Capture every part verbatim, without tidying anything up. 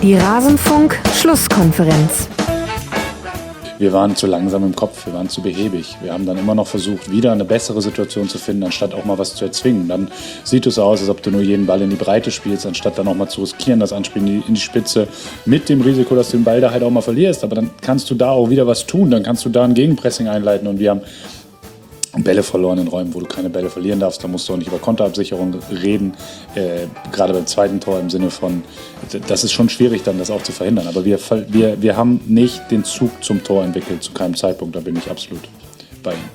Die Rasenfunk-Schlusskonferenz. Wir waren zu langsam im Kopf, wir waren zu behäbig. Wir haben dann immer noch versucht, wieder eine bessere Situation zu finden, anstatt auch mal was zu erzwingen. Dann sieht es so aus, als ob du nur jeden Ball in die Breite spielst, anstatt dann auch mal zu riskieren, das Anspielen in die Spitze, mit dem Risiko, dass du den Ball da halt auch mal verlierst. Aber dann kannst du da auch wieder was tun, dann kannst du da ein Gegenpressing einleiten. Und wir haben Bälle verloren in Räumen, wo du keine Bälle verlieren darfst. Da musst du auch nicht über Konterabsicherung reden. Äh, gerade beim zweiten Tor im Sinne von, das ist schon schwierig dann, das auch zu verhindern. Aber wir, wir, wir haben nicht den Zug zum Tor entwickelt, zu keinem Zeitpunkt. Da bin ich absolut bei Ihnen.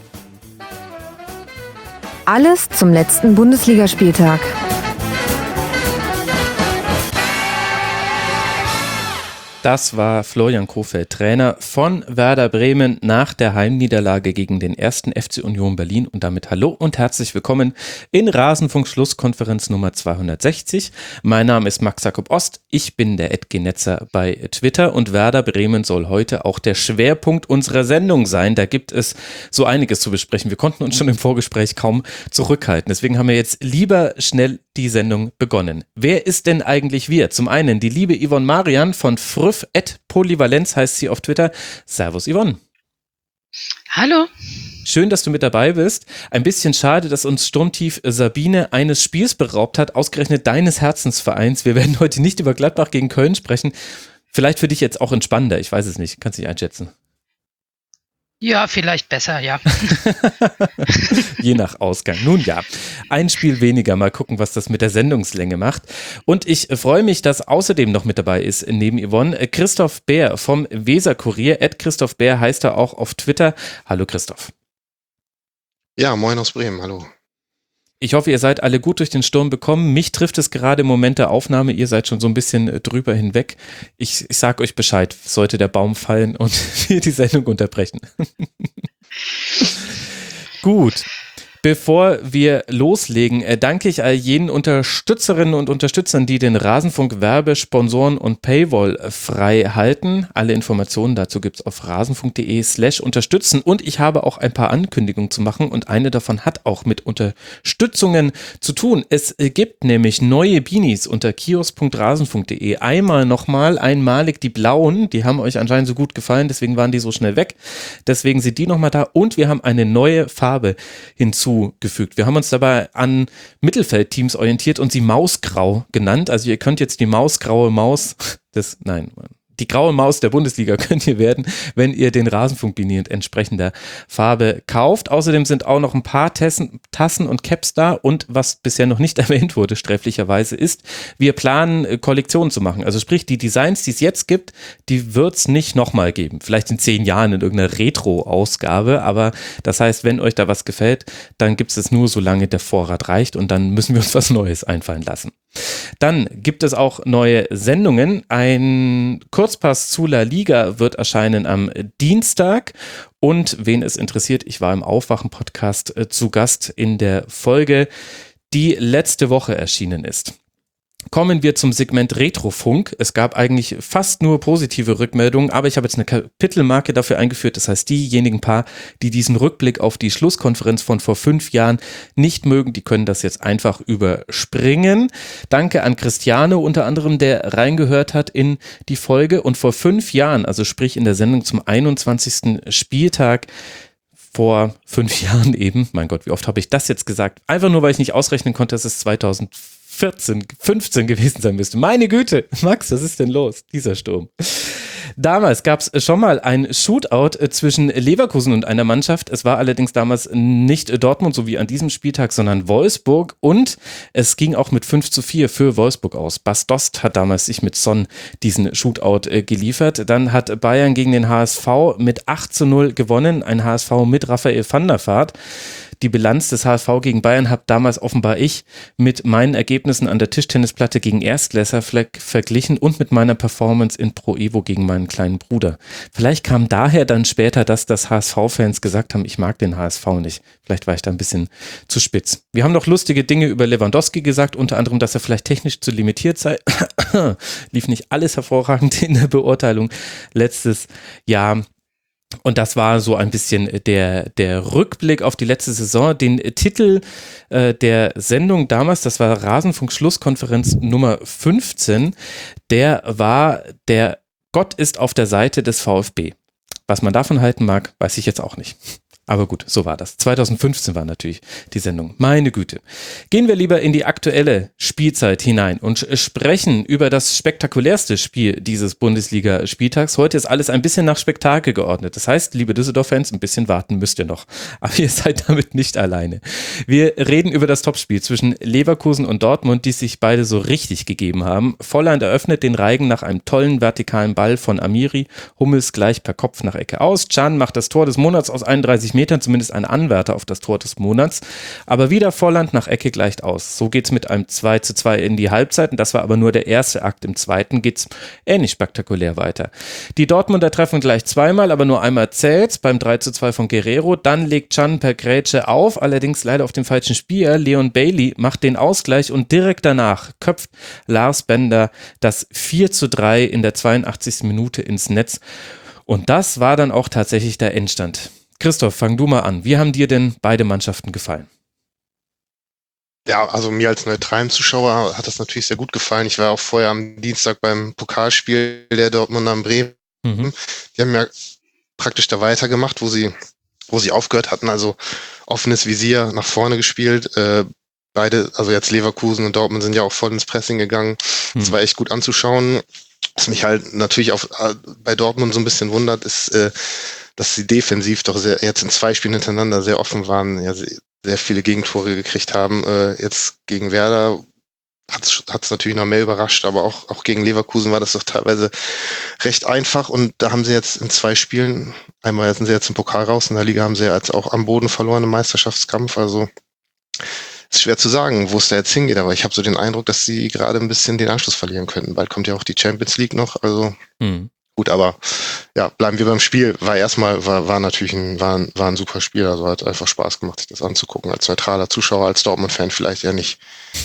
Alles zum letzten Bundesligaspieltag. Das war Florian Kohfeldt, Trainer von Werder Bremen nach der Heimniederlage gegen den ersten F C Union Berlin. Und damit hallo und herzlich willkommen in Rasenfunk Schlusskonferenz Nummer zweihundertsechzig. Mein Name ist Max Jakob Ost, ich bin der Edgenetzer bei Twitter und Werder Bremen soll heute auch der Schwerpunkt unserer Sendung sein. Da gibt es so einiges zu besprechen. Wir konnten uns schon im Vorgespräch kaum zurückhalten. Deswegen haben wir jetzt lieber schnell die Sendung begonnen. Wer ist denn eigentlich wir? Zum einen die liebe Yvonne Marian von Früff at Polyvalenz heißt sie auf Twitter. Servus Yvonne. Hallo. Schön, dass du mit dabei bist. Ein bisschen schade, dass uns Sturmtief Sabine eines Spiels beraubt hat, ausgerechnet deines Herzensvereins. Wir werden heute nicht über Gladbach gegen Köln sprechen. Vielleicht für dich jetzt auch entspannender, ich weiß es nicht, kannst du nicht einschätzen. Ja, vielleicht besser, ja. Je nach Ausgang. Nun ja, ein Spiel weniger. Mal gucken, was das mit der Sendungslänge macht. Und ich freue mich, dass außerdem noch mit dabei ist, neben Yvonne, Christoph Bär vom Weser-Kurier. Ed Christoph Bär heißt er auch auf Twitter. Hallo Christoph. Ja, moin aus Bremen, hallo. Ich hoffe, ihr seid alle gut durch den Sturm bekommen. Mich trifft es gerade im Moment der Aufnahme. Ihr seid schon so ein bisschen drüber hinweg. Ich, ich sag euch Bescheid, sollte der Baum fallen und wir die Sendung unterbrechen. Gut. Bevor wir loslegen, danke ich all jenen Unterstützerinnen und Unterstützern, die den Rasenfunk Werbe, Sponsoren und Paywall frei halten. Alle Informationen dazu gibt es auf rasenfunk.de slash unterstützen und ich habe auch ein paar Ankündigungen zu machen und eine davon hat auch mit Unterstützungen zu tun. Es gibt nämlich neue Beanies unter kiosk punkt rasenfunk punkt de. Einmal nochmal, einmalig die blauen, die haben euch anscheinend so gut gefallen, deswegen waren die so schnell weg. Deswegen sind die nochmal da und wir haben eine neue Farbe hinzu gefügt. Wir haben uns dabei an Mittelfeldteams orientiert und sie Mausgrau genannt. Also ihr könnt jetzt die mausgraue Maus des, nein, die graue Maus der Bundesliga könnt ihr werden, wenn ihr den Rasenfunk-Beanie in entsprechender Farbe kauft. Außerdem sind auch noch ein paar Tassen, Tassen und Caps da und was bisher noch nicht erwähnt wurde, sträflicherweise, ist, wir planen Kollektionen zu machen. Also sprich, die Designs, die es jetzt gibt, die wird es nicht nochmal geben. Vielleicht in zehn Jahren in irgendeiner Retro-Ausgabe, aber das heißt, wenn euch da was gefällt, dann gibt es es nur, solange der Vorrat reicht und dann müssen wir uns was Neues einfallen lassen. Dann gibt es auch neue Sendungen. Ein Kurzpass zu La Liga wird erscheinen am Dienstag. Und wen es interessiert, ich war im Aufwachen-Podcast äh, zu Gast in der Folge, die letzte Woche erschienen ist. Kommen wir zum Segment Retrofunk. Es gab eigentlich fast nur positive Rückmeldungen, aber ich habe jetzt eine Kapitelmarke dafür eingeführt. Das heißt, diejenigen paar, die diesen Rückblick auf die Schlusskonferenz von vor fünf Jahren nicht mögen, die können das jetzt einfach überspringen. Danke an Cristiano unter anderem, der reingehört hat in die Folge. Und vor fünf Jahren, also sprich in der Sendung zum einundzwanzigsten Spieltag, vor fünf Jahren eben, mein Gott, wie oft habe ich das jetzt gesagt? Einfach nur, weil ich nicht ausrechnen konnte, dass es zweitausendvierzehn, fünfzehn gewesen sein müsste. Meine Güte, Max, was ist denn los? Dieser Sturm. Damals gab es schon mal ein Shootout zwischen Leverkusen und einer Mannschaft. Es war allerdings damals nicht Dortmund, so wie an diesem Spieltag, sondern Wolfsburg. Und es ging auch mit fünf zu vier für Wolfsburg aus. Bas Dost hat damals sich mit Son diesen Shootout geliefert. Dann hat Bayern gegen den H S V mit acht zu null gewonnen. Ein H S V mit Raphael van der Vaart. Die Bilanz des H S V gegen Bayern habe damals offenbar ich mit meinen Ergebnissen an der Tischtennisplatte gegen Erstklässler verglichen und mit meiner Performance in Pro Evo gegen meinen kleinen Bruder. Vielleicht kam daher dann später, dass das H S V-Fans gesagt haben, ich mag den H S V nicht. Vielleicht war ich da ein bisschen zu spitz. Wir haben noch lustige Dinge über Lewandowski gesagt, unter anderem, dass er vielleicht technisch zu limitiert sei. Lief nicht alles hervorragend in der Beurteilung letztes Jahr. Und das war so ein bisschen der, der Rückblick auf die letzte Saison. Den Titel äh, der Sendung damals, das war Rasenfunk-Schlusskonferenz Nummer fünfzehn, der war der Gott ist auf der Seite des VfB. Was man davon halten mag, weiß ich jetzt auch nicht. Aber gut, so war das. zwanzig fünfzehn war natürlich die Sendung. Meine Güte. Gehen wir lieber in die aktuelle Spielzeit hinein und sprechen über das spektakulärste Spiel dieses Bundesliga-Spieltags. Heute ist alles ein bisschen nach Spektakel geordnet. Das heißt, liebe Düsseldorf-Fans, ein bisschen warten müsst ihr noch. Aber ihr seid damit nicht alleine. Wir reden über das Topspiel zwischen Leverkusen und Dortmund, die sich beide so richtig gegeben haben. Volland eröffnet den Reigen nach einem tollen vertikalen Ball von Amiri. Hummels gleich per Kopf nach Ecke aus. Can macht das Tor des Monats aus einunddreißig Metern, zumindest ein Anwärter auf das Tor des Monats. Aber wieder Volland nach Ecke gleicht aus. So geht's mit einem zwei zu zwei in die Halbzeit. Und das war aber nur der erste Akt. Im zweiten geht's ähnlich spektakulär weiter. Die Dortmunder treffen gleich zweimal, aber nur einmal zählt beim drei zu zwei von Guerrero. Dann legt Can per Grätsche auf, allerdings leider auf dem falschen Spieler. Leon Bailey macht den Ausgleich und direkt danach köpft Lars Bender das vier zu drei in der zweiundachtzigsten Minute ins Netz. Und das war dann auch tatsächlich der Endstand. Christoph, fang du mal an. Wie haben dir denn beide Mannschaften gefallen? Ja, also mir als neutralen Zuschauer hat das natürlich sehr gut gefallen. Ich war auch vorher am Dienstag beim Pokalspiel der Dortmunder in Bremen. Mhm. Die haben ja praktisch da weitergemacht, wo sie, wo sie aufgehört hatten. Also offenes Visier nach vorne gespielt. Äh, beide, also jetzt Leverkusen und Dortmund sind ja auch voll ins Pressing gegangen. Mhm. Das war echt gut anzuschauen. Was mich halt natürlich auf, bei Dortmund so ein bisschen wundert, ist, äh, dass sie defensiv doch sehr, jetzt in zwei Spielen hintereinander sehr offen waren, ja, sehr, sehr viele Gegentore gekriegt haben. Äh, jetzt gegen Werder hat es natürlich noch mehr überrascht, aber auch, auch gegen Leverkusen war das doch teilweise recht einfach. Und da haben sie jetzt in zwei Spielen, einmal sind sie jetzt im Pokal raus, in der Liga haben sie jetzt auch am Boden verloren im Meisterschaftskampf. Also ist schwer zu sagen, wo es da jetzt hingeht, aber ich habe so den Eindruck, dass sie gerade ein bisschen den Anschluss verlieren könnten. Bald kommt ja auch die Champions League noch, also hm. Gut, aber ja, bleiben wir beim Spiel. War erstmal, war, war natürlich ein, war ein, war ein super Spiel, also hat einfach Spaß gemacht, sich das anzugucken. Als neutraler Zuschauer, als Dortmund-Fan vielleicht eher nicht.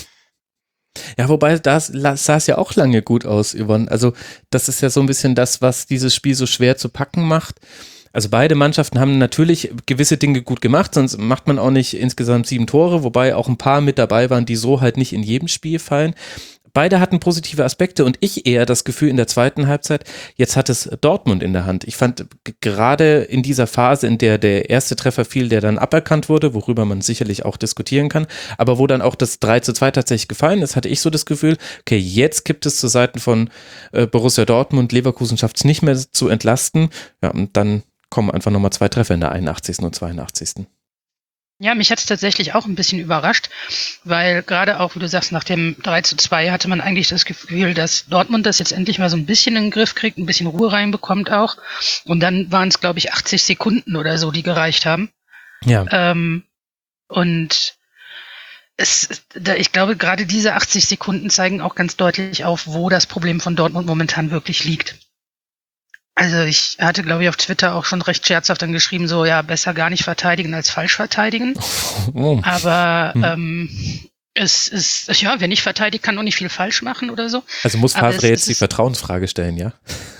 Ja, wobei das sah es ja auch lange gut aus, Yvonne. Also das ist ja so ein bisschen das, was dieses Spiel so schwer zu packen macht. Also beide Mannschaften haben natürlich gewisse Dinge gut gemacht, sonst macht man auch nicht insgesamt sieben Tore, wobei auch ein paar mit dabei waren, die so halt nicht in jedem Spiel fallen. Beide hatten positive Aspekte und ich eher das Gefühl in der zweiten Halbzeit, jetzt hat es Dortmund in der Hand. Ich fand g- gerade in dieser Phase, in der der erste Treffer fiel, der dann aberkannt wurde, worüber man sicherlich auch diskutieren kann, aber wo dann auch das drei zu zwei tatsächlich gefallen ist, hatte ich so das Gefühl, okay, jetzt kippt es zu Seiten von äh, Borussia Dortmund, Leverkusen schafft es nicht mehr zu entlasten. Ja, und dann kommen einfach nochmal zwei Treffer in der einundachtzigsten und zweiundachtzigsten Ja, mich hat es tatsächlich auch ein bisschen überrascht, weil gerade auch, wie du sagst, nach dem drei zu zwei hatte man eigentlich das Gefühl, dass Dortmund das jetzt endlich mal so ein bisschen in den Griff kriegt, ein bisschen Ruhe reinbekommt auch. Und dann waren es, glaube ich, achtzig Sekunden oder so, die gereicht haben. Ja. Ähm, und es, da, ich glaube, gerade diese achtzig Sekunden zeigen auch ganz deutlich auf, wo das Problem von Dortmund momentan wirklich liegt. Also ich hatte, glaube ich, auf Twitter auch schon recht scherzhaft dann geschrieben, so ja, besser gar nicht verteidigen als falsch verteidigen. Oh. Aber hm. ähm, es ist, ja, wer nicht verteidigt, kann auch nicht viel falsch machen oder so. Also muss Favre jetzt die Vertrauensfrage stellen, ja?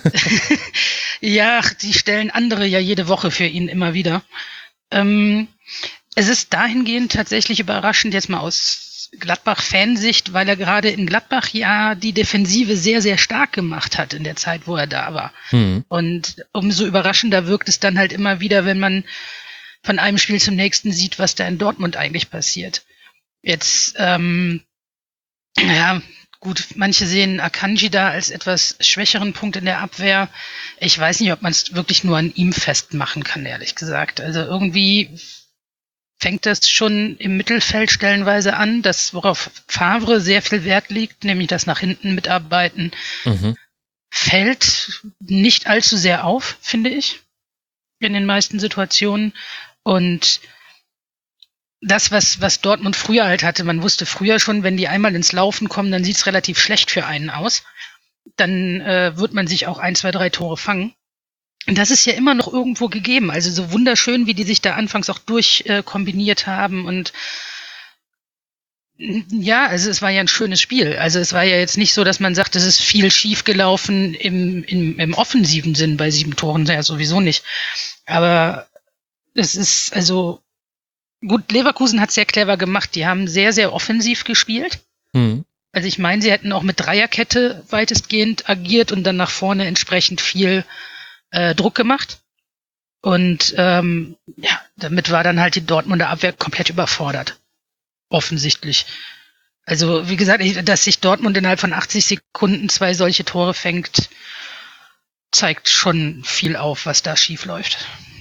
Ja, die stellen andere ja jede Woche für ihn immer wieder. Ähm, es ist dahingehend tatsächlich überraschend, jetzt mal aus Gladbach-Fansicht, weil er gerade in Gladbach ja die Defensive sehr, sehr stark gemacht hat in der Zeit, wo er da war. Mhm. Und umso überraschender wirkt es dann halt immer wieder, wenn man von einem Spiel zum nächsten sieht, was da in Dortmund eigentlich passiert. Jetzt, ähm, ja, gut, manche sehen Akanji da als etwas schwächeren Punkt in der Abwehr. Ich weiß nicht, ob man es wirklich nur an ihm festmachen kann, ehrlich gesagt. Also irgendwie fängt das schon im Mittelfeld stellenweise an, das, worauf Favre sehr viel Wert liegt, nämlich das nach hinten mitarbeiten, mhm. fällt nicht allzu sehr auf, finde ich, in den meisten Situationen. Und das, was, was Dortmund früher halt hatte, man wusste früher schon, wenn die einmal ins Laufen kommen, dann sieht es relativ schlecht für einen aus. Dann äh, wird man sich auch ein, zwei, drei Tore fangen. Und das ist ja immer noch irgendwo gegeben. Also so wunderschön, wie die sich da anfangs auch durch äh, kombiniert haben und Ja, also es war ja ein schönes Spiel. Also es war ja jetzt nicht so, dass man sagt, es ist viel schief gelaufen im, im, im offensiven Sinn bei sieben Toren, ja sowieso nicht. Aber es ist, also gut, Leverkusen hat es sehr clever gemacht. Die haben sehr, sehr offensiv gespielt. Mhm. Also ich meine, sie hätten auch mit Dreierkette weitestgehend agiert und dann nach vorne entsprechend viel äh, Druck gemacht. Und ähm, ja, damit war dann halt die Dortmunder Abwehr komplett überfordert. Offensichtlich. Also wie gesagt, dass sich Dortmund innerhalb von achtzig Sekunden zwei solche Tore fängt, zeigt schon viel auf, was da schief läuft.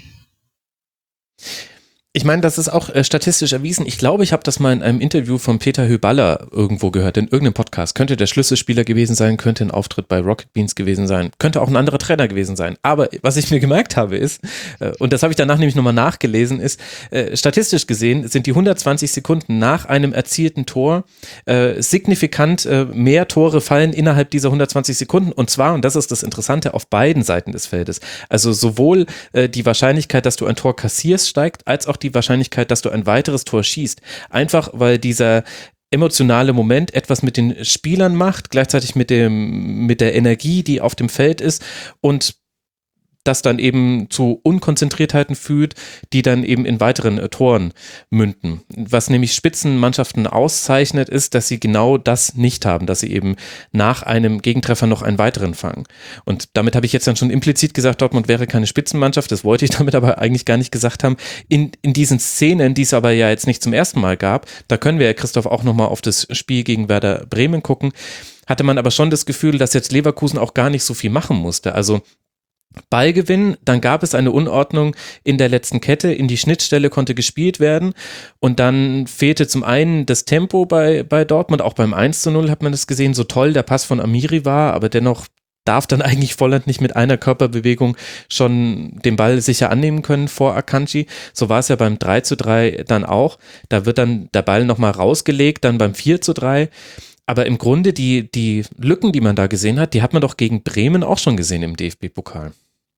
Ich meine, das ist auch äh, statistisch erwiesen. Ich glaube, ich habe das mal in einem Interview von Peter Hüballa irgendwo gehört, in irgendeinem Podcast. Könnte der Schlüsselspieler gewesen sein, könnte ein Auftritt bei Rocket Beans gewesen sein, könnte auch ein anderer Trainer gewesen sein. Aber was ich mir gemerkt habe ist, äh, und das habe ich danach nämlich nochmal nachgelesen, ist, äh, statistisch gesehen sind die hundertzwanzig Sekunden nach einem erzielten Tor äh, signifikant äh, mehr Tore fallen innerhalb dieser hundertzwanzig Sekunden. Und zwar, und das ist das Interessante, auf beiden Seiten des Feldes. Also sowohl äh, die Wahrscheinlichkeit, dass du ein Tor kassierst, steigt, als auch die Wahrscheinlichkeit, dass du ein weiteres Tor schießt. Einfach, weil dieser emotionale Moment etwas mit den Spielern macht, gleichzeitig mit dem, mit der Energie, die auf dem Feld ist und das dann eben zu Unkonzentriertheiten führt, die dann eben in weiteren äh, Toren münden. Was nämlich Spitzenmannschaften auszeichnet, ist, dass sie genau das nicht haben, dass sie eben nach einem Gegentreffer noch einen weiteren fangen. Und damit habe ich jetzt dann schon implizit gesagt, Dortmund wäre keine Spitzenmannschaft, das wollte ich damit aber eigentlich gar nicht gesagt haben. In, in diesen Szenen, die es aber ja jetzt nicht zum ersten Mal gab, da können wir ja, Christoph, auch nochmal auf das Spiel gegen Werder Bremen gucken, hatte man aber schon das Gefühl, dass jetzt Leverkusen auch gar nicht so viel machen musste. Also Ballgewinn, dann gab es eine Unordnung in der letzten Kette, in die Schnittstelle konnte gespielt werden und dann fehlte zum einen das Tempo bei, bei Dortmund, auch beim eins zu null hat man das gesehen, so toll der Pass von Amiri war, aber dennoch darf dann eigentlich Volland nicht mit einer Körperbewegung schon den Ball sicher annehmen können vor Akanji. So war es ja beim drei zu drei dann auch, da wird dann der Ball nochmal rausgelegt, dann beim vier zu drei. Aber im Grunde die, die Lücken, die man da gesehen hat, die hat man doch gegen Bremen auch schon gesehen im D F B-Pokal.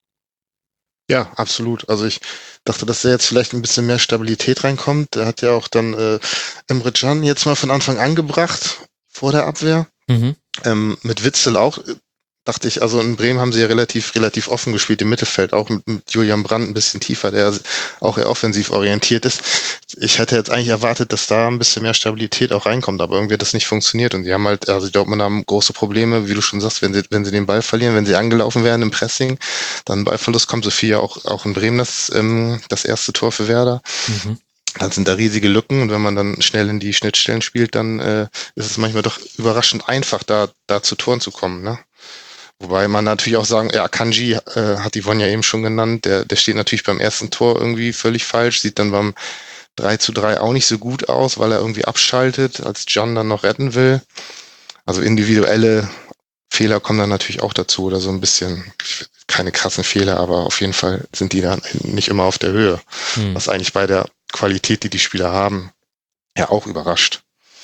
Ja, absolut. Also ich dachte, dass da jetzt vielleicht ein bisschen mehr Stabilität reinkommt. Der hat ja auch dann äh, Emre Can jetzt mal von Anfang an gebracht vor der Abwehr. Mhm. Ähm, mit Witzel auch, dachte ich, also in Bremen haben sie ja relativ relativ offen gespielt im Mittelfeld, auch mit, mit Julian Brandt ein bisschen tiefer, der auch eher offensiv orientiert ist. Ich hätte jetzt eigentlich erwartet, dass da ein bisschen mehr Stabilität auch reinkommt, aber irgendwie hat das nicht funktioniert und die haben halt, also ich glaube, man haben große Probleme, wie du schon sagst, wenn sie wenn sie den Ball verlieren, wenn sie angelaufen werden im Pressing, dann Ballverlust kommt, so viel ja auch auch in Bremen das ähm, das erste Tor für Werder. Mhm. Dann sind da riesige Lücken und wenn man dann schnell in die Schnittstellen spielt, dann äh, ist es manchmal doch überraschend einfach, da da zu Toren zu kommen, ne? Wobei man natürlich auch sagen, ja, Akanji äh, hat Yvonne ja eben schon genannt, der, der steht natürlich beim ersten Tor irgendwie völlig falsch, sieht dann beim drei zu drei auch nicht so gut aus, weil er irgendwie abschaltet, als Can dann noch retten will. Also individuelle Fehler kommen dann natürlich auch dazu oder so ein bisschen, keine krassen Fehler, aber auf jeden Fall sind die dann nicht immer auf der Höhe, hm. was eigentlich bei der Qualität, die die Spieler haben, ja auch überrascht.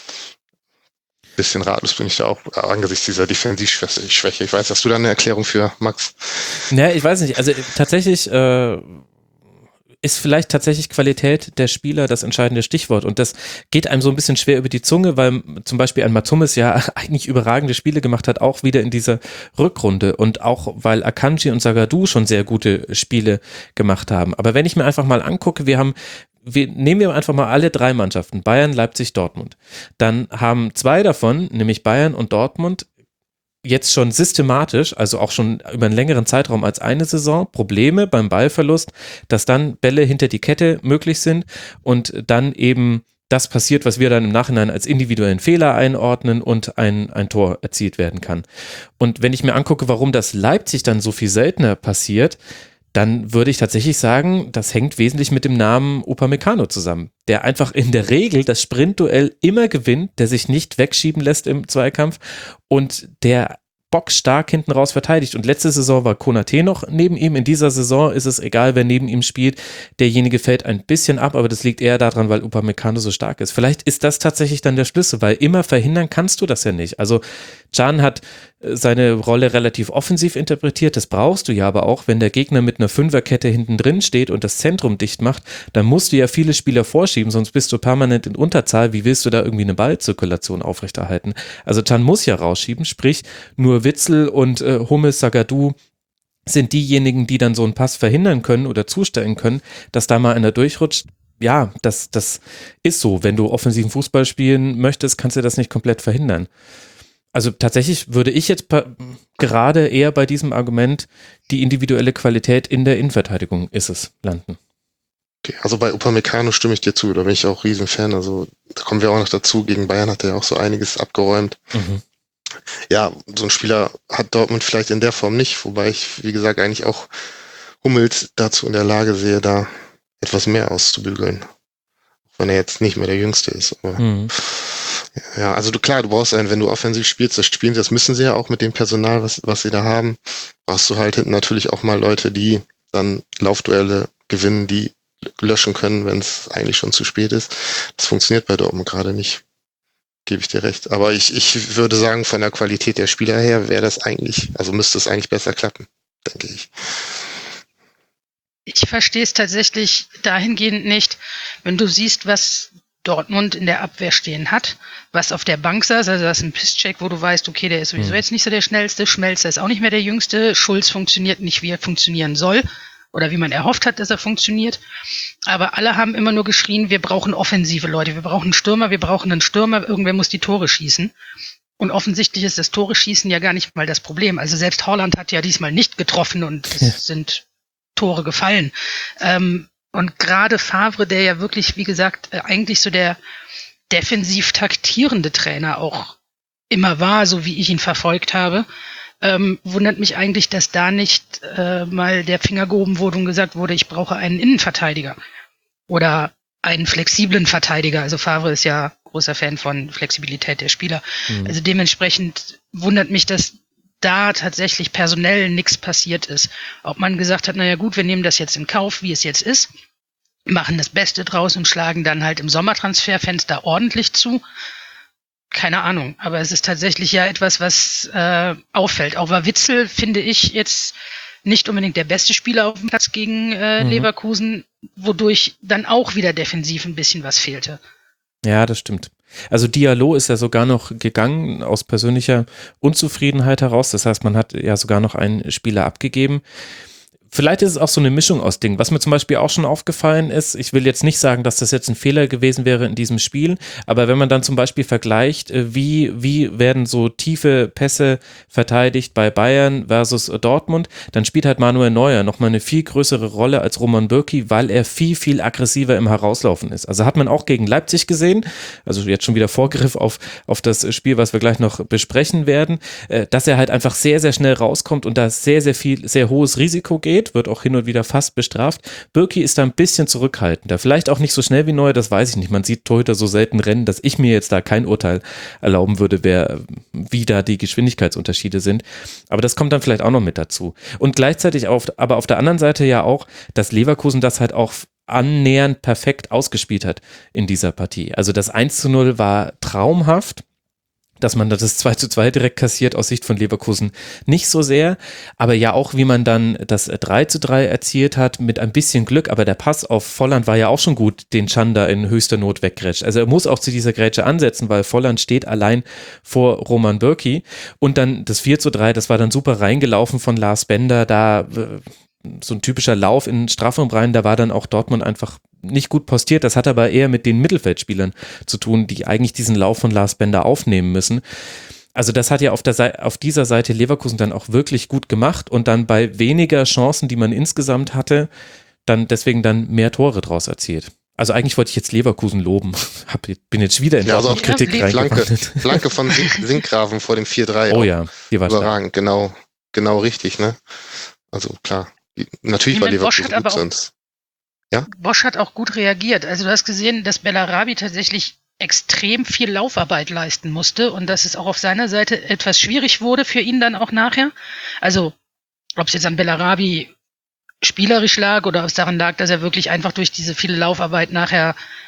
Bisschen ratlos bin ich da auch angesichts dieser Defensivschwäche. Ich weiß, hast du da eine Erklärung für, Max? Naja, ich weiß nicht. Also tatsächlich äh, ist vielleicht tatsächlich Qualität der Spieler das entscheidende Stichwort und das geht einem so ein bisschen schwer über die Zunge, weil zum Beispiel ein Mats Hummels ja eigentlich überragende Spiele gemacht hat, auch wieder in dieser Rückrunde und auch weil Akanji und Zagadou schon sehr gute Spiele gemacht haben. Aber wenn ich mir einfach mal angucke, wir haben Wir, nehmen wir einfach mal alle drei Mannschaften, Bayern, Leipzig, Dortmund. Dann haben zwei davon, nämlich Bayern und Dortmund, jetzt schon systematisch, also auch schon über einen längeren Zeitraum als eine Saison, Probleme beim Ballverlust, dass dann Bälle hinter die Kette möglich sind und dann eben das passiert, was wir dann im Nachhinein als individuellen Fehler einordnen und ein, ein Tor erzielt werden kann. Und wenn ich mir angucke, warum das Leipzig dann so viel seltener passiert, dann würde ich tatsächlich sagen, das hängt wesentlich mit dem Namen Upamecano zusammen, der einfach in der Regel das Sprintduell immer gewinnt, der sich nicht wegschieben lässt im Zweikampf und der bockstark hinten raus verteidigt. Und letzte Saison war Konaté noch neben ihm. In dieser Saison ist es egal, wer neben ihm spielt. Derjenige fällt ein bisschen ab, aber das liegt eher daran, weil Upamecano so stark ist. Vielleicht ist das tatsächlich dann der Schlüssel, weil immer verhindern kannst du das ja nicht. Also Can hat seine Rolle relativ offensiv interpretiert. Das brauchst du ja aber auch, wenn der Gegner mit einer Fünferkette hinten drin steht und das Zentrum dicht macht, dann musst du ja viele Spieler vorschieben, sonst bist du permanent in Unterzahl. Wie willst du da irgendwie eine Ballzirkulation aufrechterhalten? Also Can muss ja rausschieben, sprich nur Witsel und äh, Hummels, Zagadou sind diejenigen, die dann so einen Pass verhindern können oder zustellen können, dass da mal einer durchrutscht. Ja, das, das ist so. Wenn du offensiven Fußball spielen möchtest, kannst du das nicht komplett verhindern. Also tatsächlich würde ich jetzt pa- gerade eher bei diesem Argument, die individuelle Qualität in der Innenverteidigung ist es, landen. Okay, also bei Upamecano stimme ich dir zu, da bin ich auch Riesenfan. Also da kommen wir auch noch dazu. Gegen Bayern hat er ja auch so einiges abgeräumt. Mhm. Ja, so ein Spieler hat Dortmund vielleicht in der Form nicht, wobei ich, wie gesagt, eigentlich auch Hummels dazu in der Lage sehe, da etwas mehr auszubügeln. Auch wenn er jetzt nicht mehr der Jüngste ist. Aber Mhm. ja, also du klar, du brauchst einen, wenn du offensiv spielst, das spielen, das müssen sie ja auch mit dem Personal, was, was sie da haben, brauchst du halt hinten natürlich auch mal Leute, die dann Laufduelle gewinnen, die löschen können, wenn es eigentlich schon zu spät ist. Das funktioniert bei Dortmund gerade nicht. Gebe ich dir recht. Aber ich, ich würde sagen, von der Qualität der Spieler her wäre das eigentlich, also müsste es eigentlich besser klappen, denke ich. Ich verstehe es tatsächlich dahingehend nicht, wenn du siehst, was Dortmund in der Abwehr stehen hat, was auf der Bank saß, also das ist ein Pisscheck, wo du weißt, okay, der ist sowieso Mhm. jetzt nicht so der Schnellste, Schmelzer ist auch nicht mehr der Jüngste, Schulz funktioniert nicht, wie er funktionieren soll oder wie man erhofft hat, dass er funktioniert, aber alle haben immer nur geschrien, wir brauchen offensive Leute, wir brauchen einen Stürmer, wir brauchen einen Stürmer, irgendwer muss die Tore schießen. Und offensichtlich ist das Tore schießen ja gar nicht mal das Problem. Also selbst Haaland hat ja diesmal nicht getroffen und es Ja. sind Tore gefallen. Ähm, und gerade Favre, der ja wirklich, wie gesagt, äh, eigentlich so der defensiv taktierende Trainer auch immer war, so wie ich ihn verfolgt habe, ähm, wundert mich eigentlich, dass da nicht äh, mal der Finger gehoben wurde und gesagt wurde, ich brauche einen Innenverteidiger oder einen flexiblen Verteidiger. Also Favre ist ja großer Fan von Flexibilität der Spieler. Mhm. Also dementsprechend wundert mich, dass da tatsächlich personell nichts passiert ist. Ob man gesagt hat, naja gut, wir nehmen das jetzt in Kauf, wie es jetzt ist, machen das Beste draus und schlagen dann halt im Sommertransferfenster ordentlich zu. Keine Ahnung, aber es ist tatsächlich ja etwas, was äh, auffällt. Auch war Witsel, finde ich, jetzt nicht unbedingt der beste Spieler auf dem Platz gegen äh, Mhm. Leverkusen, wodurch dann auch wieder defensiv ein bisschen was fehlte. Ja, das stimmt. Also Diallo ist ja sogar noch gegangen aus persönlicher Unzufriedenheit heraus. Das heißt, man hat ja sogar noch einen Spieler abgegeben. Vielleicht ist es auch so eine Mischung aus Dingen. Was mir zum Beispiel auch schon aufgefallen ist, ich will jetzt nicht sagen, dass das jetzt ein Fehler gewesen wäre in diesem Spiel, aber wenn man dann zum Beispiel vergleicht, äh, wie, wie werden so tiefe Pässe verteidigt bei Bayern versus Dortmund, dann spielt halt Manuel Neuer nochmal eine viel größere Rolle als Roman Bürki, weil er viel, viel aggressiver im Herauslaufen ist. Also hat man auch gegen Leipzig gesehen, also jetzt schon wieder Vorgriff auf, auf das Spiel, was wir gleich noch besprechen werden, äh, dass er halt einfach sehr, sehr schnell rauskommt und da sehr, sehr viel, sehr hohes Risiko geht, wird auch hin und wieder fast bestraft. Bürki ist da ein bisschen zurückhaltender. Vielleicht auch nicht so schnell wie Neuer, das weiß ich nicht. Man sieht Torhüter so selten rennen, dass ich mir jetzt da kein Urteil erlauben würde, wer, wie da die Geschwindigkeitsunterschiede sind. Aber das kommt dann vielleicht auch noch mit dazu. Und gleichzeitig auf, aber auf der anderen Seite ja auch, dass Leverkusen das halt auch annähernd perfekt ausgespielt hat in dieser Partie. Also das eins zu null war traumhaft. Dass man das zwei zu zwei direkt kassiert, aus Sicht von Leverkusen nicht so sehr, aber ja auch, wie man dann das drei zu drei erzielt hat, mit ein bisschen Glück, aber der Pass auf Volland war ja auch schon gut, den Chanda in höchster Not weggrätscht. Also er muss auch zu dieser Grätsche ansetzen, weil Volland steht allein vor Roman Bürki und dann das vier zu drei, das war dann super reingelaufen von Lars Bender, da so ein typischer Lauf in den Strafraum rein, da war dann auch Dortmund einfach nicht gut postiert, das hat aber eher mit den Mittelfeldspielern zu tun, die eigentlich diesen Lauf von Lars Bender aufnehmen müssen. Also das hat ja auf, der Seite, auf dieser Seite Leverkusen dann auch wirklich gut gemacht und dann bei weniger Chancen, die man insgesamt hatte, dann deswegen dann mehr Tore draus erzielt. Also eigentlich wollte ich jetzt Leverkusen loben. Hab, bin jetzt wieder in Ja, also Dortmund-Kritik ja, Flanke, reingewandelt. Flanke von Sink, Sinkgraven vor dem vier drei. Oh ja, die war stark. Überragend, genau, genau richtig, ne? Also klar, natürlich Ich war meine, Bosch Leverkusen hat aber gut auch- sonst. Bosch hat auch gut reagiert. Also du hast gesehen, dass Bellarabi tatsächlich extrem viel Laufarbeit leisten musste und dass es auch auf seiner Seite etwas schwierig wurde für ihn dann auch nachher. Also ob es jetzt an Bellarabi spielerisch lag oder ob es daran lag, dass er wirklich einfach durch diese viele Laufarbeit nachher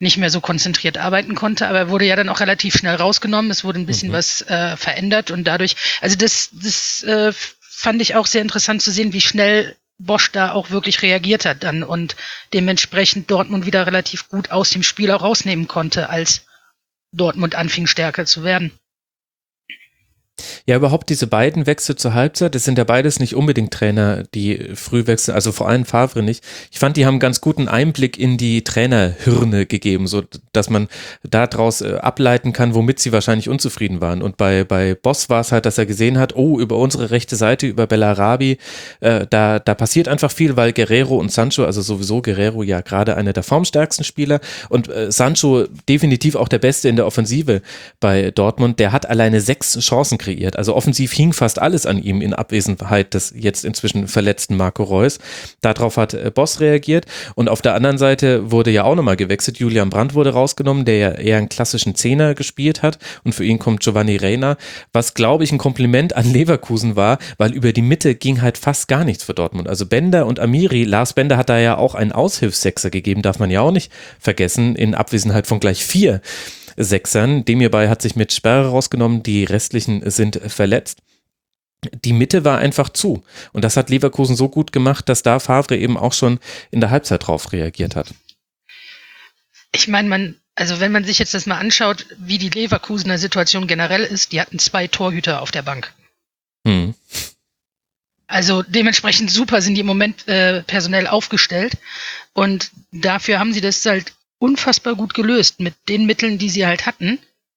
nicht mehr so konzentriert arbeiten konnte, aber er wurde ja dann auch relativ schnell rausgenommen. Es wurde ein bisschen mhm. was äh, verändert und dadurch, also das, das äh, fand ich auch sehr interessant zu sehen, wie schnell Bosz da auch wirklich reagiert hat dann und dementsprechend Dortmund wieder relativ gut aus dem Spiel auch rausnehmen konnte, als Dortmund anfing stärker zu werden. Ja, überhaupt diese beiden Wechsel zur Halbzeit, das sind ja beides nicht unbedingt Trainer, die früh wechseln, also vor allem Favre nicht. Ich fand, die haben einen ganz guten Einblick in die Trainerhirne gegeben, so dass man daraus äh, ableiten kann, womit sie wahrscheinlich unzufrieden waren. Und bei, bei Bosz war es halt, dass er gesehen hat, oh, über unsere rechte Seite, über Bellarabi, äh, da, da passiert einfach viel, weil Guerrero und Sancho, also sowieso Guerrero ja gerade einer der formstärksten Spieler und äh, Sancho definitiv auch der Beste in der Offensive bei Dortmund, der hat alleine sechs Chancen kreiert. Also offensiv hing fast alles an ihm in Abwesenheit des jetzt inzwischen verletzten Marco Reus. Darauf hat Bosz reagiert und auf der anderen Seite wurde ja auch nochmal gewechselt. Julian Brandt wurde rausgenommen, der ja eher einen klassischen Zehner gespielt hat und für ihn kommt Giovanni Reina, was glaube ich ein Kompliment an Leverkusen war, weil über die Mitte ging halt fast gar nichts für Dortmund. Also Bender und Amiri, Lars Bender hat da ja auch einen Aushilfssechser gegeben, darf man ja auch nicht vergessen, in Abwesenheit von gleich vier Sechsern. Dem hierbei hat sich mit Sperre rausgenommen, die restlichen sind verletzt. Die Mitte war einfach zu und das hat Leverkusen so gut gemacht, dass da Favre eben auch schon in der Halbzeit drauf reagiert hat. Ich meine, man, also wenn man sich jetzt das mal anschaut, wie die Leverkusener Situation generell ist, die hatten zwei Torhüter auf der Bank. Hm. Also dementsprechend super sind die im Moment äh, personell aufgestellt und dafür haben sie das halt unfassbar gut gelöst mit den Mitteln, die sie halt hatten.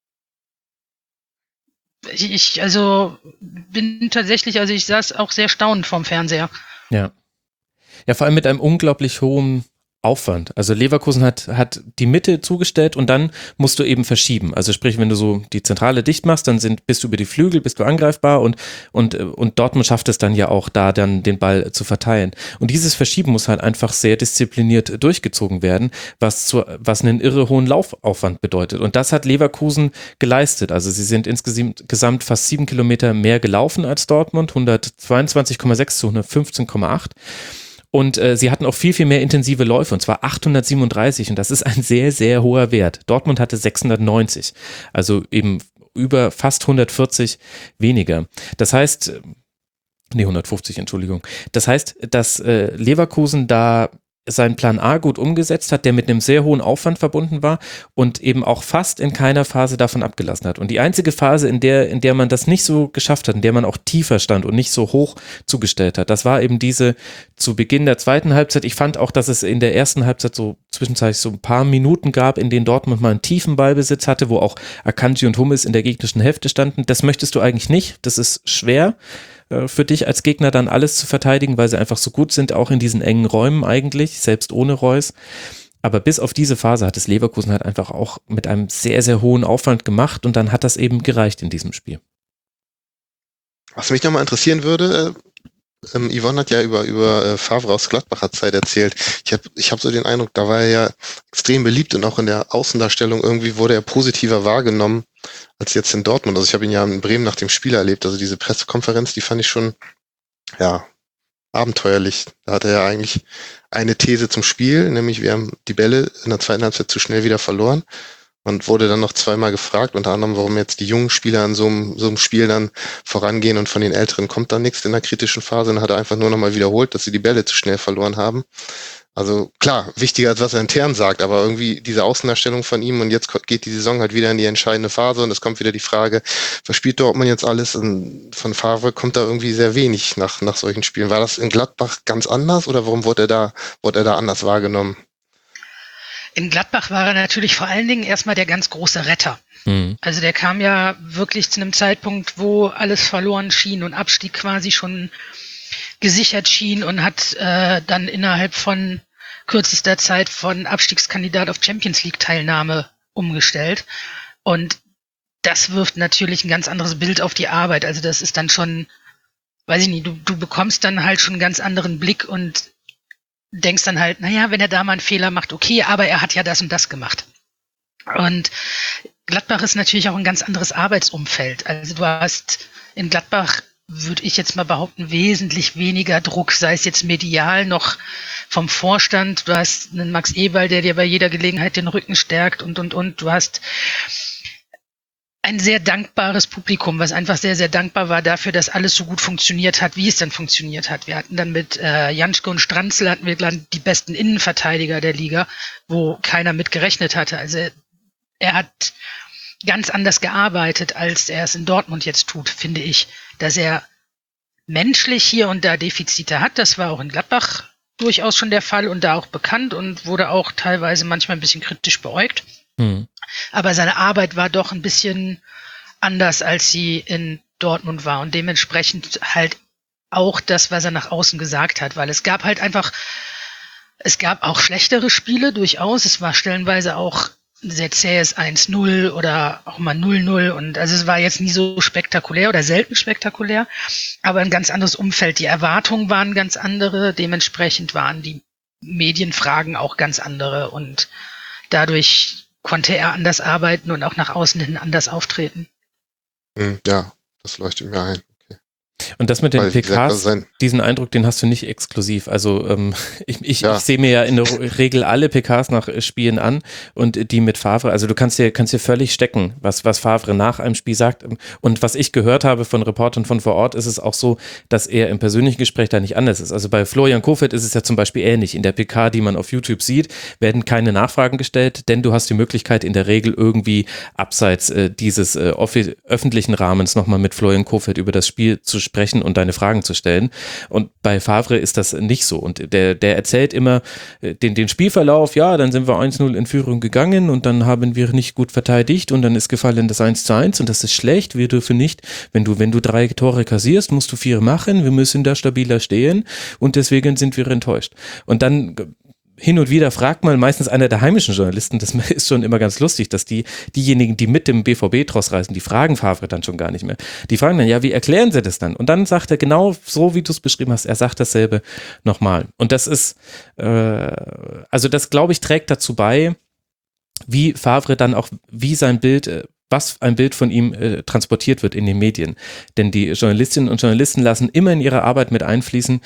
Ich, also bin tatsächlich, also ich saß auch sehr staunend vorm Fernseher. Ja. Ja, vor allem mit einem unglaublich hohen Aufwand. Also Leverkusen hat, hat die Mitte zugestellt und dann musst du eben verschieben. Also sprich, wenn du so die Zentrale dicht machst, dann sind, bist du über die Flügel, bist du angreifbar und, und, und Dortmund schafft es dann ja auch, da dann den Ball zu verteilen. Und dieses Verschieben muss halt einfach sehr diszipliniert durchgezogen werden, was, zu, was einen irre hohen Laufaufwand bedeutet. Und das hat Leverkusen geleistet. Also sie sind insgesamt gesamt fast sieben Kilometer mehr gelaufen als Dortmund, hundertzweiundzwanzig Komma sechs zu hundertfünfzehn Komma acht. Und äh, sie hatten auch viel, viel mehr intensive Läufe, und zwar achthundertsiebenunddreißig. Und das ist ein sehr, sehr hoher Wert. Dortmund hatte sechshundertneunzig. Also eben über fast hundertvierzig weniger. Das heißt, nee, hundertfünfzig, Entschuldigung. Das heißt, dass äh, Leverkusen da seinen Plan A gut umgesetzt hat, der mit einem sehr hohen Aufwand verbunden war und eben auch fast in keiner Phase davon abgelassen hat. Und die einzige Phase, in der, in der man das nicht so geschafft hat, in der man auch tiefer stand und nicht so hoch zugestellt hat, das war eben diese zu Beginn der zweiten Halbzeit. Ich fand auch, dass es in der ersten Halbzeit so zwischenzeitlich so ein paar Minuten gab, in denen Dortmund mal einen tiefen Ballbesitz hatte, wo auch Akanji und Hummels in der gegnerischen Hälfte standen. Das möchtest du eigentlich nicht. Das ist schwer für dich als Gegner dann alles zu verteidigen, weil sie einfach so gut sind, auch in diesen engen Räumen eigentlich, selbst ohne Reus. Aber bis auf diese Phase hat es Leverkusen halt einfach auch mit einem sehr, sehr hohen Aufwand gemacht und dann hat das eben gereicht in diesem Spiel. Was mich nochmal interessieren würde, äh, ähm, Yvonne hat ja über, über äh, Favre aus Gladbacher Zeit erzählt. Ich habe ich hab so den Eindruck, da war er ja extrem beliebt und auch in der Außendarstellung irgendwie wurde er positiver wahrgenommen als jetzt in Dortmund. Also ich habe ihn ja in Bremen nach dem Spiel erlebt. Also diese Pressekonferenz, die fand ich schon, ja, abenteuerlich. Da hat er ja eigentlich eine These zum Spiel, nämlich wir haben die Bälle in der zweiten Halbzeit zu schnell wieder verloren und wurde dann noch zweimal gefragt, unter anderem, warum jetzt die jungen Spieler in so einem, so einem Spiel dann vorangehen und von den Älteren kommt dann nichts in der kritischen Phase. Dann hat er einfach nur nochmal wiederholt, dass sie die Bälle zu schnell verloren haben. Also klar, wichtiger als was er intern sagt, aber irgendwie diese Außendarstellung von ihm und jetzt geht die Saison halt wieder in die entscheidende Phase und es kommt wieder die Frage, verspielt Dortmund jetzt alles? Und von Favre kommt da irgendwie sehr wenig nach, nach solchen Spielen. War das in Gladbach ganz anders oder warum wurde er da, wurde er da anders wahrgenommen? In Gladbach war er natürlich vor allen Dingen erstmal der ganz große Retter. Mhm. Also der kam ja wirklich zu einem Zeitpunkt, wo alles verloren schien und Abstieg quasi schon gesichert schien und hat äh, dann innerhalb von kürzester Zeit von Abstiegskandidat auf Champions League Teilnahme umgestellt. Und das wirft natürlich ein ganz anderes Bild auf die Arbeit. Also das ist dann schon, weiß ich nicht, du, du bekommst dann halt schon einen ganz anderen Blick und denkst dann halt, naja, wenn er da mal einen Fehler macht, okay, aber er hat ja das und das gemacht. Und Gladbach ist natürlich auch ein ganz anderes Arbeitsumfeld. Also du hast in Gladbach würde ich jetzt mal behaupten, wesentlich weniger Druck, sei es jetzt medial noch vom Vorstand. Du hast einen Max Eberl, der dir bei jeder Gelegenheit den Rücken stärkt und, und, und. Du hast ein sehr dankbares Publikum, was einfach sehr, sehr dankbar war dafür, dass alles so gut funktioniert hat, wie es dann funktioniert hat. Wir hatten dann mit äh, Janschke und Stranzl hatten wir dann die besten Innenverteidiger der Liga, wo keiner mit gerechnet hatte. Also er hat ganz anders gearbeitet, als er es in Dortmund jetzt tut, finde ich. Dass er menschlich hier und da Defizite hat, das war auch in Gladbach durchaus schon der Fall und da auch bekannt und wurde auch teilweise manchmal ein bisschen kritisch beäugt. Hm. Aber seine Arbeit war doch ein bisschen anders, als sie in Dortmund war und dementsprechend halt auch das, was er nach außen gesagt hat, weil es gab halt einfach, es gab auch schlechtere Spiele durchaus, es war stellenweise auch sehr zähes eins null oder auch mal null null und also es war jetzt nie so spektakulär oder selten spektakulär, aber ein ganz anderes Umfeld, die Erwartungen waren ganz andere, dementsprechend waren die Medienfragen auch ganz andere und dadurch konnte er anders arbeiten und auch nach außen hin anders auftreten. Ja, das leuchtet mir ein. Okay. Und das mit den Weil, P Ks, gesagt, sein, diesen Eindruck, den hast du nicht exklusiv. Also ähm, ich, ich, ja. ich sehe mir ja in der Regel alle P Ks nach Spielen an und die mit Favre, also du kannst dir, kannst dir völlig stecken, was, was Favre nach einem Spiel sagt. Und was ich gehört habe von Reportern von vor Ort, ist es auch so, dass er im persönlichen Gespräch da nicht anders ist. Also bei Florian Kohfeldt ist es ja zum Beispiel ähnlich. In der P K, die man auf YouTube sieht, werden keine Nachfragen gestellt, denn du hast die Möglichkeit in der Regel irgendwie abseits äh, dieses äh, offi- öffentlichen Rahmens nochmal mit Florian Kohfeldt über das Spiel zu sprechen und deine Fragen zu stellen. Und bei Favre ist das nicht so. Und der, der erzählt immer den, den Spielverlauf, ja, dann sind wir eins null in Führung gegangen und dann haben wir nicht gut verteidigt und dann ist gefallen das eins zu eins und das ist schlecht. Wir dürfen nicht, wenn du, wenn du drei Tore kassierst, musst du vier machen. Wir müssen da stabiler stehen und deswegen sind wir enttäuscht. Und dann hin und wieder fragt mal meistens einer der heimischen Journalisten, das ist schon immer ganz lustig, dass die, diejenigen, die mit dem B V B-Tross reisen, die fragen Favre dann schon gar nicht mehr. Die fragen dann, ja, wie erklären sie das dann? Und dann sagt er genau so, wie du es beschrieben hast, er sagt dasselbe nochmal. Und das ist, äh, also das, glaube ich, trägt dazu bei, wie Favre dann auch, wie sein Bild, äh, was ein Bild von ihm äh, transportiert wird in den Medien. Denn die Journalistinnen und Journalisten lassen immer in ihre Arbeit mit einfließen,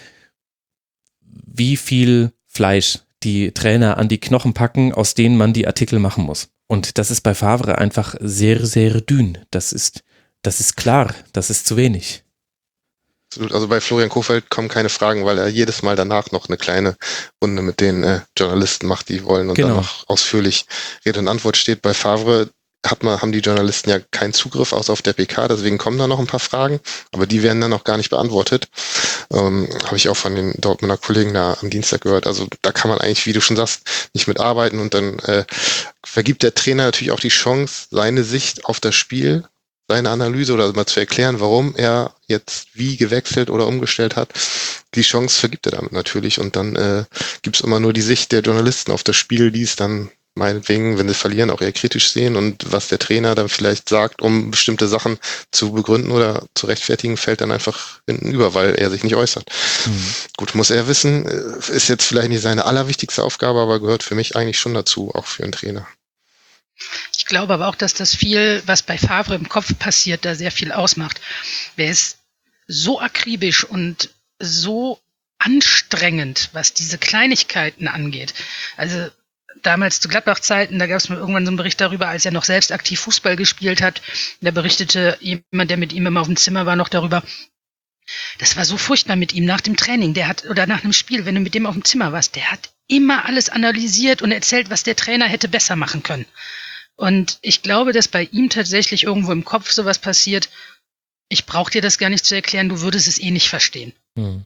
wie viel Fleisch die Trainer an die Knochen packen, aus denen man die Artikel machen muss. Und das ist bei Favre einfach sehr, sehr dünn. Das ist, das ist klar, das ist zu wenig. Absolut. Also bei Florian Kohfeldt kommen keine Fragen, weil er jedes Mal danach noch eine kleine Runde mit den äh, Journalisten macht, die wollen und genau. Dann noch ausführlich Rede und Antwort steht. Bei Favre hat man, haben die Journalisten ja keinen Zugriff außer auf der P K, deswegen kommen da noch ein paar Fragen, aber die werden dann noch gar nicht beantwortet. Ähm, habe ich auch von den Dortmunder Kollegen da am Dienstag gehört. Also da kann man eigentlich, wie du schon sagst, nicht mitarbeiten und dann äh, vergibt der Trainer natürlich auch die Chance, seine Sicht auf das Spiel, seine Analyse oder mal zu erklären, warum er jetzt wie gewechselt oder umgestellt hat. Die Chance vergibt er damit natürlich und dann äh, gibt es immer nur die Sicht der Journalisten auf das Spiel, die es dann meinetwegen, wenn sie verlieren, auch eher kritisch sehen und was der Trainer dann vielleicht sagt, um bestimmte Sachen zu begründen oder zu rechtfertigen, fällt dann einfach hinten über, weil er sich nicht äußert. Mhm. Gut, muss er wissen, ist jetzt vielleicht nicht seine allerwichtigste Aufgabe, aber gehört für mich eigentlich schon dazu, auch für einen Trainer. Ich glaube aber auch, dass das viel, was bei Favre im Kopf passiert, da sehr viel ausmacht. Wer ist so akribisch und so anstrengend, was diese Kleinigkeiten angeht. Also damals zu Gladbach-Zeiten, da gab es mal irgendwann so einen Bericht darüber, als er noch selbst aktiv Fußball gespielt hat. Da berichtete jemand, der mit ihm immer auf dem Zimmer war, noch darüber. Das war so furchtbar mit ihm nach dem Training, der hat, oder nach einem Spiel, wenn du mit dem auf dem Zimmer warst, der hat immer alles analysiert und erzählt, was der Trainer hätte besser machen können. Und ich glaube, dass bei ihm tatsächlich irgendwo im Kopf sowas passiert. Ich brauche dir das gar nicht zu erklären, du würdest es eh nicht verstehen. Hm.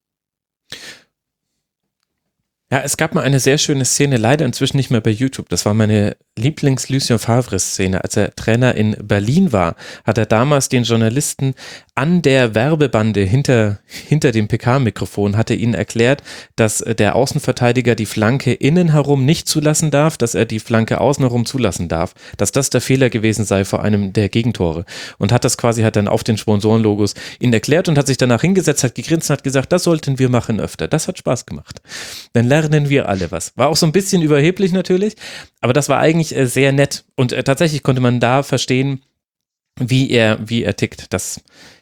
Ja, es gab mal eine sehr schöne Szene, leider inzwischen nicht mehr bei YouTube. Das war meine Lieblings-Lucien Favre-Szene. Als er Trainer in Berlin war, hat er damals den Journalisten an der Werbebande hinter, hinter dem P K-Mikrofon, hatte ihnen erklärt, dass der Außenverteidiger die Flanke innen herum nicht zulassen darf, dass er die Flanke außen herum zulassen darf, dass das der Fehler gewesen sei vor einem der Gegentore. Und hat das quasi, hat dann auf den Sponsorenlogos ihnen erklärt und hat sich danach hingesetzt, hat gegrinst und hat gesagt, das sollten wir machen öfter. Das hat Spaß gemacht. Dann lernen wir alle was. War auch so ein bisschen überheblich natürlich, aber das war eigentlich äh, sehr nett und äh, tatsächlich konnte man da verstehen, wie er, wie er tickt. Das,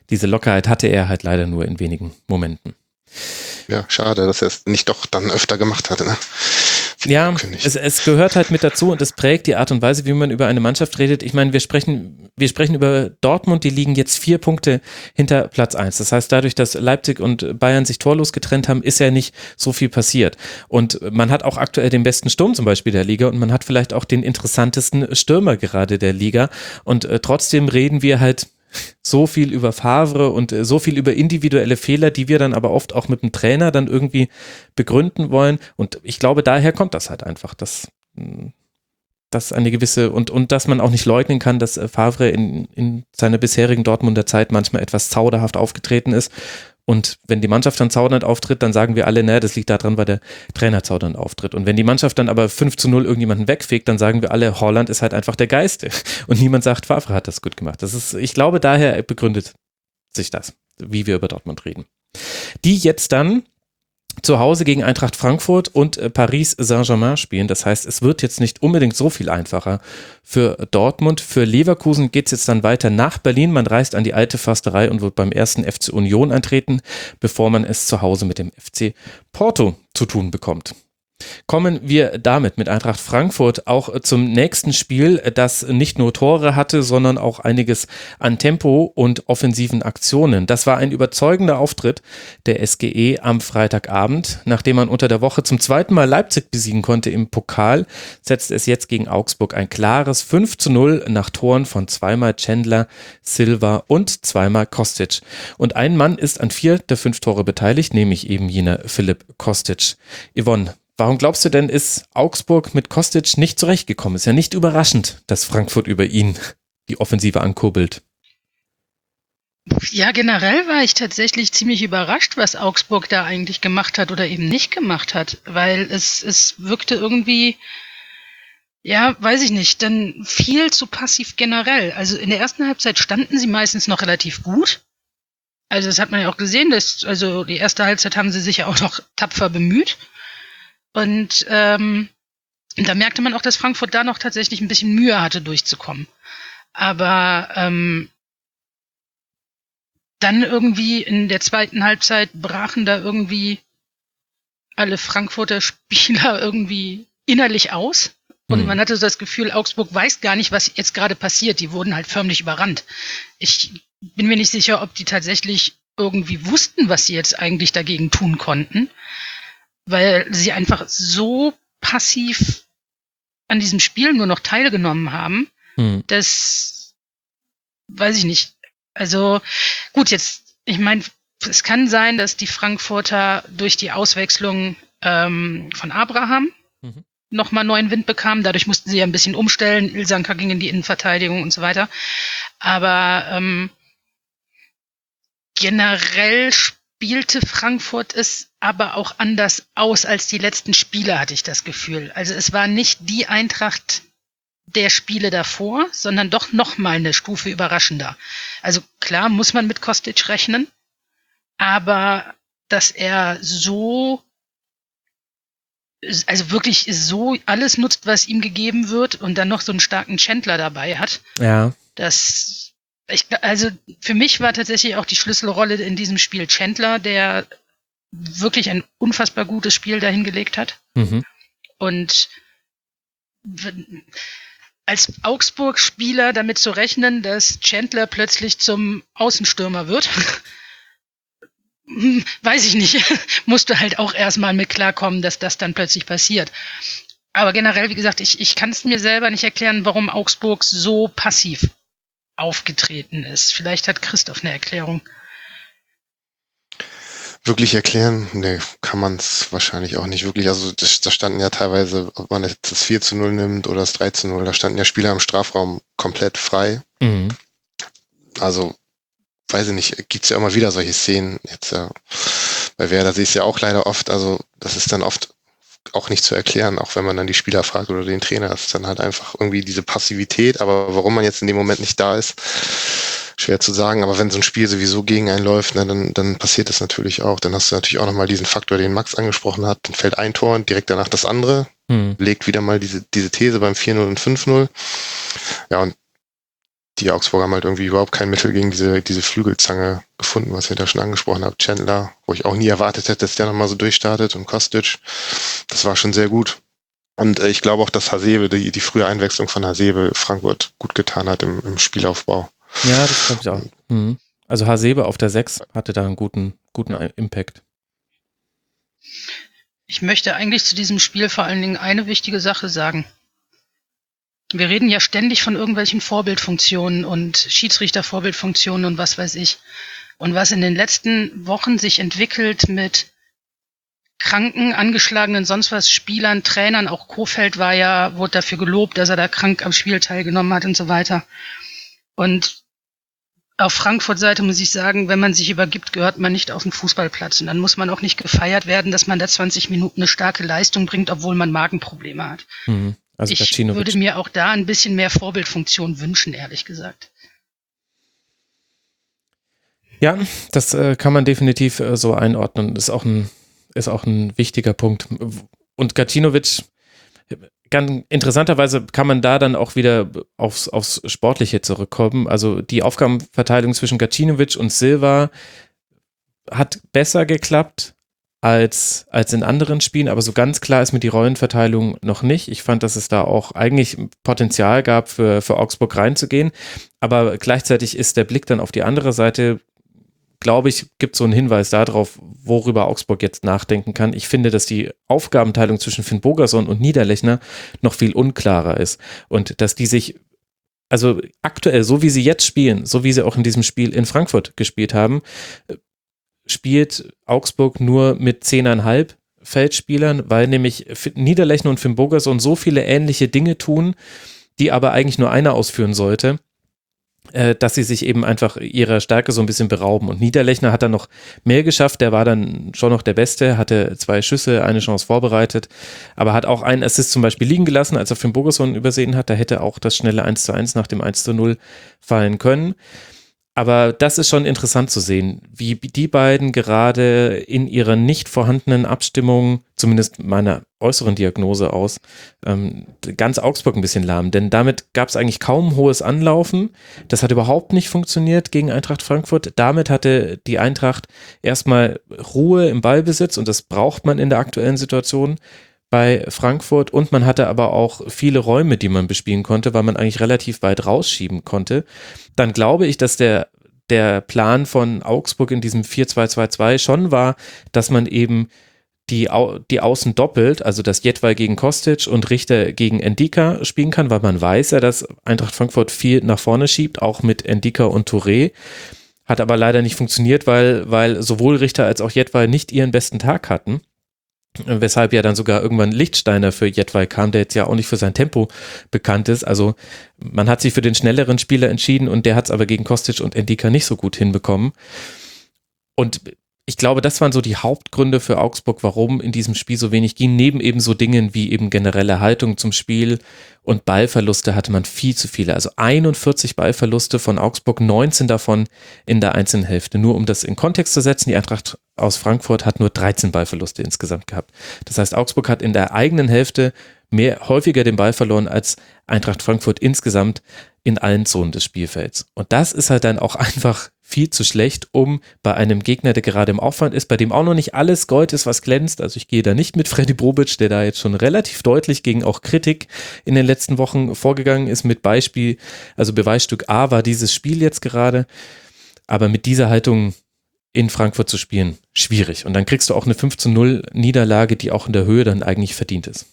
diese Lockerheit hatte er halt leider nur in wenigen Momenten. Ja, schade, dass er es nicht doch dann öfter gemacht hatte, ne? Ja, es, es gehört halt mit dazu und es prägt die Art und Weise, wie man über eine Mannschaft redet. Ich meine, wir sprechen, wir sprechen über Dortmund, die liegen jetzt vier Punkte hinter Platz eins. Das heißt, dadurch, dass Leipzig und Bayern sich torlos getrennt haben, ist ja nicht so viel passiert. Und man hat auch aktuell den besten Sturm zum Beispiel der Liga und man hat vielleicht auch den interessantesten Stürmer gerade der Liga. Und äh, trotzdem reden wir halt so viel über Favre und äh, so viel über individuelle Fehler, die wir dann aber oft auch mit dem Trainer dann irgendwie begründen wollen. Und ich glaube, daher kommt das halt einfach, dass, dass eine gewisse und, und dass man auch nicht leugnen kann, dass äh, Favre in, in seiner bisherigen Dortmunder Zeit manchmal etwas zauderhaft aufgetreten ist. Und wenn die Mannschaft dann zaudernd auftritt, dann sagen wir alle, naja, das liegt daran, weil der Trainer zaudernd auftritt. Und wenn die Mannschaft dann aber fünf zu null irgendjemanden wegfegt, dann sagen wir alle, Haaland ist halt einfach der Geiste. Und niemand sagt, Favre hat das gut gemacht. Das ist, ich glaube, daher begründet sich das, wie wir über Dortmund reden. Die jetzt dann zu Hause gegen Eintracht Frankfurt und äh, Paris Saint-Germain spielen. Das heißt, es wird jetzt nicht unbedingt so viel einfacher für Dortmund. Für Leverkusen geht es jetzt dann weiter nach Berlin. Man reist an die alte Försterei und wird beim ersten F C Union antreten, bevor man es zu Hause mit dem F C Porto zu tun bekommt. Kommen wir damit mit Eintracht Frankfurt auch zum nächsten Spiel, das nicht nur Tore hatte, sondern auch einiges an Tempo und offensiven Aktionen. Das war ein überzeugender Auftritt der S G E am Freitagabend. Nachdem man unter der Woche zum zweiten Mal Leipzig besiegen konnte im Pokal, setzt es jetzt gegen Augsburg ein klares fünf zu null nach Toren von zweimal Chandler, Silva und zweimal Kostic. Und ein Mann ist an vier der fünf Tore beteiligt, nämlich eben jener Philipp Kostic. Yvonne, warum glaubst du denn, ist Augsburg mit Kostic nicht zurechtgekommen? Ist ja nicht überraschend, dass Frankfurt über ihn die Offensive ankurbelt. Ja, generell war ich tatsächlich ziemlich überrascht, was Augsburg da eigentlich gemacht hat oder eben nicht gemacht hat, weil es, es wirkte irgendwie, ja, weiß ich nicht, dann viel zu passiv generell. Also in der ersten Halbzeit standen sie meistens noch relativ gut. Also das hat man ja auch gesehen, dass, also die erste Halbzeit haben sie sich ja auch noch tapfer bemüht. Und ähm, da merkte man auch, dass Frankfurt da noch tatsächlich ein bisschen Mühe hatte, durchzukommen. Aber ähm, dann irgendwie in der zweiten Halbzeit brachen da irgendwie alle Frankfurter Spieler irgendwie innerlich aus. Und man hatte so das Gefühl, Augsburg weiß gar nicht, was jetzt gerade passiert. Die wurden halt förmlich überrannt. Ich bin mir nicht sicher, ob die tatsächlich irgendwie wussten, was sie jetzt eigentlich dagegen tun konnten. Weil sie einfach so passiv an diesem Spiel nur noch teilgenommen haben, hm. dass, weiß ich nicht, also gut, jetzt, ich meine, es kann sein, dass die Frankfurter durch die Auswechslung ähm, von Abraham mhm. nochmal neuen Wind bekamen, dadurch mussten sie ja ein bisschen umstellen, Ilsanker ging in die Innenverteidigung und so weiter, aber ähm, generell spielte Frankfurt es aber auch anders aus als die letzten Spiele, hatte ich das Gefühl. Also es war nicht die Eintracht der Spiele davor, sondern doch nochmal eine Stufe überraschender. Also klar muss man mit Kostic rechnen, aber dass er so, also wirklich so alles nutzt, was ihm gegeben wird und dann noch so einen starken Chandler dabei hat, ja. das Ich, also für mich war tatsächlich auch die Schlüsselrolle in diesem Spiel Chandler, der wirklich ein unfassbar gutes Spiel dahingelegt hat. Mhm. Und als Augsburg-Spieler damit zu rechnen, dass Chandler plötzlich zum Außenstürmer wird, weiß ich nicht, musste halt auch erstmal mit klarkommen, dass das dann plötzlich passiert. Aber generell, wie gesagt, ich, ich kann es mir selber nicht erklären, warum Augsburg so passiv aufgetreten ist. Vielleicht hat Christoph eine Erklärung. Wirklich erklären? Nee, kann man es wahrscheinlich auch nicht wirklich. Also das, da standen ja teilweise, ob man jetzt das vier zu null nimmt oder das drei zu null, da standen ja Spieler im Strafraum komplett frei. Mhm. Also, weiß ich nicht, gibt's ja immer wieder solche Szenen. Jetzt ja, bei Werder sehe ich es ja auch leider oft, also das ist dann oft auch nicht zu erklären, auch wenn man dann die Spieler fragt oder den Trainer, das ist dann halt einfach irgendwie diese Passivität, aber warum man jetzt in dem Moment nicht da ist, schwer zu sagen, aber wenn so ein Spiel sowieso gegen einen läuft, ne, dann, dann passiert das natürlich auch, dann hast du natürlich auch nochmal diesen Faktor, den Max angesprochen hat, dann fällt ein Tor und direkt danach das andere, hm. legt wieder mal diese, diese These beim vier null und fünf null, ja, und die Augsburger haben halt irgendwie überhaupt kein Mittel gegen diese, diese Flügelzange gefunden, was ihr da schon angesprochen habt. Chandler, wo ich auch nie erwartet hätte, dass der nochmal so durchstartet, und Kostic. Das war schon sehr gut. Und äh, ich glaube auch, dass Hasebe, die, die frühe Einwechslung von Hasebe Frankfurt gut getan hat im, im Spielaufbau. Ja, das glaube ich auch. Mhm. Also Hasebe auf der sechs hatte da einen guten, guten Impact. Ich möchte eigentlich zu diesem Spiel vor allen Dingen eine wichtige Sache sagen. Wir reden ja ständig von irgendwelchen Vorbildfunktionen und Schiedsrichtervorbildfunktionen und was weiß ich. Und was in den letzten Wochen sich entwickelt mit kranken, angeschlagenen, sonst was Spielern, Trainern, auch Kohfeldt war ja, wurde dafür gelobt, dass er da krank am Spiel teilgenommen hat und so weiter. Und auf Frankfurt-Seite muss ich sagen, wenn man sich übergibt, gehört man nicht auf den Fußballplatz. Und dann muss man auch nicht gefeiert werden, dass man da zwanzig Minuten eine starke Leistung bringt, obwohl man Magenprobleme hat. Mhm. Also ich Gacinovic. würde mir auch da ein bisschen mehr Vorbildfunktion wünschen, ehrlich gesagt. Ja, das äh, kann man definitiv äh, so einordnen. Ist auch ein, ist auch ein wichtiger Punkt. Und Gacinovic, ganz interessanterweise kann man da dann auch wieder aufs, aufs Sportliche zurückkommen. Also die Aufgabenverteilung zwischen Gacinovic und Silva hat besser geklappt als, als in anderen Spielen, aber so ganz klar ist mir die Rollenverteilung noch nicht. Ich fand, dass es da auch eigentlich Potenzial gab, für, für Augsburg reinzugehen, aber gleichzeitig ist der Blick dann auf die andere Seite, glaube ich, gibt so einen Hinweis darauf, worüber Augsburg jetzt nachdenken kann. Ich finde, dass die Aufgabenteilung zwischen Finn Bogerson und Niederlechner noch viel unklarer ist und dass die sich, also aktuell, so wie sie jetzt spielen, so wie sie auch in diesem Spiel in Frankfurt gespielt haben, spielt Augsburg nur mit zehn Komma fünf Feldspielern, weil nämlich Niederlechner und Finn Bogerson so viele ähnliche Dinge tun, die aber eigentlich nur einer ausführen sollte, äh, dass sie sich eben einfach ihrer Stärke so ein bisschen berauben. Und Niederlechner hat dann noch mehr geschafft, der war dann schon noch der Beste, hatte zwei Schüsse, eine Chance vorbereitet, aber hat auch einen Assist zum Beispiel liegen gelassen, als er Finn Bogerson übersehen hat, da hätte auch das schnelle eins zu eins nach dem eins zu null fallen können. Aber das ist schon interessant zu sehen, wie die beiden gerade in ihrer nicht vorhandenen Abstimmung, zumindest meiner äußeren Diagnose aus, ähm, ganz Augsburg ein bisschen lahm. Denn damit gab es eigentlich kaum hohes Anlaufen. Das hat überhaupt nicht funktioniert gegen Eintracht Frankfurt. Damit hatte die Eintracht erstmal Ruhe im Ballbesitz und das braucht man in der aktuellen Situation bei Frankfurt, und man hatte aber auch viele Räume, die man bespielen konnte, weil man eigentlich relativ weit rausschieben konnte. Dann glaube ich, dass der, der Plan von Augsburg in diesem vier zwei zwei zwei schon war, dass man eben die, Au- die Außen doppelt, also dass Jedwai gegen Kostic und Richter gegen Endika spielen kann, weil man weiß ja, dass Eintracht Frankfurt viel nach vorne schiebt, auch mit Endika und Touré. Hat aber leider nicht funktioniert, weil, weil sowohl Richter als auch Jedwai nicht ihren besten Tag hatten. Weshalb ja dann sogar irgendwann Lichtsteiner für Jedwai kam, der jetzt ja auch nicht für sein Tempo bekannt ist. Also man hat sich für den schnelleren Spieler entschieden und der hat es aber gegen Kostic und Endika nicht so gut hinbekommen. Und ich glaube, das waren so die Hauptgründe für Augsburg, warum in diesem Spiel so wenig ging. Neben eben so Dingen wie eben generelle Haltung zum Spiel und Ballverluste hatte man viel zu viele. Also einundvierzig Ballverluste von Augsburg, neunzehn davon in der einzelnen Hälfte. Nur um das in Kontext zu setzen, die Eintracht aus Frankfurt hat nur dreizehn Ballverluste insgesamt gehabt. Das heißt, Augsburg hat in der eigenen Hälfte mehr, häufiger den Ball verloren als Eintracht Frankfurt insgesamt in allen Zonen des Spielfelds. Und das ist halt dann auch einfach viel zu schlecht, um bei einem Gegner, der gerade im Aufwand ist, bei dem auch noch nicht alles Gold ist, was glänzt. Also ich gehe da nicht mit Freddy Bobic, der da jetzt schon relativ deutlich gegen auch Kritik in den letzten Wochen vorgegangen ist mit Beispiel, also Beweisstück A war dieses Spiel jetzt gerade, aber mit dieser Haltung in Frankfurt zu spielen, schwierig. Und dann kriegst du auch eine fünf zu null Niederlage, die auch in der Höhe dann eigentlich verdient ist.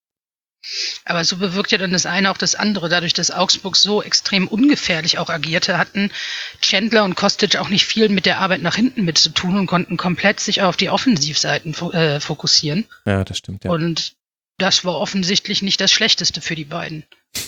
Aber so bewirkt ja dann das eine auch das andere. Dadurch, dass Augsburg so extrem ungefährlich auch agierte, hatten Chandler und Kostic auch nicht viel mit der Arbeit nach hinten mit zu tun und konnten komplett sich auf die Offensivseiten äh, fokussieren. Ja, das stimmt, ja. Und das war offensichtlich nicht das Schlechteste für die beiden.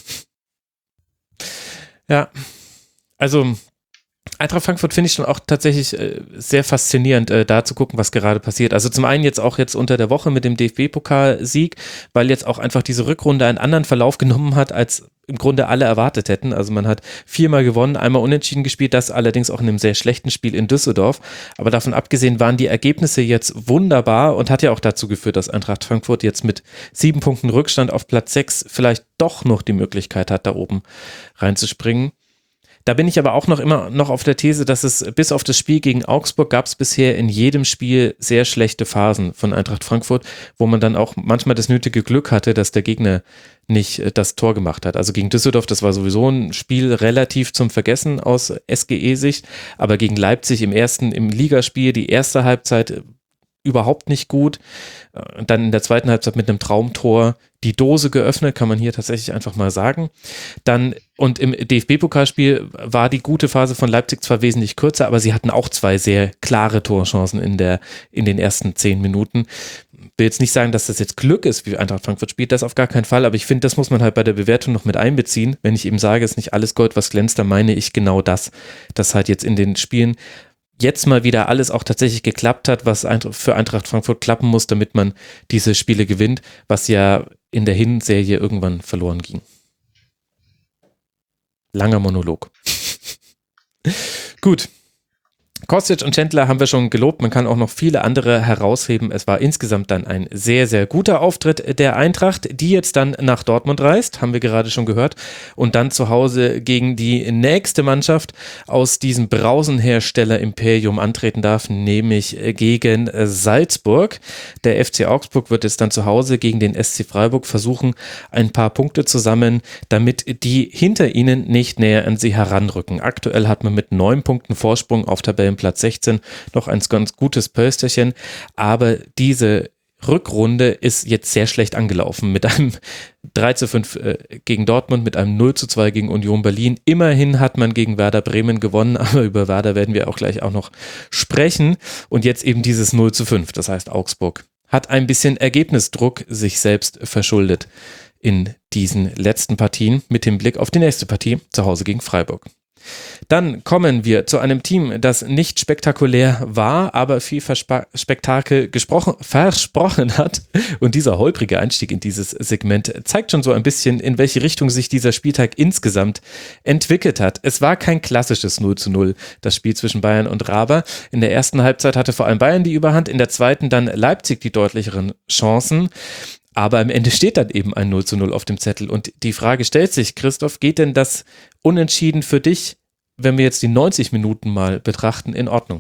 Ja, also Eintracht Frankfurt finde ich schon auch tatsächlich äh, sehr faszinierend, äh, da zu gucken, was gerade passiert. Also zum einen jetzt auch jetzt unter der Woche mit dem D F B-Pokalsieg, weil jetzt auch einfach diese Rückrunde einen anderen Verlauf genommen hat, als im Grunde alle erwartet hätten. Also man hat viermal gewonnen, einmal unentschieden gespielt, das allerdings auch in einem sehr schlechten Spiel in Düsseldorf. Aber davon abgesehen waren die Ergebnisse jetzt wunderbar und hat ja auch dazu geführt, dass Eintracht Frankfurt jetzt mit sieben Punkten Rückstand auf Platz sechs vielleicht doch noch die Möglichkeit hat, da oben reinzuspringen. Da bin ich aber auch noch immer noch auf der These, dass es bis auf das Spiel gegen Augsburg gab es bisher in jedem Spiel sehr schlechte Phasen von Eintracht Frankfurt, wo man dann auch manchmal das nötige Glück hatte, dass der Gegner nicht äh, das Tor gemacht hat. Also gegen Düsseldorf, das war sowieso ein Spiel relativ zum Vergessen aus S G E-Sicht, aber gegen Leipzig im ersten, im Ligaspiel, die erste Halbzeit überhaupt nicht gut. Dann in der zweiten Halbzeit mit einem Traumtor die Dose geöffnet, kann man hier tatsächlich einfach mal sagen. Dann und im D F B-Pokalspiel war die gute Phase von Leipzig zwar wesentlich kürzer, aber sie hatten auch zwei sehr klare Torchancen in der in den ersten zehn Minuten. Ich will jetzt nicht sagen, dass das jetzt Glück ist, wie Eintracht Frankfurt spielt, das auf gar keinen Fall, aber ich finde, das muss man halt bei der Bewertung noch mit einbeziehen. Wenn ich eben sage, es ist nicht alles Gold, was glänzt, dann meine ich genau das, dass halt jetzt in den Spielen jetzt mal wieder alles auch tatsächlich geklappt hat, was für Eintracht Frankfurt klappen muss, damit man diese Spiele gewinnt, was ja in der Hinserie irgendwann verloren ging. Langer Monolog. Gut. Kostic und Chandler haben wir schon gelobt, man kann auch noch viele andere herausheben. Es war insgesamt dann ein sehr, sehr guter Auftritt der Eintracht, die jetzt dann nach Dortmund reist, haben wir gerade schon gehört, und dann zu Hause gegen die nächste Mannschaft aus diesem Brausenhersteller-Imperium antreten darf, nämlich gegen Salzburg. Der F C Augsburg wird jetzt dann zu Hause gegen den S C Freiburg versuchen, ein paar Punkte zu sammeln, damit die hinter ihnen nicht näher an sie heranrücken. Aktuell hat man mit neun Punkten Vorsprung auf Tabellen Platz sechzehn noch ein ganz gutes Pölsterchen, aber diese Rückrunde ist jetzt sehr schlecht angelaufen mit einem drei zu fünf äh, gegen Dortmund, mit einem null zu zwei gegen Union Berlin. Immerhin hat man gegen Werder Bremen gewonnen, aber über Werder werden wir auch gleich auch noch sprechen, und jetzt eben dieses null zu fünf, das heißt Augsburg hat ein bisschen Ergebnisdruck sich selbst verschuldet in diesen letzten Partien mit dem Blick auf die nächste Partie zu Hause gegen Freiburg. Dann kommen wir zu einem Team, das nicht spektakulär war, aber viel Verspa- Spektakel gesprochen, versprochen hat. Und dieser holprige Einstieg in dieses Segment zeigt schon so ein bisschen, in welche Richtung sich dieser Spieltag insgesamt entwickelt hat. Es war kein klassisches null zu null, das Spiel zwischen Bayern und Raber. In der ersten Halbzeit hatte vor allem Bayern die Überhand, in der zweiten dann Leipzig die deutlicheren Chancen. Aber am Ende steht dann eben ein null zu null auf dem Zettel. Und die Frage stellt sich, Christoph, geht denn das Unentschieden für dich, wenn wir jetzt die neunzig Minuten mal betrachten, in Ordnung?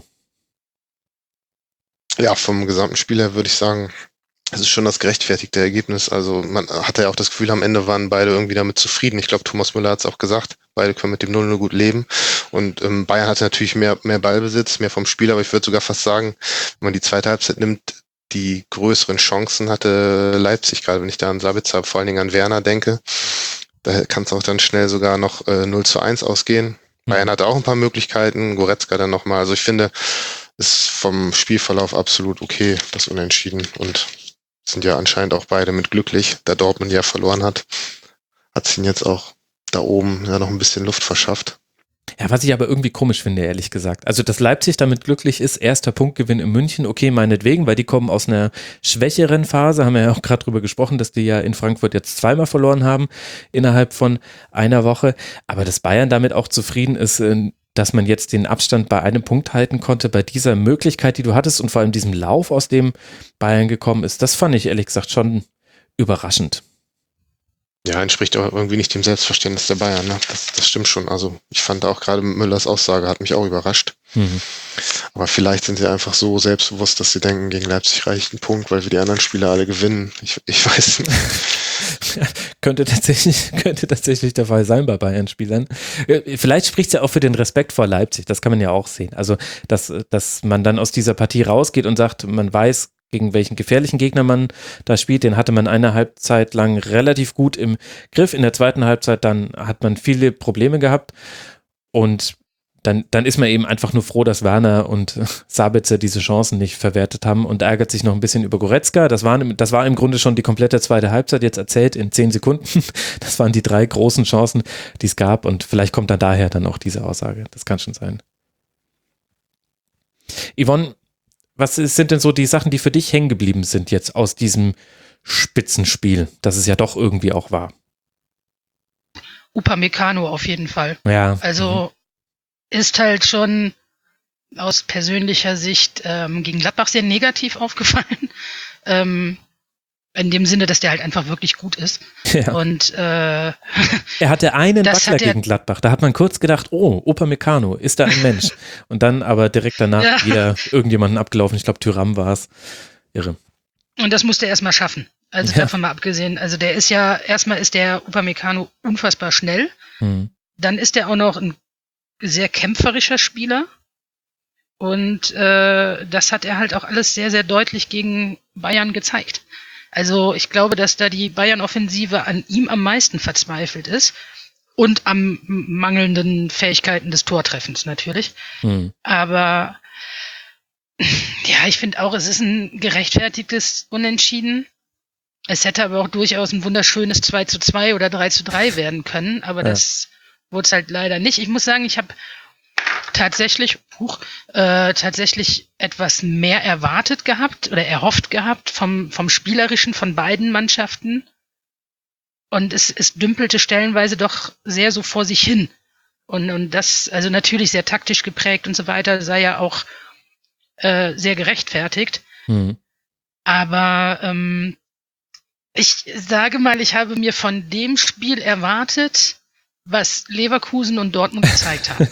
Ja, vom gesamten Spiel her würde ich sagen, es ist schon das gerechtfertigte Ergebnis. Also man hatte ja auch das Gefühl, am Ende waren beide irgendwie damit zufrieden. Ich glaube, Thomas Müller hat es auch gesagt, beide können mit dem null null gut leben. Und ähm, Bayern hatte natürlich mehr, mehr Ballbesitz, mehr vom Spiel, aber ich würde sogar fast sagen, wenn man die zweite Halbzeit nimmt, die größeren Chancen hatte Leipzig, gerade wenn ich da an Sabitzer, vor allen Dingen an Werner denke. Da kann es auch dann schnell sogar noch äh, null zu eins ausgehen. Mhm. Bayern hatte auch ein paar Möglichkeiten, Goretzka dann nochmal. Also ich finde, ist vom Spielverlauf absolut okay, das Unentschieden. Und sind ja anscheinend auch beide mit glücklich, da Dortmund ja verloren hat. Hat es ihnen jetzt auch da oben ja noch ein bisschen Luft verschafft. Ja, was ich aber irgendwie komisch finde, ehrlich gesagt. Also, dass Leipzig damit glücklich ist, erster Punktgewinn in München, okay, meinetwegen, weil die kommen aus einer schwächeren Phase, haben wir ja auch gerade drüber gesprochen, dass die ja in Frankfurt jetzt zweimal verloren haben innerhalb von einer Woche. Aber dass Bayern damit auch zufrieden ist, dass man jetzt den Abstand bei einem Punkt halten konnte, bei dieser Möglichkeit, die du hattest und vor allem diesem Lauf, aus dem Bayern gekommen ist, das fand ich ehrlich gesagt schon überraschend. Ja, entspricht auch irgendwie nicht dem Selbstverständnis der Bayern. Ne? Das, das stimmt schon. Also ich fand auch gerade Müllers Aussage hat mich auch überrascht. Mhm. Aber vielleicht sind sie einfach so selbstbewusst, dass sie denken, gegen Leipzig reicht ein Punkt, weil wir die anderen Spieler alle gewinnen. Ich, ich weiß nicht. könnte tatsächlich, könnte tatsächlich der Fall sein bei Bayern-Spielern. Vielleicht spricht es ja auch für den Respekt vor Leipzig. Das kann man ja auch sehen. Also, dass, dass man dann aus dieser Partie rausgeht und sagt, man weiß, gegen welchen gefährlichen Gegner man da spielt, den hatte man eine Halbzeit lang relativ gut im Griff. In der zweiten Halbzeit dann hat man viele Probleme gehabt und dann, dann ist man eben einfach nur froh, dass Werner und Sabitzer diese Chancen nicht verwertet haben und ärgert sich noch ein bisschen über Goretzka. Das war, das war im Grunde schon die komplette zweite Halbzeit, jetzt erzählt in zehn Sekunden. Das waren die drei großen Chancen, die es gab, und vielleicht kommt dann daher dann auch diese Aussage. Das kann schon sein. Yvonne, was sind denn so die Sachen, die für dich hängen geblieben sind jetzt aus diesem Spitzenspiel, das es ja doch irgendwie auch war? Upamecano auf jeden Fall. Ja. Also mhm. ist halt schon aus persönlicher Sicht ähm, gegen Gladbach sehr negativ aufgefallen. Ähm, In dem Sinne, dass der halt einfach wirklich gut ist. Ja. Und äh, er hatte einen das Wackler hat er- gegen Gladbach. Da hat man kurz gedacht, oh, Upamecano, ist da ein Mensch? Und dann aber direkt danach Ja. wieder irgendjemanden abgelaufen. Ich glaube, Thuram war es. Irre. Und das musste er erstmal schaffen. Also Ja. davon mal abgesehen. Also der ist ja, erstmal ist der Upamecano unfassbar schnell. Hm. Dann ist er auch noch ein sehr kämpferischer Spieler. Und äh, das hat er halt auch alles sehr, sehr deutlich gegen Bayern gezeigt. Also ich glaube, dass da die Bayern-Offensive an ihm am meisten verzweifelt ist. Und am mangelnden Fähigkeiten des Tortreffens natürlich. Hm. Aber ja, ich finde auch, es ist ein gerechtfertigtes Unentschieden. Es hätte aber auch durchaus ein wunderschönes zwei zu zwei oder drei zu drei werden können, aber Ja. das wurde es halt leider nicht. Ich muss sagen, ich habe tatsächlich, huch, äh, tatsächlich etwas mehr erwartet gehabt oder erhofft gehabt vom, vom Spielerischen von beiden Mannschaften. Und es, es dümpelte stellenweise doch sehr so vor sich hin. Und, und das, also natürlich sehr taktisch geprägt und so weiter, sei ja auch äh, sehr gerechtfertigt. Hm. Aber ähm, ich sage mal, ich habe mir von dem Spiel erwartet, was Leverkusen und Dortmund gezeigt haben.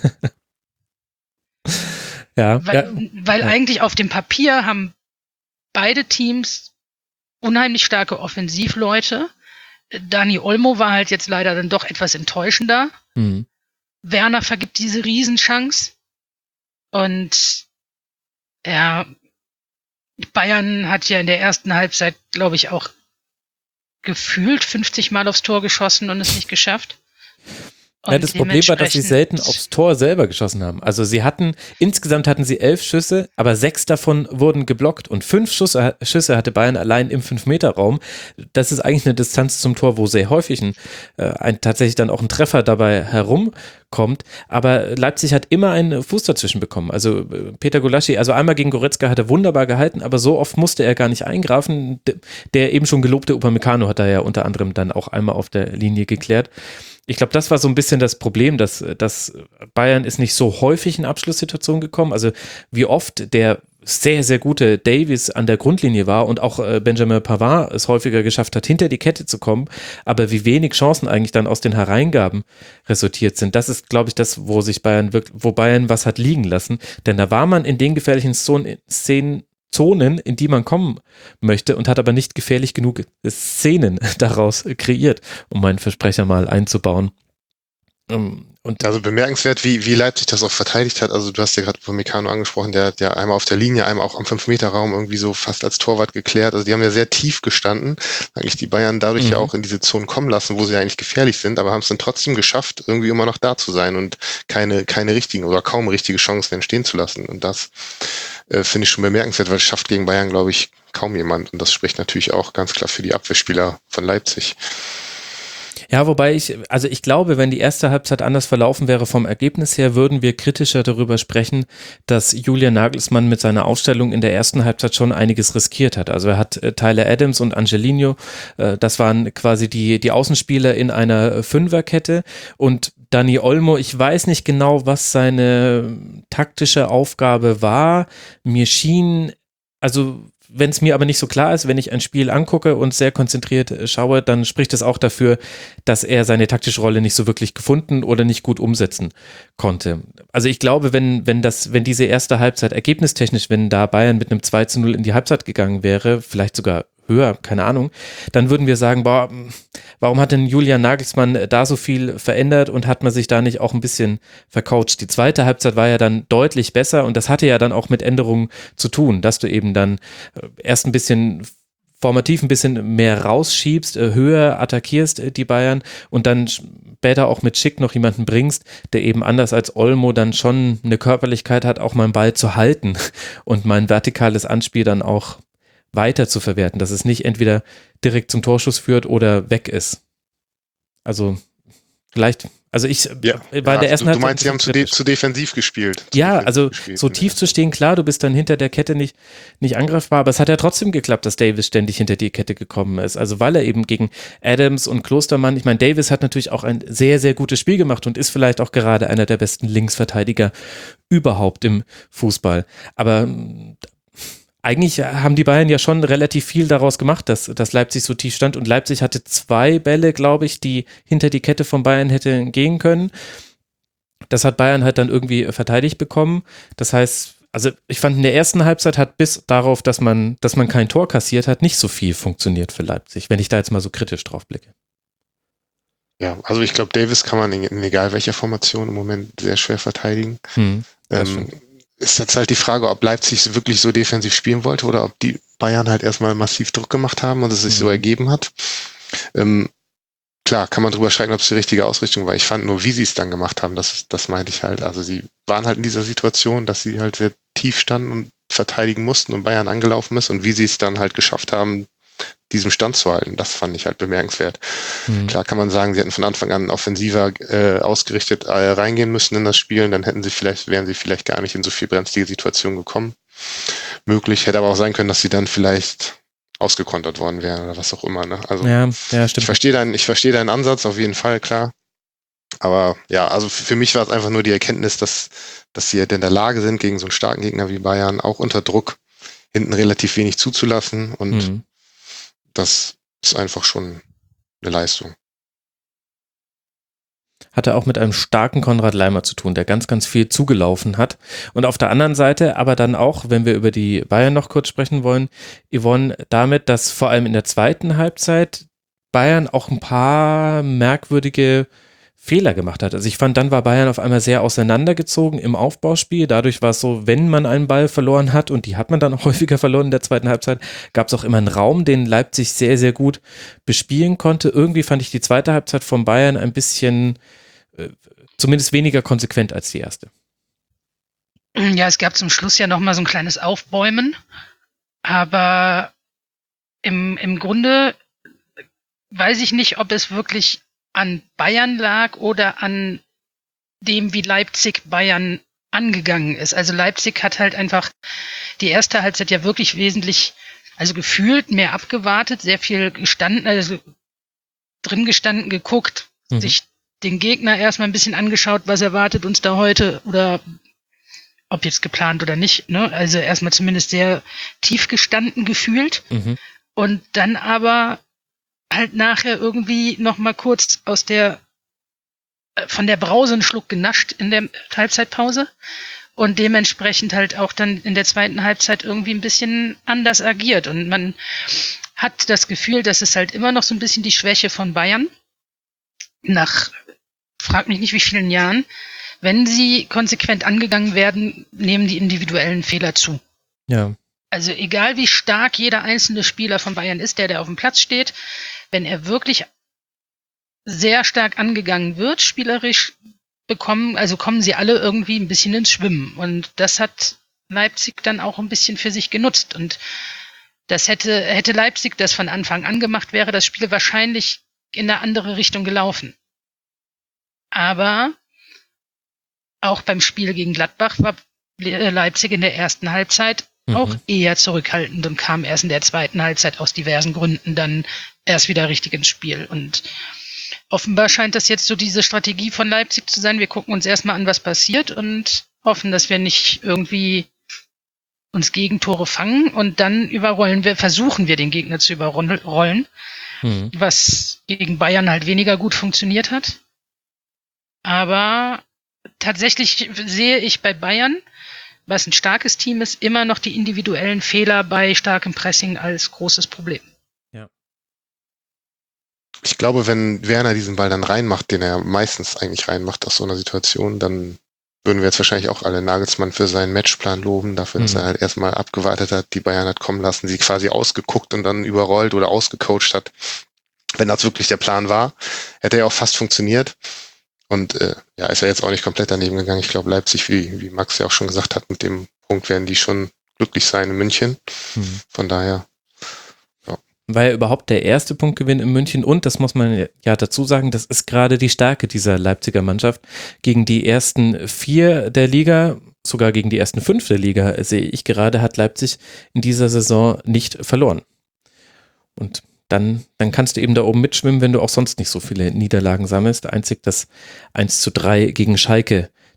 Ja, Weil, ja. weil Ja. eigentlich auf dem Papier haben beide Teams unheimlich starke Offensivleute. Dani Olmo war halt jetzt leider dann doch etwas enttäuschender. Hm. Werner vergibt diese Riesenchance. Und ja, Bayern hat ja in der ersten Halbzeit, glaube ich, auch gefühlt fünfzig Mal aufs Tor geschossen und es nicht geschafft. Ja, Und das Problem war, dass sie selten dementsprechend- aufs Tor selber geschossen haben. Also sie hatten, insgesamt hatten sie elf Schüsse, aber sechs davon wurden geblockt und fünf Schüsse, Schüsse hatte Bayern allein im fünf-Meter-Raum. Das ist eigentlich eine Distanz zum Tor, wo sehr häufig ein, äh, ein, tatsächlich dann auch ein Treffer dabei herumkommt. Aber Leipzig hat immer einen Fuß dazwischen bekommen. Also äh, Peter Gulaschi, also einmal gegen Goretzka hat er wunderbar gehalten, aber so oft musste er gar nicht eingreifen. D- Der eben schon gelobte Upamecano hat er ja unter anderem dann auch einmal auf der Linie geklärt. Ich glaube, das war so ein bisschen das Problem, dass, dass Bayern ist nicht so häufig in Abschlusssituationen gekommen. Also wie oft der sehr, sehr gute Davies an der Grundlinie war und auch äh, Benjamin Pavard es häufiger geschafft hat, hinter die Kette zu kommen, aber wie wenig Chancen eigentlich dann aus den Hereingaben resultiert sind. Das ist, glaube ich, das, wo sich Bayern wirklich, wo Bayern was hat liegen lassen. Denn da war man in den gefährlichen Szenen, Szenen Zonen, in die man kommen möchte und hat aber nicht gefährlich genug Szenen daraus kreiert, um meinen Versprecher mal einzubauen. Und Also bemerkenswert, wie, wie Leipzig das auch verteidigt hat. Also du hast ja gerade Upamecano angesprochen, der hat ja einmal auf der Linie, einmal auch am fünf-Meter-Raum irgendwie so fast als Torwart geklärt. Also die haben ja sehr tief gestanden. Eigentlich die Bayern dadurch Mhm. ja auch in diese Zonen kommen lassen, wo sie eigentlich gefährlich sind, aber haben es dann trotzdem geschafft, irgendwie immer noch da zu sein und keine, keine richtigen oder kaum richtige Chancen entstehen zu lassen. Und das äh, finde ich schon bemerkenswert, weil es schafft gegen Bayern, glaube ich, kaum jemand. Und das spricht natürlich auch ganz klar für die Abwehrspieler von Leipzig. Ja, wobei ich, also ich glaube, wenn die erste Halbzeit anders verlaufen wäre vom Ergebnis her, würden wir kritischer darüber sprechen, dass Julian Nagelsmann mit seiner Aufstellung in der ersten Halbzeit schon einiges riskiert hat. Also er hat äh, Tyler Adams und Angelino, äh, das waren quasi die, die Außenspieler in einer Fünferkette und Dani Olmo, ich weiß nicht genau, was seine taktische Aufgabe war. Mir schien, also wenn es mir aber nicht so klar ist, wenn ich ein Spiel angucke und sehr konzentriert äh, schaue, dann spricht es auch dafür, dass er seine taktische Rolle nicht so wirklich gefunden oder nicht gut umsetzen konnte. Also ich glaube, wenn, wenn das, wenn diese erste Halbzeit ergebnistechnisch, wenn da Bayern mit einem zwei zu null in die Halbzeit gegangen wäre, vielleicht sogar höher, keine Ahnung, dann würden wir sagen, boah, warum hat denn Julian Nagelsmann da so viel verändert und hat man sich da nicht auch ein bisschen vercoacht? Die zweite Halbzeit war ja dann deutlich besser und das hatte ja dann auch mit Änderungen zu tun, dass du eben dann erst ein bisschen formativ ein bisschen mehr rausschiebst, höher attackierst die Bayern und dann später auch mit Schick noch jemanden bringst, der eben anders als Olmo dann schon eine Körperlichkeit hat, auch mal einen Ball zu halten und mein vertikales Anspiel dann auch weiter zu verwerten, dass es nicht entweder direkt zum Torschuss führt oder weg ist. Also vielleicht, also ich Ja, bei ja, der ersten du, Halbzeit du meinst, sie haben zu, de kritisch. zu defensiv gespielt. Zu Ja, defensiv also gespielt, so ja. tief zu stehen, klar, du bist dann hinter der Kette nicht, nicht angreifbar, aber es hat ja trotzdem geklappt, dass Davis ständig hinter die Kette gekommen ist. Also weil er eben gegen Adams und Klostermann, ich meine, Davis hat natürlich auch ein sehr, sehr gutes Spiel gemacht und ist vielleicht auch gerade einer der besten Linksverteidiger überhaupt im Fußball. Aber eigentlich haben die Bayern ja schon relativ viel daraus gemacht, dass, dass Leipzig so tief stand und Leipzig hatte zwei Bälle, glaube ich, die hinter die Kette von Bayern hätte gehen können. Das hat Bayern halt dann irgendwie verteidigt bekommen. Das heißt, also ich fand in der ersten Halbzeit hat bis darauf, dass man, dass man kein Tor kassiert hat, nicht so viel funktioniert für Leipzig, wenn ich da jetzt mal so kritisch drauf blicke. Ja, also ich glaube, Davis kann man in, in egal welcher Formation im Moment sehr schwer verteidigen. Hm, ähm, ist jetzt halt die Frage, ob Leipzig wirklich so defensiv spielen wollte oder ob die Bayern halt erstmal massiv Druck gemacht haben und es sich hm. so ergeben hat. Ähm, Klar, kann man drüber streiten, ob es die richtige Ausrichtung war. Ich fand nur, wie sie es dann gemacht haben, das, das meinte ich halt. Also sie waren halt in dieser Situation, dass sie halt sehr tief standen und verteidigen mussten und Bayern angelaufen ist und wie sie es dann halt geschafft haben, diesem Stand zu halten. Das fand ich halt bemerkenswert. Mhm. Klar kann man sagen, sie hätten von Anfang an offensiver äh, ausgerichtet äh, reingehen müssen in das Spiel, dann hätten sie vielleicht, wären sie vielleicht gar nicht in so viel brenzlige Situationen gekommen. Möglich, hätte aber auch sein können, dass sie dann vielleicht ausgekontert worden wären oder was auch immer. Ne? Also ja, ja, stimmt. Ich verstehe deinen, ich verstehe deinen Ansatz auf jeden Fall, klar. Aber ja, also für mich war es einfach nur die Erkenntnis, dass, dass sie halt in der Lage sind, gegen so einen starken Gegner wie Bayern auch unter Druck hinten relativ wenig zuzulassen und mhm. das ist einfach schon eine Leistung. Hatte auch mit einem starken Konrad Laimer zu tun, der ganz, ganz viel zugelaufen hat. Und auf der anderen Seite aber dann auch, wenn wir über die Bayern noch kurz sprechen wollen, Yvonne, damit, dass vor allem in der zweiten Halbzeit Bayern auch ein paar merkwürdige Fehler gemacht hat. Also ich fand, dann war Bayern auf einmal sehr auseinandergezogen im Aufbauspiel. Dadurch war es so, wenn man einen Ball verloren hat, und die hat man dann auch häufiger verloren in der zweiten Halbzeit, gab es auch immer einen Raum, den Leipzig sehr, sehr gut bespielen konnte. Irgendwie fand ich die zweite Halbzeit von Bayern ein bisschen zumindest weniger konsequent als die erste. Ja, es gab zum Schluss ja nochmal so ein kleines Aufbäumen, aber im, im Grunde weiß ich nicht, ob es wirklich an Bayern lag oder an dem, wie Leipzig Bayern angegangen ist. Also Leipzig hat halt einfach die erste Halbzeit ja wirklich wesentlich, also gefühlt mehr abgewartet, sehr viel gestanden, also drin gestanden, geguckt, mhm. sich den Gegner erstmal ein bisschen angeschaut, was erwartet uns da heute oder ob jetzt geplant oder nicht, ne? Also erstmal zumindest sehr tief gestanden gefühlt mhm. und dann aber halt nachher irgendwie nochmal kurz aus der von der Brause einen Schluck genascht in der Halbzeitpause und dementsprechend halt auch dann in der zweiten Halbzeit irgendwie ein bisschen anders agiert und man hat das Gefühl, dass es halt immer noch so ein bisschen die Schwäche von Bayern nach frag mich nicht wie vielen Jahren, wenn sie konsequent angegangen werden, nehmen die individuellen Fehler zu. Ja. Also egal wie stark jeder einzelne Spieler von Bayern ist, der, der auf dem Platz steht, wenn er wirklich sehr stark angegangen wird, spielerisch bekommen, also kommen sie alle irgendwie ein bisschen ins Schwimmen. Und das hat Leipzig dann auch ein bisschen für sich genutzt. Und das hätte, hätte Leipzig das von Anfang an gemacht, wäre das Spiel wahrscheinlich in eine andere Richtung gelaufen. Aber auch beim Spiel gegen Gladbach war Leipzig in der ersten Halbzeit mhm. auch eher zurückhaltend und kam erst in der zweiten Halbzeit aus diversen Gründen dann erst wieder richtig ins Spiel. Und offenbar scheint das jetzt so diese Strategie von Leipzig zu sein. Wir gucken uns erstmal an, was passiert und hoffen, dass wir nicht irgendwie uns Gegentore fangen und dann überrollen wir, versuchen wir den Gegner zu überrollen, mhm. was gegen Bayern halt weniger gut funktioniert hat. Aber tatsächlich sehe ich bei Bayern, was ein starkes Team ist, immer noch die individuellen Fehler bei starkem Pressing als großes Problem. Ja. Ich glaube, wenn Werner diesen Ball dann reinmacht, den er meistens eigentlich reinmacht aus so einer Situation, dann würden wir jetzt wahrscheinlich auch alle Nagelsmann für seinen Matchplan loben, dafür, dass mhm. er halt erstmal abgewartet hat, die Bayern hat kommen lassen, sie quasi ausgeguckt und dann überrollt oder ausgecoacht hat. Wenn das wirklich der Plan war, hätte er auch fast funktioniert. Und äh, ja, ist er jetzt auch nicht komplett daneben gegangen. Ich glaube, Leipzig, wie, wie Max ja auch schon gesagt hat, mit dem Punkt werden die schon glücklich sein in München. Mhm. Von daher, ja. War ja überhaupt der erste Punktgewinn in München und, das muss man ja dazu sagen, das ist gerade die Stärke dieser Leipziger Mannschaft. Gegen die ersten vier der Liga, sogar gegen die ersten fünf der Liga, sehe ich gerade, hat Leipzig in dieser Saison nicht verloren. Und Dann, dann kannst du eben da oben mitschwimmen, wenn du auch sonst nicht so viele Niederlagen sammelst. Einzig das eins zu drei gegen Schalke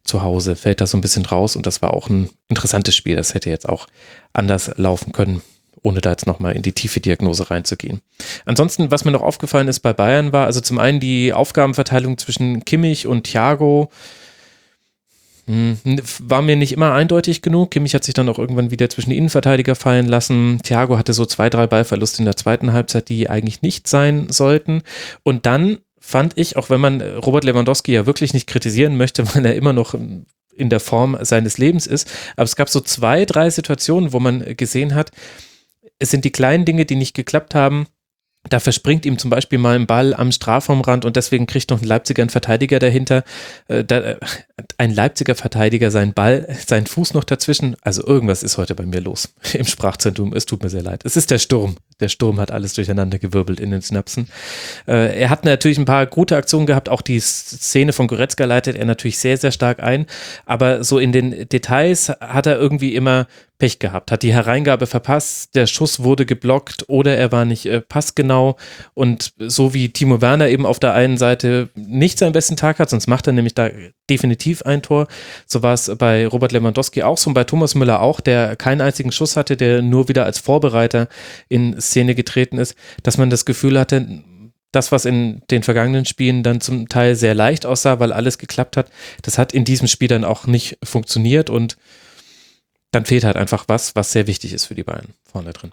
zu Hause fällt das so ein bisschen raus und das war auch ein interessantes Spiel. Das hätte jetzt auch anders laufen können, ohne da jetzt nochmal in die tiefe Diagnose reinzugehen. Ansonsten, was mir noch aufgefallen ist bei Bayern war, also zum einen die Aufgabenverteilung zwischen Kimmich und Thiago hm, war mir nicht immer eindeutig genug. Kimmich hat sich dann auch irgendwann wieder zwischen die Innenverteidiger fallen lassen. Thiago hatte so zwei, drei Ballverluste in der zweiten Halbzeit, die eigentlich nicht sein sollten. Und dann fand ich, auch wenn man Robert Lewandowski ja wirklich nicht kritisieren möchte, weil er immer noch in der Form seines Lebens ist, aber es gab so zwei, drei Situationen, wo man gesehen hat, es sind die kleinen Dinge, die nicht geklappt haben. Da verspringt ihm zum Beispiel mal ein Ball am Strafraumrand und deswegen kriegt noch ein Leipziger einen Verteidiger dahinter. Äh, da, ein Leipziger Verteidiger seinen Ball, seinen Fuß noch dazwischen. Also irgendwas ist heute bei mir los im Sprachzentrum. Es tut mir sehr leid. Es ist der Sturm. Der Sturm hat alles durcheinander gewirbelt in den Synapsen. Äh, er hat natürlich ein paar gute Aktionen gehabt. Auch die Szene von Goretzka leitet er natürlich sehr, sehr stark ein. Aber so in den Details hat er irgendwie immer Pech gehabt, hat die Hereingabe verpasst, der Schuss wurde geblockt oder er war nicht äh, passgenau und so wie Timo Werner eben auf der einen Seite nicht seinen besten Tag hat, sonst macht er nämlich da definitiv ein Tor, so war es bei Robert Lewandowski auch so und bei Thomas Müller auch, der keinen einzigen Schuss hatte, der nur wieder als Vorbereiter in Szene getreten ist, dass man das Gefühl hatte, das, was in den vergangenen Spielen dann zum Teil sehr leicht aussah, weil alles geklappt hat, das hat in diesem Spiel dann auch nicht funktioniert und dann fehlt halt einfach was, was sehr wichtig ist für die Bayern vorne drin.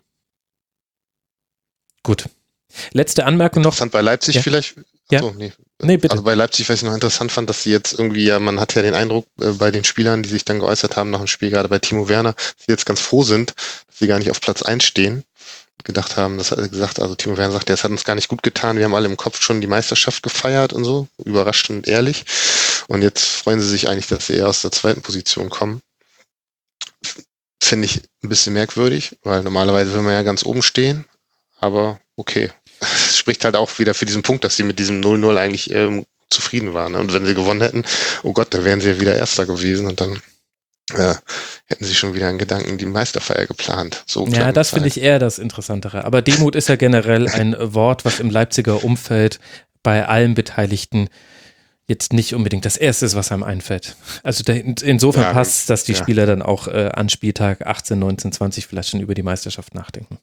Gut. Letzte Anmerkung noch. Interessant bei Leipzig ja. vielleicht. Ja. Achso, nee. Nee, bitte. Also bei Leipzig, was ich noch interessant fand, dass sie jetzt irgendwie, ja, man hat ja den Eindruck äh, bei den Spielern, die sich dann geäußert haben nach dem Spiel, gerade bei Timo Werner, dass sie jetzt ganz froh sind, dass sie gar nicht auf Platz eins stehen. Gedacht haben, das hat er gesagt, also Timo Werner sagt, das hat uns gar nicht gut getan, wir haben alle im Kopf schon die Meisterschaft gefeiert und so, überraschend ehrlich. Und jetzt freuen sie sich eigentlich, dass sie eher aus der zweiten Position kommen. Finde ich ein bisschen merkwürdig, weil normalerweise will man ja ganz oben stehen, aber okay. Es spricht halt auch wieder für diesen Punkt, dass sie mit diesem null null eigentlich ähm, zufrieden waren. Und wenn sie gewonnen hätten, oh Gott, dann wären sie ja wieder Erster gewesen und dann äh, hätten sie schon wieder in Gedanken die Meisterfeier geplant. So ja, das finde ich eher das Interessantere. Aber Demut ist ja generell ein Wort, was im Leipziger Umfeld bei allen Beteiligten jetzt nicht unbedingt das Erste ist, was einem einfällt. Also der, insofern ja, passt, dass die ja. Spieler dann auch äh, an Spieltag achtzehn, neunzehn, zwanzig vielleicht schon über die Meisterschaft nachdenken.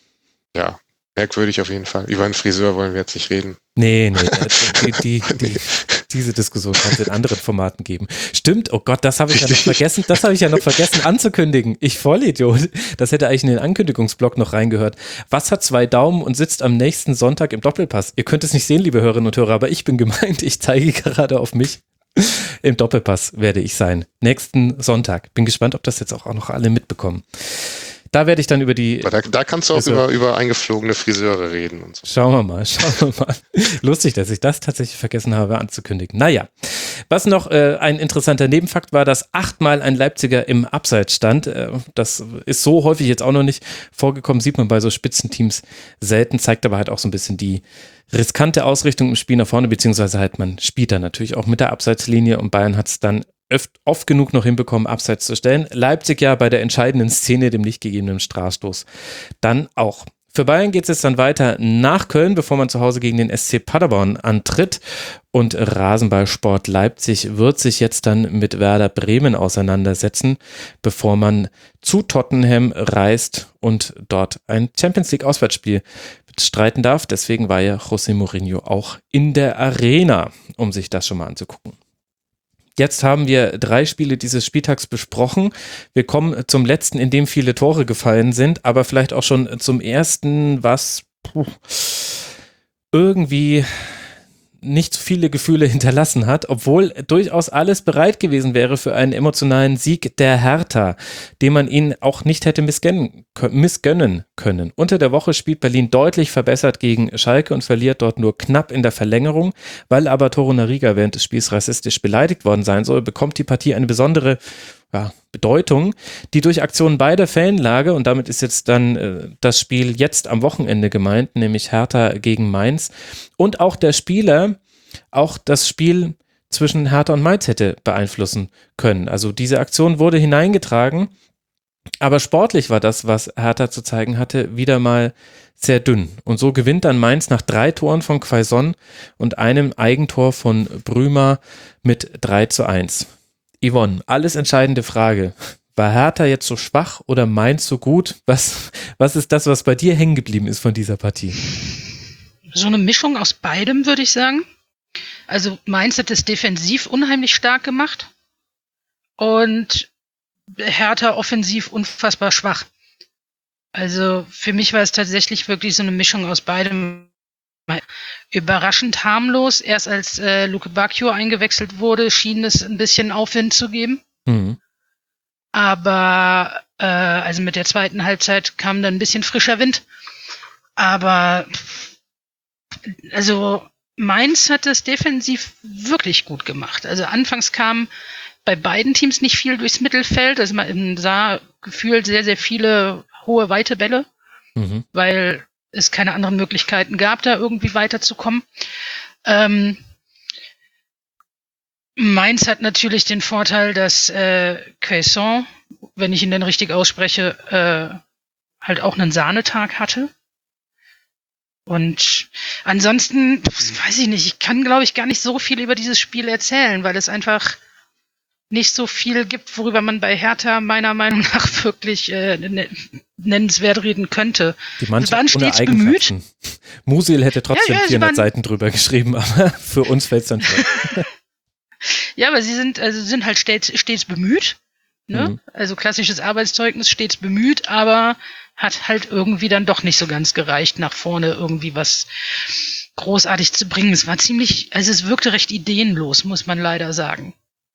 Ja, merkwürdig auf jeden Fall. Über einen Friseur wollen wir jetzt nicht reden. Nee, nee, die, die, die, diese Diskussion kann es in anderen Formaten geben. Stimmt, oh Gott, das habe ich ja noch vergessen, das habe ich ja noch vergessen anzukündigen. Ich Vollidiot. Das hätte eigentlich in den Ankündigungsblock noch reingehört. Was hat zwei Daumen und sitzt am nächsten Sonntag im Doppelpass? Ihr könnt es nicht sehen, liebe Hörerinnen und Hörer, aber ich bin gemeint, ich zeige gerade auf mich. Im Doppelpass werde ich sein. Nächsten Sonntag. Bin gespannt, ob das jetzt auch noch alle mitbekommen. Da werde ich dann über die... Da, da kannst du auch über, über eingeflogene Friseure reden. Und so. Schauen wir mal, schauen wir mal. Lustig, dass ich das tatsächlich vergessen habe anzukündigen. Naja, was noch äh, ein interessanter Nebenfakt war, dass achtmal ein Leipziger im Abseits stand. Äh, das ist so häufig jetzt auch noch nicht vorgekommen, sieht man bei so Spitzenteams selten, zeigt aber halt auch so ein bisschen die riskante Ausrichtung im Spiel nach vorne, beziehungsweise halt man spielt da natürlich auch mit der Abseitslinie und Bayern hat es dann Öft, oft genug noch hinbekommen, Abseits zu stellen. Leipzig ja bei der entscheidenden Szene, dem nicht gegebenen Strafstoß, dann auch. Für Bayern geht es jetzt dann weiter nach Köln, bevor man zu Hause gegen den S C Paderborn antritt. Und Rasenballsport Leipzig wird sich jetzt dann mit Werder Bremen auseinandersetzen, bevor man zu Tottenham reist und dort ein Champions-League-Auswärtsspiel streiten darf. Deswegen war ja José Mourinho auch in der Arena, um sich das schon mal anzugucken. Jetzt haben wir drei Spiele dieses Spieltags besprochen. Wir kommen zum letzten, in dem viele Tore gefallen sind, aber vielleicht auch schon zum ersten, was puh, irgendwie nicht so viele Gefühle hinterlassen hat, obwohl durchaus alles bereit gewesen wäre für einen emotionalen Sieg der Hertha, den man ihnen auch nicht hätte missgönnen, missgönnen können. Unter der Woche spielt Berlin deutlich verbessert gegen Schalke und verliert dort nur knapp in der Verlängerung. Weil aber Torunariga während des Spiels rassistisch beleidigt worden sein soll, bekommt die Partie eine besondere ja, Bedeutung, die durch Aktionen beider Fanlager, und damit ist jetzt dann äh, das Spiel jetzt am Wochenende gemeint, nämlich Hertha gegen Mainz, und auch der Spieler auch das Spiel zwischen Hertha und Mainz hätte beeinflussen können. Also diese Aktion wurde hineingetragen, aber sportlich war das, was Hertha zu zeigen hatte, wieder mal sehr dünn. Und so gewinnt dann Mainz nach drei Toren von Quaison und einem Eigentor von Brümer mit drei zu eins. Yvonne, alles entscheidende Frage. War Hertha jetzt so schwach oder Mainz so gut? Was, was ist das, was bei dir hängen geblieben ist von dieser Partie? So eine Mischung aus beidem, würde ich sagen. Also Mainz hat es defensiv unheimlich stark gemacht und Hertha offensiv unfassbar schwach. Also für mich war es tatsächlich wirklich so eine Mischung aus beidem. Überraschend harmlos. Erst als äh, Luke Bacchio eingewechselt wurde, schien es ein bisschen Aufwind zu geben. Mhm. Aber äh, also mit der zweiten Halbzeit kam dann ein bisschen frischer Wind. Aber also Mainz hat es defensiv wirklich gut gemacht. Also anfangs kam bei beiden Teams nicht viel durchs Mittelfeld. Also man sah gefühlt sehr, sehr viele hohe, weite Bälle, Mhm. weil es keine anderen Möglichkeiten gab, da irgendwie weiterzukommen. Ähm, Mainz hat natürlich den Vorteil, dass äh, Quaison, wenn ich ihn denn richtig ausspreche, äh, halt auch einen Sahnetag hatte. Und ansonsten, weiß ich nicht, ich kann, glaube ich, gar nicht so viel über dieses Spiel erzählen, weil es einfach nicht so viel gibt, worüber man bei Hertha meiner Meinung nach wirklich äh, nennenswert reden könnte. Die Sie waren Mannschaft ohne stets bemüht. Eigenschaften. Musil hätte trotzdem Ja, ja, sie vierhundert waren- Seiten drüber geschrieben, aber für uns fällt es dann schwer. Ja, aber sie sind, also sind halt stets, stets bemüht. Ne? Mhm. Also klassisches Arbeitszeugnis, stets bemüht, aber hat halt irgendwie dann doch nicht so ganz gereicht, nach vorne irgendwie was großartig zu bringen. Es war ziemlich, also es wirkte recht ideenlos, muss man leider sagen.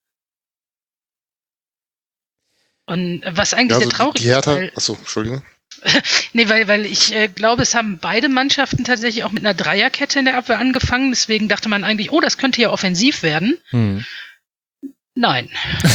Und was eigentlich Ja, sehr also traurig die Hertha, ist, weil, achso, Entschuldigung. nee, weil, weil ich äh, glaube, es haben beide Mannschaften tatsächlich auch mit einer Dreierkette in der Abwehr angefangen. Deswegen dachte man eigentlich, oh, das könnte ja offensiv werden. Hm. Nein.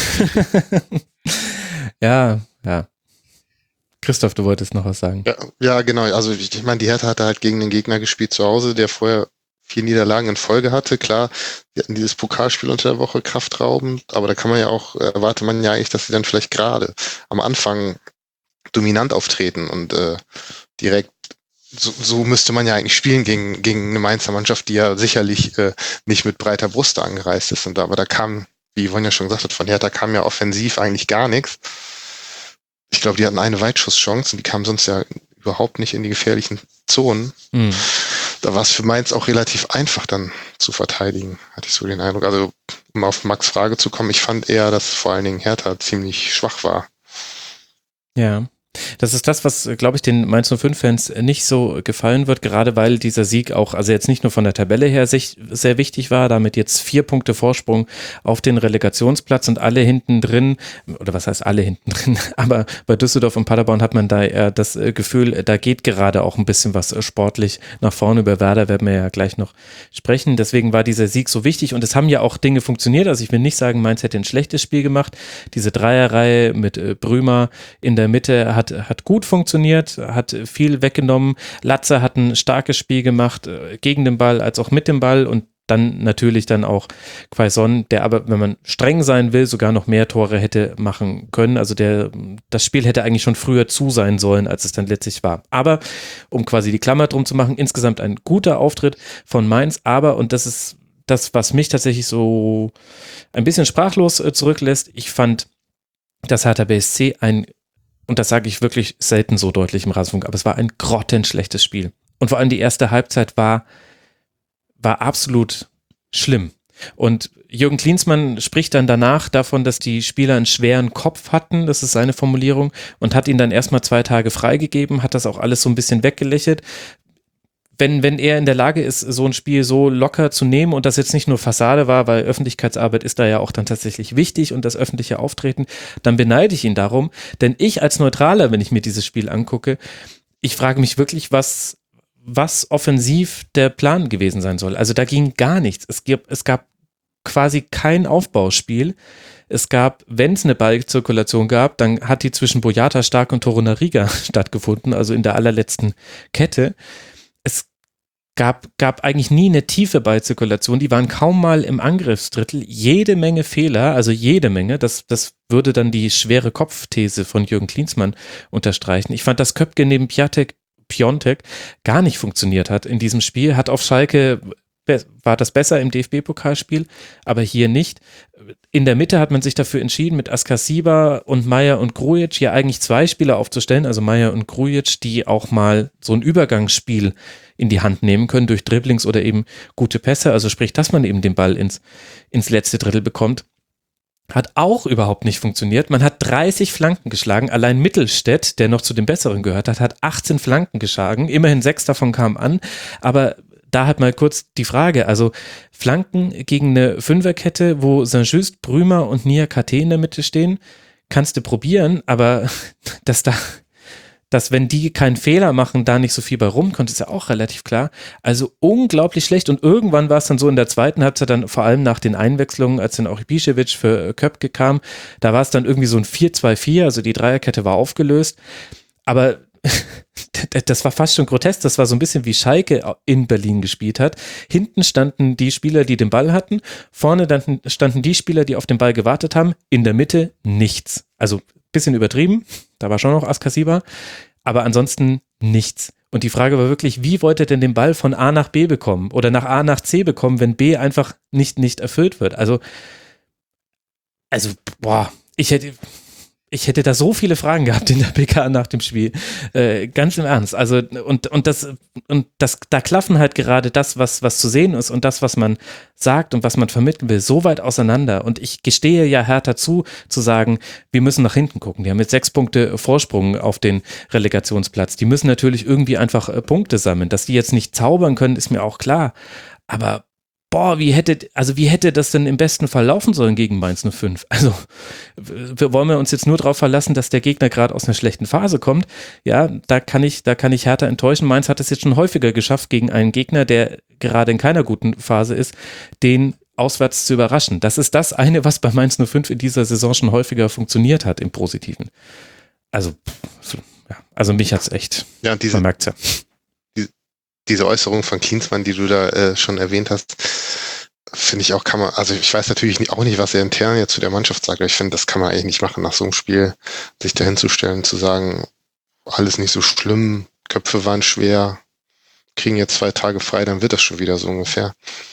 Ja, ja. Christoph, du wolltest noch was sagen. Ja, ja, genau. Also ich, ich meine, die Hertha hatte halt gegen den Gegner gespielt zu Hause, der vorher vier Niederlagen in Folge hatte. Klar, wir hatten dieses Pokalspiel unter der Woche kraftraubend, aber da kann man ja auch, äh, erwartet man ja eigentlich, dass sie dann vielleicht gerade am Anfang dominant auftreten und äh, direkt so, so müsste man ja eigentlich spielen gegen, gegen eine Mainzer Mannschaft, die ja sicherlich äh, nicht mit breiter Brust angereist ist. Und aber da kam, wie Yvonne ja schon gesagt hat, von Hertha kam ja offensiv eigentlich gar nichts. Ich glaube, die hatten eine Weitschusschance und die kamen sonst ja überhaupt nicht in die gefährlichen Zonen. Hm. Da war es für Mainz auch relativ einfach dann zu verteidigen, hatte ich so den Eindruck. Also um auf Max' Frage zu kommen, ich fand eher, dass vor allen Dingen Hertha ziemlich schwach war. Ja. Das ist das, was, glaube ich, den Mainz null fünf-Fans nicht so gefallen wird, gerade weil dieser Sieg auch, also jetzt nicht nur von der Tabelle her sich sehr wichtig war, damit jetzt vier Punkte Vorsprung auf den Relegationsplatz und alle hinten drin, oder was heißt alle hinten drin, aber bei Düsseldorf und Paderborn hat man da eher das Gefühl, da geht gerade auch ein bisschen was sportlich nach vorne. Über Werder werden wir ja gleich noch sprechen, deswegen war dieser Sieg so wichtig und es haben ja auch Dinge funktioniert, also ich will nicht sagen, Mainz hätte ein schlechtes Spiel gemacht, diese Dreierreihe mit Brümer in der Mitte hat hat gut funktioniert, hat viel weggenommen. Latze hat ein starkes Spiel gemacht, gegen den Ball als auch mit dem Ball und dann natürlich dann auch Quaison, der aber, wenn man streng sein will, sogar noch mehr Tore hätte machen können. Also der, das Spiel hätte eigentlich schon früher zu sein sollen, als es dann letztlich war. Aber um quasi die Klammer drum zu machen, insgesamt ein guter Auftritt von Mainz, aber, und das ist das, was mich tatsächlich so ein bisschen sprachlos zurücklässt, ich fand, dass Hertha B S C ein, und das sage ich wirklich selten so deutlich im Rasenfunk, aber es war ein grottenschlechtes Spiel. Und vor allem die erste Halbzeit war, war absolut schlimm. Und Jürgen Klinsmann spricht dann danach davon, dass die Spieler einen schweren Kopf hatten, das ist seine Formulierung, und hat ihnen dann erstmal zwei Tage freigegeben, hat das auch alles so ein bisschen weggelächelt. Wenn, wenn er in der Lage ist, so ein Spiel so locker zu nehmen und das jetzt nicht nur Fassade war, weil Öffentlichkeitsarbeit ist da ja auch dann tatsächlich wichtig und das öffentliche Auftreten, dann beneide ich ihn darum, denn ich als Neutraler, wenn ich mir dieses Spiel angucke, ich frage mich wirklich, was, was offensiv der Plan gewesen sein soll. Also da ging gar nichts. Es gab, es gab quasi kein Aufbauspiel. Es gab, wenn es eine Ballzirkulation gab, dann hat die zwischen Boyata Stark und Torunariga stattgefunden, also in der allerletzten Kette. Es gab, gab eigentlich nie eine tiefe Ballzirkulation, die waren kaum mal im Angriffsdrittel, jede Menge Fehler, also jede Menge, das, das würde dann die schwere Kopfthese von Jürgen Klinsmann unterstreichen. Ich fand, dass Köpke neben Piatek, Piontek gar nicht funktioniert hat in diesem Spiel, hat auf Schalke war das besser im D F B-Pokalspiel, aber hier nicht. In der Mitte hat man sich dafür entschieden, mit Askasiba und Meier und Grujic hier eigentlich zwei Spieler aufzustellen, also Meier und Grujic, die auch mal so ein Übergangsspiel in die Hand nehmen können durch Dribblings oder eben gute Pässe, also sprich, dass man eben den Ball ins, ins letzte Drittel bekommt. Hat auch überhaupt nicht funktioniert. Man hat dreißig Flanken geschlagen. Allein Mittelstädt, der noch zu den Besseren gehört hat, hat achtzehn Flanken geschlagen. Immerhin sechs davon kamen an. Aber da hat mal kurz die Frage, also Flanken gegen eine Fünferkette, wo Saint-Just, Brümer und Nia K T in der Mitte stehen, kannst du probieren, aber dass da dass wenn die keinen Fehler machen, da nicht so viel bei rumkommt, ist ja auch relativ klar. Also unglaublich schlecht und irgendwann war es dann so in der zweiten Halbzeit dann vor allem nach den Einwechslungen, als dann auch Ibišević für Köpke kam, da war es dann irgendwie so ein vier zwei vier, also die Dreierkette war aufgelöst, aber das war fast schon grotesk, das war so ein bisschen wie Schalke in Berlin gespielt hat. Hinten standen die Spieler, die den Ball hatten, vorne dann standen die Spieler, die auf den Ball gewartet haben, in der Mitte nichts. Also bisschen übertrieben, da war schon noch Askasiba, aber ansonsten nichts. Und die Frage war wirklich, wie wollt ihr denn den Ball von A nach B bekommen oder nach A nach C bekommen, wenn B einfach nicht, nicht erfüllt wird? Also, also, boah, ich hätte, ich hätte da so viele Fragen gehabt in der P K nach dem Spiel. Äh, ganz im Ernst. Also, und, und das, und das, da klaffen halt gerade das, was, was zu sehen ist und das, was man sagt und was man vermitteln will, so weit auseinander. Und ich gestehe ja Hertha zu, zu sagen, wir müssen nach hinten gucken. Die haben jetzt sechs Punkte Vorsprung auf den Relegationsplatz. Die müssen natürlich irgendwie einfach äh, Punkte sammeln. Dass die jetzt nicht zaubern können, ist mir auch klar. Aber boah, wie hätte, also wie hätte das denn im besten Fall laufen sollen gegen Mainz null fünf? Also wir, wollen wir uns jetzt nur darauf verlassen, dass der Gegner gerade aus einer schlechten Phase kommt? Ja, da kann ich, da kann ich Hertha enttäuschen. Mainz hat es jetzt schon häufiger geschafft, gegen einen Gegner, der gerade in keiner guten Phase ist, den auswärts zu überraschen. Das ist das eine, was bei Mainz null fünf in dieser Saison schon häufiger funktioniert hat im Positiven. Also, ja, also mich hat's echt, ja, diese, man merkt's ja. Diese Äußerung von Klinsmann, die du da äh, schon erwähnt hast, finde ich auch, kann man, also ich weiß natürlich nicht, auch nicht, was er intern jetzt zu der Mannschaft sagt, aber ich finde, das kann man eigentlich nicht machen, nach so einem Spiel sich dahin zu stellen, zu sagen, alles nicht so schlimm, Köpfe waren schwer, kriegen jetzt zwei Tage frei, dann wird das schon wieder so ungefähr.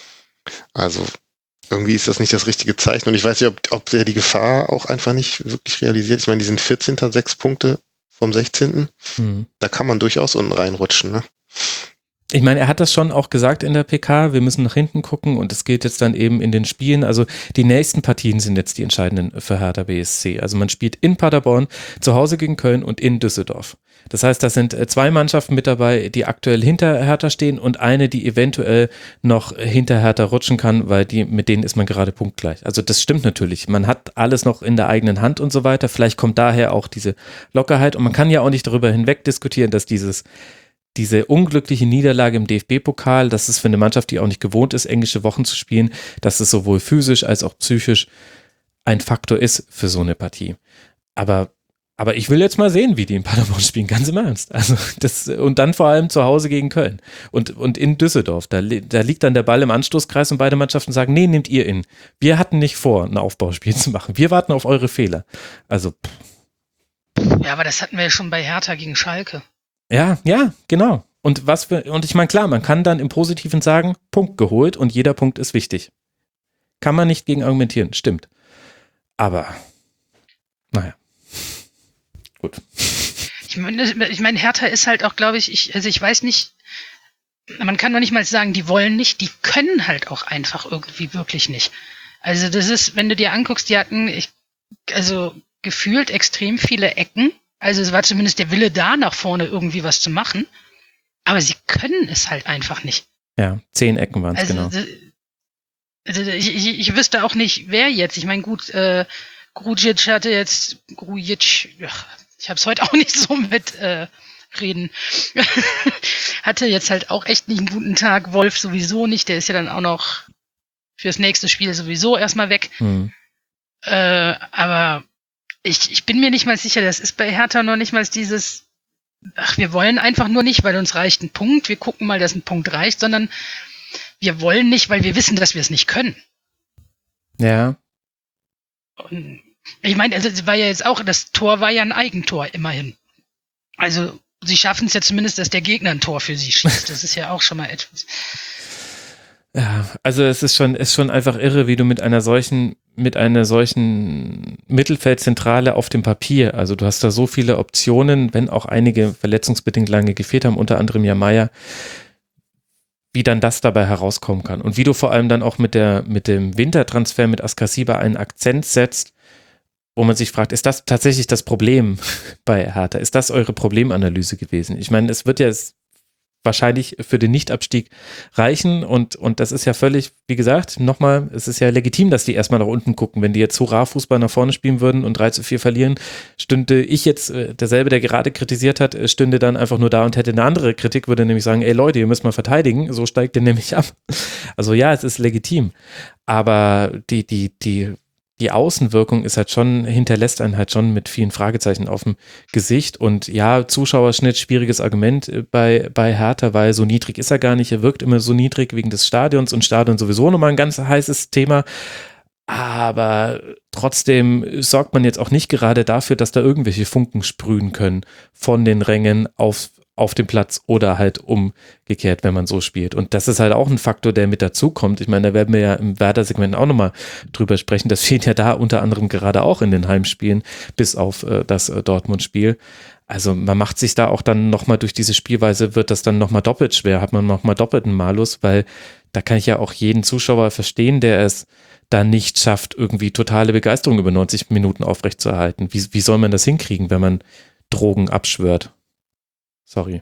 Also irgendwie ist das nicht das richtige Zeichen und ich weiß nicht, ob, ob der die Gefahr auch einfach nicht wirklich realisiert. Ich meine, die sind vierzehnter sechs Punkte vom sechzehnten Hm. Da kann man durchaus unten reinrutschen, ne? Ich meine, er hat das schon auch gesagt in der P K, wir müssen nach hinten gucken und es geht jetzt dann eben in den Spielen, also die nächsten Partien sind jetzt die entscheidenden für Hertha B S C. Also man spielt in Paderborn, zu Hause gegen Köln und in Düsseldorf. Das heißt, da sind zwei Mannschaften mit dabei, die aktuell hinter Hertha stehen und eine, die eventuell noch hinter Hertha rutschen kann, weil die, mit denen ist man gerade punktgleich. Also das stimmt natürlich. Man hat alles noch in der eigenen Hand und so weiter. Vielleicht kommt daher auch diese Lockerheit und man kann ja auch nicht darüber hinweg diskutieren, dass dieses diese unglückliche Niederlage im D F B-Pokal, das ist für eine Mannschaft, die auch nicht gewohnt ist, englische Wochen zu spielen, dass es sowohl physisch als auch psychisch ein Faktor ist für so eine Partie. Aber, aber ich will jetzt mal sehen, wie die in Paderborn spielen, ganz im Ernst. Also das, und dann vor allem zu Hause gegen Köln und, und in Düsseldorf. Da, da liegt dann der Ball im Anstoßkreis und beide Mannschaften sagen, nee, nehmt ihr ihn. Wir hatten nicht vor, ein Aufbauspiel zu machen. Wir warten auf eure Fehler. Also. Pff. Ja, aber das hatten wir ja schon bei Hertha gegen Schalke. Ja, ja, genau. Und was für, und ich meine, klar, man kann dann im Positiven sagen, Punkt geholt und jeder Punkt ist wichtig. Kann man nicht gegen argumentieren, stimmt. Aber, naja. Gut. Ich meine, ich meine, Hertha ist halt auch, glaube ich, ich, also ich weiß nicht, man kann doch nicht mal sagen, die wollen nicht, die können halt auch einfach irgendwie wirklich nicht. Also das ist, wenn du dir anguckst, die hatten, ich, also gefühlt extrem viele Ecken. Also es war zumindest der Wille da, nach vorne irgendwie was zu machen. Aber sie können es halt einfach nicht. Ja, zehn Ecken waren es, also, genau. Also ich, ich, ich wüsste auch nicht, wer jetzt. Ich meine, gut, äh, Grujic hatte jetzt, Grujic, ja, ich habe es heute auch nicht so mit äh, reden, hatte jetzt halt auch echt nicht einen guten Tag. Wolf sowieso nicht, der ist ja dann auch noch fürs nächste Spiel sowieso erstmal weg. Hm. Äh, aber Ich, ich bin mir nicht mal sicher, das ist bei Hertha noch nicht mal dieses, ach, wir wollen einfach nur nicht, weil uns reicht ein Punkt, wir gucken mal, dass ein Punkt reicht, sondern wir wollen nicht, weil wir wissen, dass wir es nicht können. Ja. Und ich meine, also es war ja jetzt auch, das Tor war ja ein Eigentor, immerhin. Also sie schaffen es ja zumindest, dass der Gegner ein Tor für sie schießt. Das ist ja auch schon mal etwas. Ja, also es ist schon, ist schon einfach irre, wie du mit einer solchen, mit einer solchen Mittelfeldzentrale auf dem Papier, also du hast da so viele Optionen, wenn auch einige verletzungsbedingt lange gefehlt haben, unter anderem ja Meier, wie dann das dabei herauskommen kann. Und wie du vor allem dann auch mit der, mit dem Wintertransfer mit Askasiba einen Akzent setzt, wo man sich fragt, ist das tatsächlich das Problem bei Hertha? Ist das eure Problemanalyse gewesen? Ich meine, es wird ja wahrscheinlich für den Nichtabstieg reichen und, und das ist ja völlig, wie gesagt, nochmal, es ist ja legitim, dass die erstmal nach unten gucken. Wenn die jetzt Hurra-Fußball nach vorne spielen würden und drei zu vier verlieren, stünde ich jetzt, äh, derselbe, der gerade kritisiert hat, stünde dann einfach nur da und hätte eine andere Kritik, würde nämlich sagen, ey Leute, ihr müsst mal verteidigen, so steigt ihr nämlich ab. Also ja, es ist legitim, aber die, die, die die Außenwirkung ist halt schon, hinterlässt einen halt schon mit vielen Fragezeichen auf dem Gesicht und ja, Zuschauerschnitt, schwieriges Argument bei, bei Hertha, weil so niedrig ist er gar nicht, er wirkt immer so niedrig wegen des Stadions und Stadion sowieso nochmal ein ganz heißes Thema, aber trotzdem sorgt man jetzt auch nicht gerade dafür, dass da irgendwelche Funken sprühen können von den Rängen auf auf dem Platz oder halt umgekehrt, wenn man so spielt. Und das ist halt auch ein Faktor, der mit dazukommt. Ich meine, da werden wir ja im Werder-Segment auch nochmal drüber sprechen. Das fehlt ja da unter anderem gerade auch in den Heimspielen, bis auf äh, das äh, Dortmund-Spiel. Also man macht sich da auch dann nochmal durch diese Spielweise, wird das dann nochmal doppelt schwer, hat man nochmal doppelten Malus, weil da kann ich ja auch jeden Zuschauer verstehen, der es da nicht schafft, irgendwie totale Begeisterung über neunzig Minuten aufrechtzuerhalten. Wie, wie soll man das hinkriegen, wenn man Drogen abschwört? Sorry.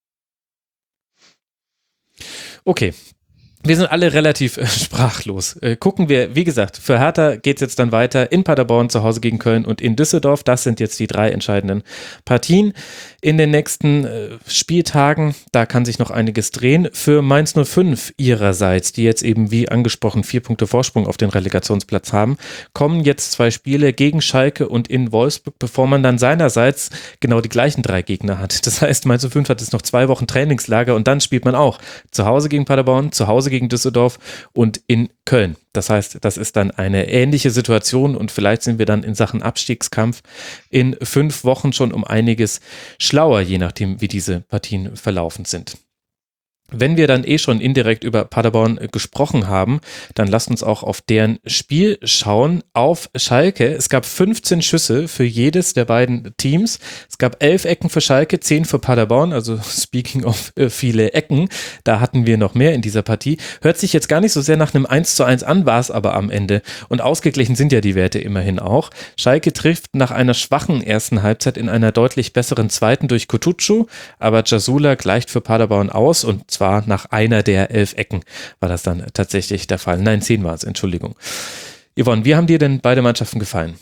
Okay. Wir sind alle relativ äh, sprachlos. Äh, gucken wir, wie gesagt, für Hertha geht es jetzt dann weiter in Paderborn, zu Hause gegen Köln und in Düsseldorf. Das sind jetzt die drei entscheidenden Partien in den nächsten äh, Spieltagen. Da kann sich noch einiges drehen. Für Mainz null fünf ihrerseits, die jetzt eben wie angesprochen vier Punkte Vorsprung auf den Relegationsplatz haben, kommen jetzt zwei Spiele gegen Schalke und in Wolfsburg, bevor man dann seinerseits genau die gleichen drei Gegner hat. Das heißt, Mainz null fünf hat jetzt noch zwei Wochen Trainingslager und dann spielt man auch zu Hause gegen Paderborn, zu Hause gegen Düsseldorf und in Köln. Das heißt, das ist dann eine ähnliche Situation und vielleicht sind wir dann in Sachen Abstiegskampf in fünf Wochen schon um einiges schlauer, je nachdem, wie diese Partien verlaufen sind. Wenn wir dann eh schon indirekt über Paderborn gesprochen haben, dann lasst uns auch auf deren Spiel schauen. Auf Schalke, es gab fünfzehn Schüsse für jedes der beiden Teams. Es gab elf Ecken für Schalke, zehn für Paderborn, also speaking of äh, viele Ecken, da hatten wir noch mehr in dieser Partie. Hört sich jetzt gar nicht so sehr nach einem eins zu eins an, war es aber am Ende. Und ausgeglichen sind ja die Werte immerhin auch. Schalke trifft nach einer schwachen ersten Halbzeit in einer deutlich besseren zweiten durch Kutucu, aber Jasula gleicht für Paderborn aus und zwar nach einer der elf Ecken war das dann tatsächlich der Fall. Nein, zehn war es, Entschuldigung. Yvonne, wie haben dir denn beide Mannschaften gefallen?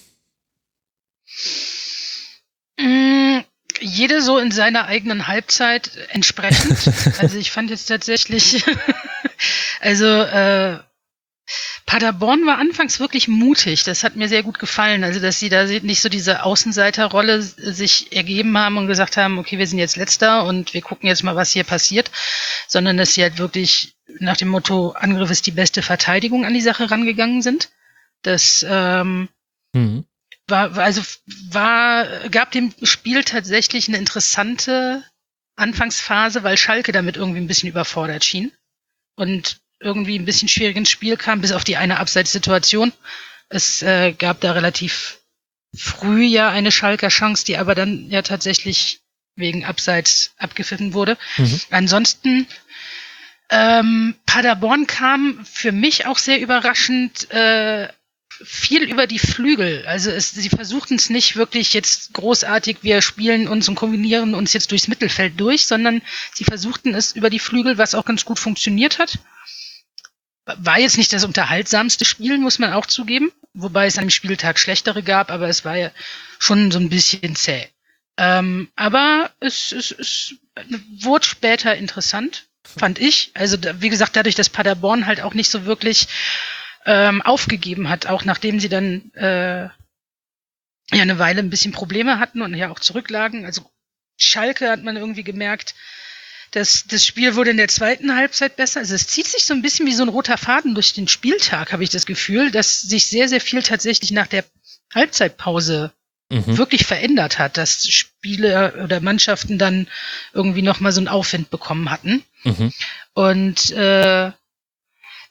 Mm, jede so in seiner eigenen Halbzeit entsprechend. Also ich fand jetzt tatsächlich, also äh, Paderborn war anfangs wirklich mutig. Das hat mir sehr gut gefallen. Also, dass sie da nicht so diese Außenseiterrolle sich ergeben haben und gesagt haben, okay, wir sind jetzt Letzter und wir gucken jetzt mal, was hier passiert, sondern dass sie halt wirklich nach dem Motto, Angriff ist die beste Verteidigung an die Sache rangegangen sind. Das ähm, mhm. war, also war, gab dem Spiel tatsächlich eine interessante Anfangsphase, weil Schalke damit irgendwie ein bisschen überfordert schien. Und irgendwie ein bisschen schwierig ins Spiel kam, bis auf die eine Abseitssituation. Es äh, gab da relativ früh ja eine Schalker Chance, die aber dann ja tatsächlich wegen Abseits abgepfiffen wurde. Mhm. Ansonsten ähm, Paderborn kam für mich auch sehr überraschend äh, viel über die Flügel. Also es, sie versuchten es nicht wirklich jetzt großartig, wir spielen uns und kombinieren uns jetzt durchs Mittelfeld durch, sondern sie versuchten es über die Flügel, was auch ganz gut funktioniert hat. War jetzt nicht das unterhaltsamste Spiel, muss man auch zugeben, wobei es an dem Spieltag schlechtere gab, aber es war ja schon so ein bisschen zäh. Ähm, aber es, es, es wurde später interessant, fand ich. Also wie gesagt, dadurch, dass Paderborn halt auch nicht so wirklich ähm, aufgegeben hat, auch nachdem sie dann äh, ja eine Weile ein bisschen Probleme hatten und ja auch zurücklagen. Also Schalke hat man irgendwie gemerkt, Das, das Spiel wurde in der zweiten Halbzeit besser. Also es zieht sich so ein bisschen wie so ein roter Faden durch den Spieltag, habe ich das Gefühl, dass sich sehr, sehr viel tatsächlich nach der Halbzeitpause mhm. wirklich verändert hat, dass Spiele oder Mannschaften dann irgendwie nochmal so einen Aufwind bekommen hatten. Mhm. Und äh,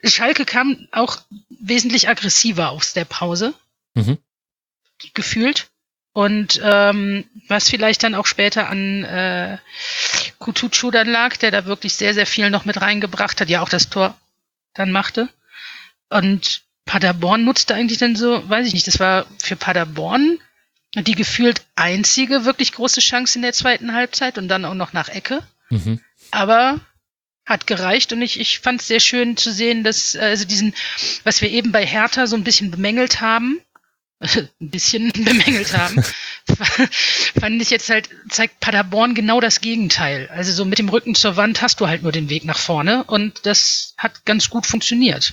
Schalke kam auch wesentlich aggressiver aus der Pause, Mhm. gefühlt. Und ähm, was vielleicht dann auch später an äh, Kutucu dann lag, der da wirklich sehr, sehr viel noch mit reingebracht hat, ja auch das Tor dann machte. Und Paderborn nutzte eigentlich dann so, weiß ich nicht, das war für Paderborn die gefühlt einzige wirklich große Chance in der zweiten Halbzeit und dann auch noch nach Ecke. Mhm. Aber hat gereicht und ich, ich fand es sehr schön zu sehen, dass, äh, also diesen, was wir eben bei Hertha so ein bisschen bemängelt haben, ein bisschen bemängelt haben, fand ich jetzt halt, zeigt Paderborn genau das Gegenteil. Also so mit dem Rücken zur Wand hast du halt nur den Weg nach vorne und das hat ganz gut funktioniert.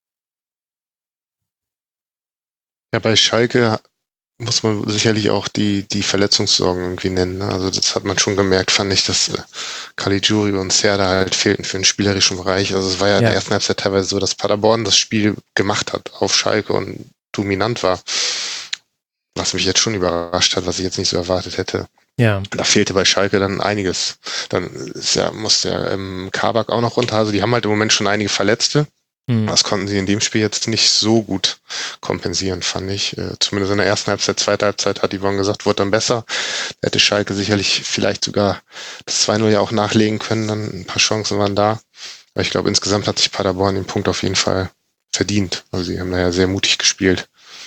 Ja, bei Schalke muss man sicherlich auch die, die Verletzungssorgen irgendwie nennen. Ne? Also das hat man schon gemerkt, fand ich, dass äh, Caligiuri und Serda halt fehlten für den spielerischen Bereich. Also es war ja, in Ja. der ersten Halbzeit teilweise so, dass Paderborn das Spiel gemacht hat auf Schalke und dominant war. Was mich jetzt schon überrascht hat, was ich jetzt nicht so erwartet hätte. Ja. Da fehlte bei Schalke dann einiges. Dann ist ja, muss der ähm, Kabak auch noch runter. Also die haben halt im Moment schon einige Verletzte. Mhm. Das konnten sie in dem Spiel jetzt nicht so gut kompensieren, fand ich. Äh, zumindest in der ersten Halbzeit, zweite Halbzeit hat Yvonne gesagt, wurde dann besser. Da hätte Schalke sicherlich vielleicht sogar das zwei null ja auch nachlegen können. Dann ein paar Chancen waren da. Aber ich glaube, insgesamt hat sich Paderborn den Punkt auf jeden Fall verdient. Also sie haben da ja sehr mutig gespielt.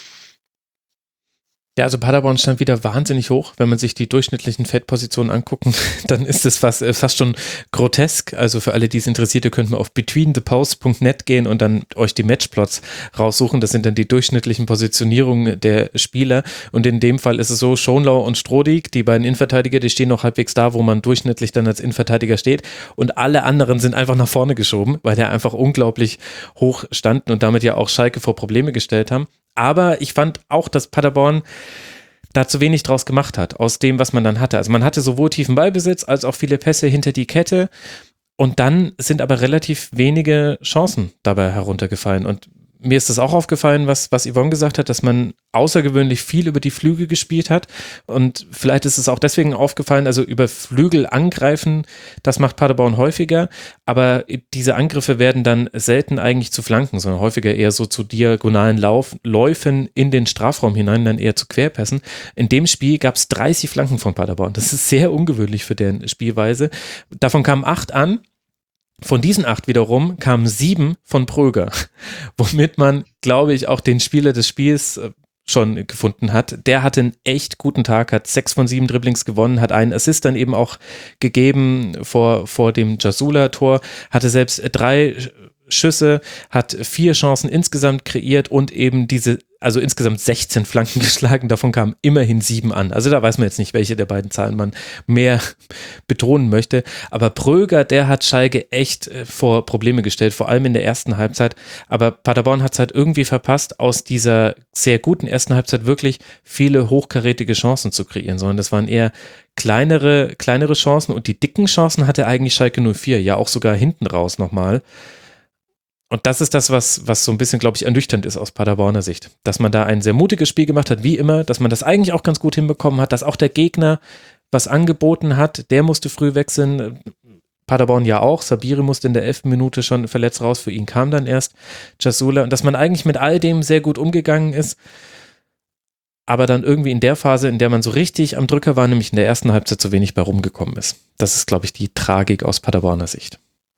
Ja, also Paderborn stand wieder wahnsinnig hoch. Wenn man sich die durchschnittlichen Feldpositionen angucken, dann ist es fast, fast schon grotesk. Also für alle, die es interessiert, ihr könnt mal auf between the post punkt net gehen und dann euch die Matchplots raussuchen. Das sind dann die durchschnittlichen Positionierungen der Spieler. Und in dem Fall ist es so, Schonlau und Strodig, die beiden Innenverteidiger, die stehen noch halbwegs da, wo man durchschnittlich dann als Innenverteidiger steht. Und alle anderen sind einfach nach vorne geschoben, weil der einfach unglaublich hoch standen und damit ja auch Schalke vor Probleme gestellt haben. Aber ich fand auch, dass Paderborn da zu wenig draus gemacht hat, aus dem, was man dann hatte. Also man hatte sowohl tiefen Ballbesitz als auch viele Pässe hinter die Kette und dann sind aber relativ wenige Chancen dabei heruntergefallen. Und mir ist das auch aufgefallen, was, was Yvonne gesagt hat, dass man außergewöhnlich viel über die Flügel gespielt hat und vielleicht ist es auch deswegen aufgefallen, also über Flügel angreifen, das macht Paderborn häufiger, aber diese Angriffe werden dann selten eigentlich zu Flanken, sondern häufiger eher so zu diagonalen Lauf, Läufen in den Strafraum hinein, dann eher zu Querpässen. In dem Spiel gab es dreißig Flanken von Paderborn, das ist sehr ungewöhnlich für deren Spielweise. Davon kamen acht an. Von diesen acht wiederum kamen sieben von Pröger, womit man, glaube ich, auch den Spieler des Spiels schon gefunden hat. Der hatte einen echt guten Tag, hat sechs von sieben Dribblings gewonnen, hat einen Assist dann eben auch gegeben vor, vor dem Jasula-Tor, hatte selbst drei Schüsse, hat vier Chancen insgesamt kreiert und eben diese, also insgesamt sechzehn Flanken geschlagen, davon kamen immerhin sieben an. Also da weiß man jetzt nicht, welche der beiden Zahlen man mehr betonen möchte. Aber Pröger, der hat Schalke echt vor Probleme gestellt, vor allem in der ersten Halbzeit. Aber Paderborn hat es halt irgendwie verpasst, aus dieser sehr guten ersten Halbzeit wirklich viele hochkarätige Chancen zu kreieren, sondern das waren eher kleinere, kleinere Chancen und die dicken Chancen hatte eigentlich Schalke null vier, ja auch sogar hinten raus nochmal. Und das ist das, was, was so ein bisschen, glaube ich, ernüchternd ist aus Paderborner Sicht. Dass man da ein sehr mutiges Spiel gemacht hat, wie immer, dass man das eigentlich auch ganz gut hinbekommen hat, dass auch der Gegner was angeboten hat, der musste früh wechseln, Paderborn ja auch, Sabiri musste in der elften Minute schon verletzt raus, für ihn kam dann erst Jasula und dass man eigentlich mit all dem sehr gut umgegangen ist, aber dann irgendwie in der Phase, in der man so richtig am Drücker war, nämlich in der ersten Halbzeit zu wenig bei rumgekommen ist. Das ist, glaube ich, die Tragik aus Paderborner Sicht.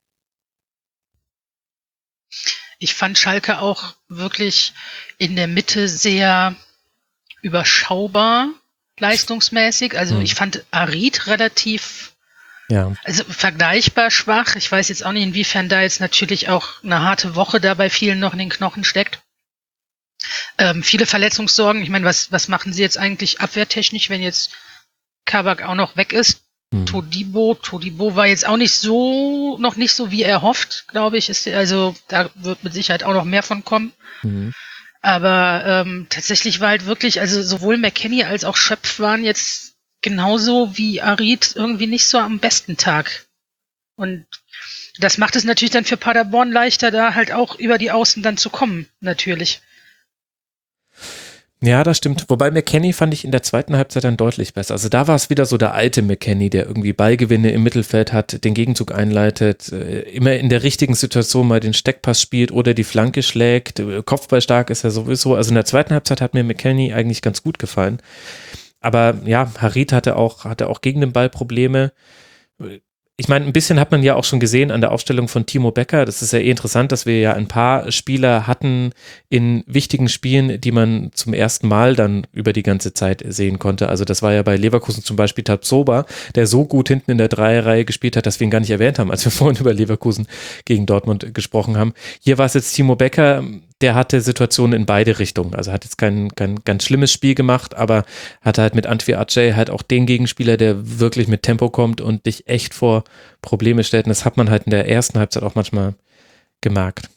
Ich fand Schalke auch wirklich in der Mitte sehr überschaubar, leistungsmäßig. Also Hm. ich fand Arid relativ, Ja. also vergleichbar schwach. Ich weiß jetzt auch nicht, inwiefern da jetzt natürlich auch eine harte Woche da bei vielen noch in den Knochen steckt. Ähm, viele Verletzungssorgen. Ich meine, was, was machen sie jetzt eigentlich abwehrtechnisch, wenn jetzt Kabak auch noch weg ist? Hm. Todibo, Todibo war jetzt auch nicht so, noch nicht so, wie er hofft, glaube ich. Ist, also da wird mit Sicherheit auch noch mehr von kommen. Mhm. Aber ähm, tatsächlich war halt wirklich, also sowohl McKennie als auch Schöpf waren jetzt genauso wie Arid irgendwie nicht so am besten Tag. Und das macht es natürlich dann für Paderborn leichter, da halt auch über die Außen dann zu kommen, natürlich. Ja, das stimmt. Wobei McKennie fand ich in der zweiten Halbzeit dann deutlich besser. Also da war es wieder so der alte McKennie, der irgendwie Ballgewinne im Mittelfeld hat, den Gegenzug einleitet, immer in der richtigen Situation mal den Steckpass spielt oder die Flanke schlägt. Kopfballstark ist er sowieso. Also in der zweiten Halbzeit hat mir McKennie eigentlich ganz gut gefallen. Aber ja, Harit hatte auch, hatte auch gegen den Ball Probleme. Ich meine, ein bisschen hat man ja auch schon gesehen an der Aufstellung von Timo Becker. Das ist ja eh interessant, dass wir ja ein paar Spieler hatten in wichtigen Spielen, die man zum ersten Mal dann über die ganze Zeit sehen konnte. Also das war ja bei Leverkusen zum Beispiel Tabsoba, der so gut hinten in der Dreierreihe gespielt hat, dass wir ihn gar nicht erwähnt haben, als wir vorhin über Leverkusen gegen Dortmund gesprochen haben. Hier war es jetzt Timo Becker, der hatte Situationen in beide Richtungen. Also hat jetzt kein, kein ganz schlimmes Spiel gemacht, aber hatte halt mit Antwi Ajay halt auch den Gegenspieler, der wirklich mit Tempo kommt und dich echt vor Probleme stellt. Und das hat man halt in der ersten Halbzeit auch manchmal gemerkt.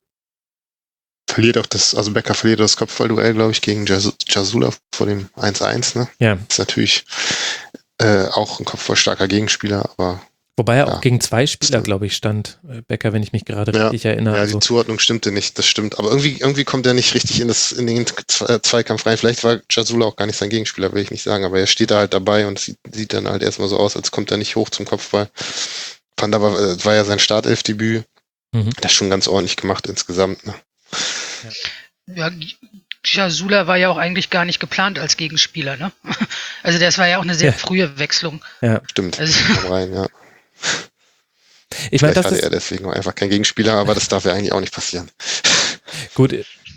Verliert auch das, also Becker verliert das Kopfballduell, glaube ich, gegen Jasula vor dem eins eins, ne? Ja. Ist natürlich äh, auch ein kopfballstarker Gegenspieler, aber Wobei er ja. auch gegen zwei Spieler, glaube ich, stand, Becker, wenn ich mich gerade ja. richtig erinnere. Ja, also. die Zuordnung stimmte nicht, das stimmt. Aber irgendwie, irgendwie kommt er nicht richtig in, das, in den Zweikampf rein. Vielleicht war Jasula auch gar nicht sein Gegenspieler, will ich nicht sagen. Aber er steht da halt dabei und sieht, sieht dann halt erstmal so aus, als kommt er nicht hoch zum Kopfball. Fand aber, äh, war ja sein Startelfdebüt. Mhm. Das schon ganz ordentlich gemacht insgesamt. Ne? Ja, Jasula war ja auch eigentlich gar nicht geplant als Gegenspieler, ne? Also das war ja auch eine sehr ja. frühe Wechslung. Ja, stimmt. Also rein, ja. Ich meine, das hatte ist er deswegen auch einfach kein Gegenspieler, aber das darf ja eigentlich auch nicht passieren. Gut,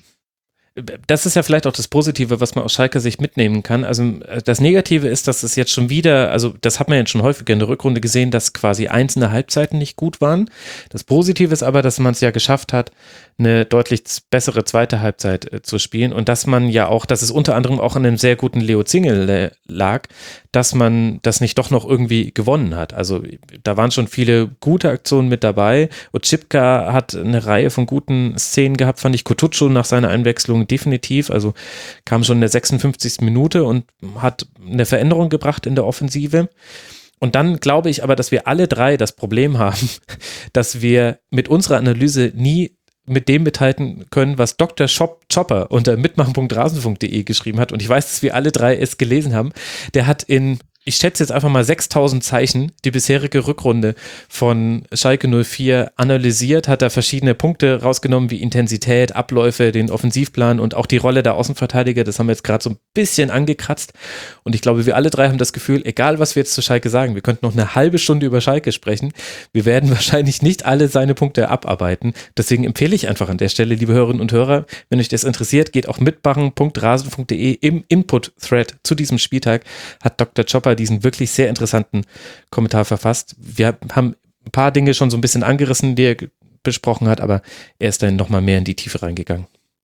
das ist ja vielleicht auch das Positive, was man aus Schalke sich mitnehmen kann. Also das Negative ist, dass es jetzt schon wieder, also das hat man jetzt schon häufiger in der Rückrunde gesehen, dass quasi einzelne Halbzeiten nicht gut waren. Das Positive ist aber, dass man es ja geschafft hat, eine deutlich bessere zweite Halbzeit äh, zu spielen und dass man ja auch, dass es unter anderem auch an einem sehr guten Leo Zingel äh, lag, dass man das nicht doch noch irgendwie gewonnen hat. Also da waren schon viele gute Aktionen mit dabei. Otschipka hat eine Reihe von guten Szenen gehabt, fand ich. Kutucu nach seiner Einwechslung definitiv, also kam schon in der sechsundfünfzigsten Minute und hat eine Veränderung gebracht in der Offensive. Und dann glaube ich aber, dass wir alle drei das Problem haben, dass wir mit unserer Analyse nie mit dem mithalten können, was Doktor Shop Chopper unter mitmachen punkt rasenfunk punkt de geschrieben hat. Und ich weiß, dass wir alle drei es gelesen haben. Der hat in, ich schätze jetzt einfach mal sechstausend Zeichen, die bisherige Rückrunde von Schalke null vier analysiert, hat da verschiedene Punkte rausgenommen, wie Intensität, Abläufe, den Offensivplan und auch die Rolle der Außenverteidiger. Das haben wir jetzt gerade so ein bisschen angekratzt. Und ich glaube, wir alle drei haben das Gefühl, egal was wir jetzt zu Schalke sagen, wir könnten noch eine halbe Stunde über Schalke sprechen. Wir werden wahrscheinlich nicht alle seine Punkte abarbeiten. Deswegen empfehle ich einfach an der Stelle, liebe Hörerinnen und Hörer, wenn euch das interessiert, geht auch mitmachen punkt rasenfunk punkt de im Input-Thread zu diesem Spieltag hat Doktor Chopper diesen wirklich sehr interessanten Kommentar verfasst. Wir haben ein paar Dinge schon so ein bisschen angerissen, die er besprochen hat, aber er ist dann nochmal mehr in die Tiefe reingegangen.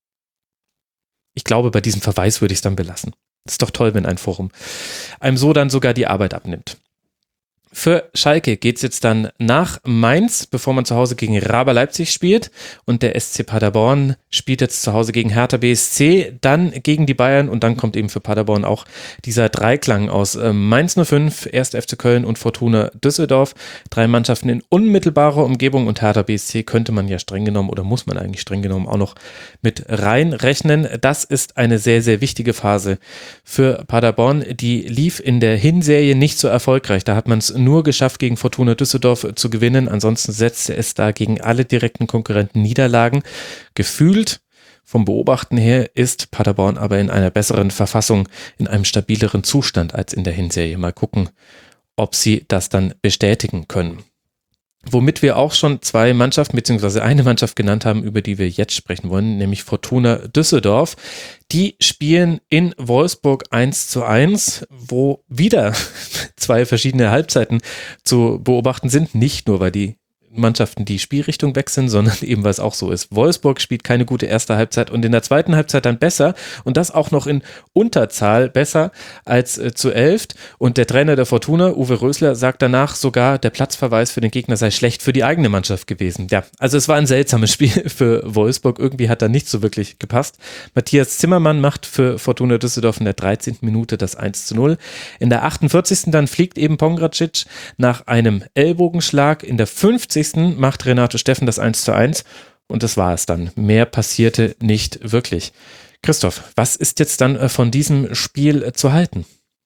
Ich glaube, bei diesem Verweis würde ich es dann belassen. Ist doch toll, wenn ein Forum einem so dann sogar die Arbeit abnimmt. Für Schalke geht es jetzt dann nach Mainz, bevor man zu Hause gegen Raber Leipzig spielt. Und der S C Paderborn spielt jetzt zu Hause gegen Hertha B S C, dann gegen die Bayern. Und dann kommt eben für Paderborn auch dieser Dreiklang aus Mainz null fünf, erster F C Köln und Fortuna Düsseldorf. Drei Mannschaften in unmittelbarer Umgebung. Und Hertha B S C könnte man ja streng genommen oder muss man eigentlich streng genommen auch noch mit reinrechnen. Das ist eine sehr, sehr wichtige Phase für Paderborn. Die lief in der Hinserie nicht so erfolgreich. Da hat man es nur geschafft, gegen Fortuna Düsseldorf zu gewinnen. Ansonsten setzte es da gegen alle direkten Konkurrenten Niederlagen. Gefühlt vom Beobachten her ist Paderborn aber in einer besseren Verfassung, in einem stabileren Zustand als in der Hinserie. Mal gucken, ob sie das dann bestätigen können. Womit wir auch schon zwei Mannschaften beziehungsweise eine Mannschaft genannt haben, über die wir jetzt sprechen wollen, nämlich Fortuna Düsseldorf. Die spielen in Wolfsburg eins zu eins, wo wieder zwei verschiedene Halbzeiten zu beobachten sind. Nicht nur, weil die Mannschaften die Spielrichtung wechseln, sondern eben, weil es auch so ist. Wolfsburg spielt keine gute erste Halbzeit und in der zweiten Halbzeit dann besser und das auch noch in Unterzahl besser als äh, zu elft. Und der Trainer der Fortuna, Uwe Rösler, sagt danach sogar, der Platzverweis für den Gegner sei schlecht für die eigene Mannschaft gewesen. Ja, also es war ein seltsames Spiel für Wolfsburg. Irgendwie hat da nicht so wirklich gepasst. Matthias Zimmermann macht für Fortuna Düsseldorf in der dreizehnten Minute das eins zu null. In der achtundvierzigsten dann fliegt eben Pongracic nach einem Ellbogenschlag. In der fünfzigsten macht Renato Steffen das eins zu eins und das war es dann. Mehr passierte nicht wirklich. Christoph, was ist jetzt dann äh, von diesem Spiel äh, zu halten?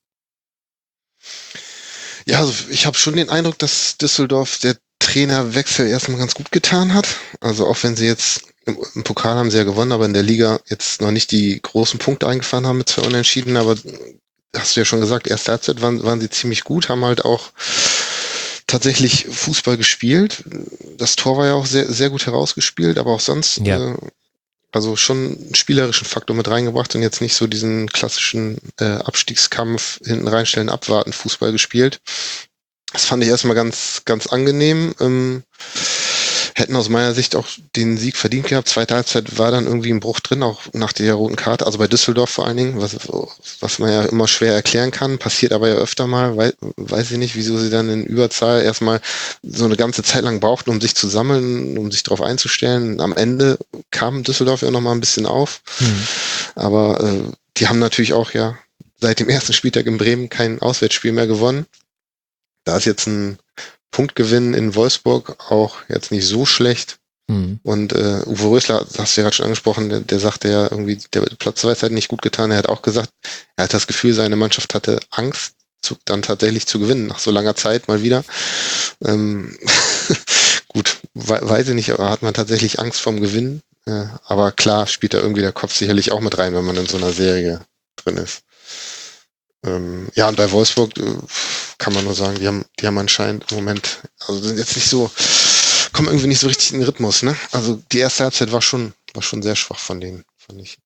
Ja, also ich habe schon den Eindruck, dass Düsseldorf der Trainerwechsel erstmal ganz gut getan hat. Also auch wenn sie jetzt im, im Pokal haben sie ja gewonnen, aber in der Liga jetzt noch nicht die großen Punkte eingefahren haben mit zwei Unentschieden, aber hast du ja schon gesagt, erste Halbzeit waren, waren sie ziemlich gut, haben halt auch tatsächlich Fußball gespielt. Das Tor war ja auch sehr, sehr gut herausgespielt, aber auch sonst, ja. äh, also schon einen spielerischen Faktor mit reingebracht und jetzt nicht so diesen klassischen äh, Abstiegskampf hinten reinstellen, abwarten Fußball gespielt. Das fand ich erstmal ganz, ganz angenehm. Ähm, hätten aus meiner Sicht auch den Sieg verdient gehabt. Zweite Halbzeit war dann irgendwie ein Bruch drin, auch nach der roten Karte, also bei Düsseldorf vor allen Dingen, was, was man ja immer schwer erklären kann, passiert aber ja öfter mal, weil, weiß ich nicht, wieso sie dann in Überzahl erstmal so eine ganze Zeit lang brauchten, um sich zu sammeln, um sich darauf einzustellen. Am Ende kam Düsseldorf ja nochmal ein bisschen auf, mhm. aber äh, die haben natürlich auch ja seit dem ersten Spieltag in Bremen kein Auswärtsspiel mehr gewonnen. Da ist jetzt ein Punktgewinn in Wolfsburg auch jetzt nicht so schlecht. Mhm. Und äh, Uwe Rösler, das hast du ja gerade schon angesprochen, der, der sagte ja irgendwie, der Platzverweis hat nicht gut getan. Er hat auch gesagt, er hat das Gefühl, seine Mannschaft hatte Angst, zu, dann tatsächlich zu gewinnen, nach so langer Zeit mal wieder. Ähm, gut, we- weiß ich nicht, aber hat man tatsächlich Angst vorm Gewinn? Äh, aber klar spielt da irgendwie der Kopf sicherlich auch mit rein, wenn man in so einer Serie drin ist. Ähm, ja, und bei Wolfsburg äh, kann man nur sagen, die haben, die haben anscheinend im Moment, also sind jetzt nicht so, kommen irgendwie nicht so richtig in den Rhythmus, ne? Also die erste Halbzeit war schon, war schon sehr schwach von denen, fand ich.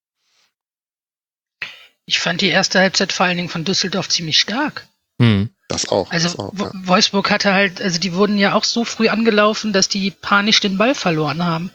Ich fand die erste Halbzeit vor allen Dingen von Düsseldorf ziemlich stark. Mhm. Das auch. Also das auch, ja. ja. Wolfsburg hatte halt, also die wurden ja auch so früh angelaufen, dass die panisch den Ball verloren haben.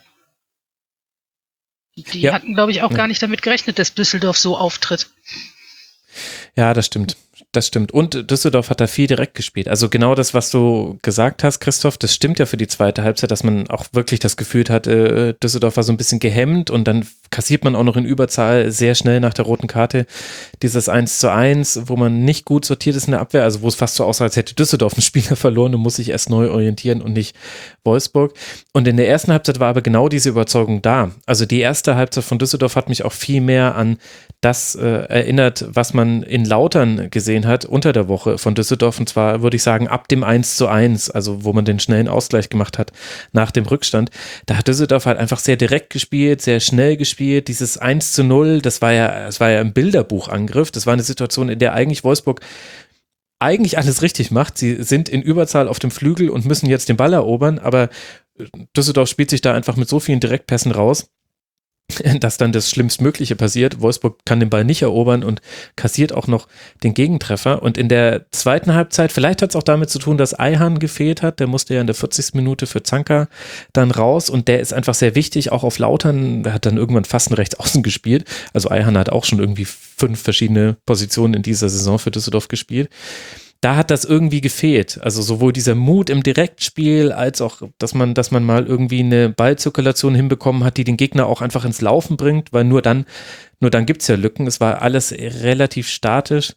Die ja. hatten, glaube ich, auch ja. gar nicht damit gerechnet, dass Düsseldorf so auftritt. Ja, das stimmt. Das stimmt. Und Düsseldorf hat da viel direkt gespielt. Also genau das, was du gesagt hast, Christoph, das stimmt ja für die zweite Halbzeit, dass man auch wirklich das Gefühl hat, äh, Düsseldorf war so ein bisschen gehemmt und dann kassiert man auch noch in Überzahl sehr schnell nach der roten Karte dieses eins zu eins, wo man nicht gut sortiert ist in der Abwehr, also wo es fast so aussah, als hätte Düsseldorf einen Spieler verloren und muss sich erst neu orientieren und nicht Wolfsburg. Und in der ersten Halbzeit war aber genau diese Überzeugung da. Also die erste Halbzeit von Düsseldorf hat mich auch viel mehr an das äh, erinnert, was man in Lautern gesehen hat unter der Woche von Düsseldorf, und zwar würde ich sagen ab dem eins zu eins, also wo man den schnellen Ausgleich gemacht hat nach dem Rückstand. Da hat Düsseldorf halt einfach sehr direkt gespielt, sehr schnell gespielt. Dieses eins zu null, das war ja, das war ja ein Bilderbuchangriff. Das war eine Situation, in der eigentlich Wolfsburg eigentlich alles richtig macht. Sie sind in Überzahl auf dem Flügel und müssen jetzt den Ball erobern, aber Düsseldorf spielt sich da einfach mit so vielen Direktpässen raus, dass dann das Schlimmstmögliche passiert. Wolfsburg kann den Ball nicht erobern und kassiert auch noch den Gegentreffer. Und in der zweiten Halbzeit, vielleicht hat es auch damit zu tun, dass Ayhan gefehlt hat. Der musste ja in der vierzigsten Minute für Zanka dann raus und der ist einfach sehr wichtig, auch auf Lautern. Der hat dann irgendwann fast ein Rechtsaußen gespielt. Also Ayhan hat auch schon irgendwie fünf verschiedene Positionen in dieser Saison für Düsseldorf gespielt. Da hat das irgendwie gefehlt. Also sowohl dieser Mut im Direktspiel, als auch, dass man, dass man mal irgendwie eine Ballzirkulation hinbekommen hat, die den Gegner auch einfach ins Laufen bringt, weil nur dann, nur dann gibt es ja Lücken. Es war alles relativ statisch.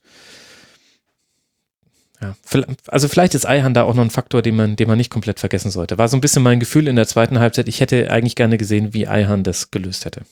Ja, also vielleicht ist Ayhan da auch noch ein Faktor, den man, den man nicht komplett vergessen sollte. War so ein bisschen mein Gefühl in der zweiten Halbzeit. Ich hätte eigentlich gerne gesehen, wie Ayhan das gelöst hätte.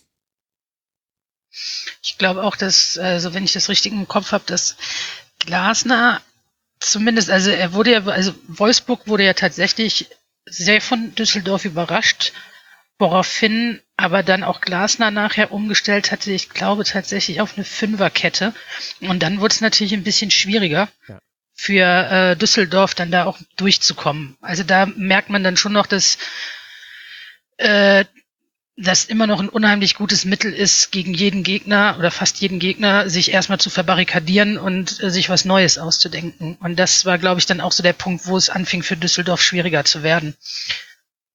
Ich glaube auch, dass, also wenn ich das richtig im Kopf habe, dass Glasner zumindest, also er wurde ja, also Wolfsburg wurde ja tatsächlich sehr von Düsseldorf überrascht, woraufhin aber dann auch Glasner nachher umgestellt hatte, ich glaube tatsächlich auf eine Fünferkette. Und dann wurde es natürlich ein bisschen schwieriger ja. für äh, Düsseldorf dann da auch durchzukommen. Also da merkt man dann schon noch, dass äh, das immer noch ein unheimlich gutes Mittel ist, gegen jeden Gegner oder fast jeden Gegner sich erstmal zu verbarrikadieren und äh, sich was Neues auszudenken. Und das war, glaube ich, dann auch so der Punkt, wo es anfing für Düsseldorf schwieriger zu werden.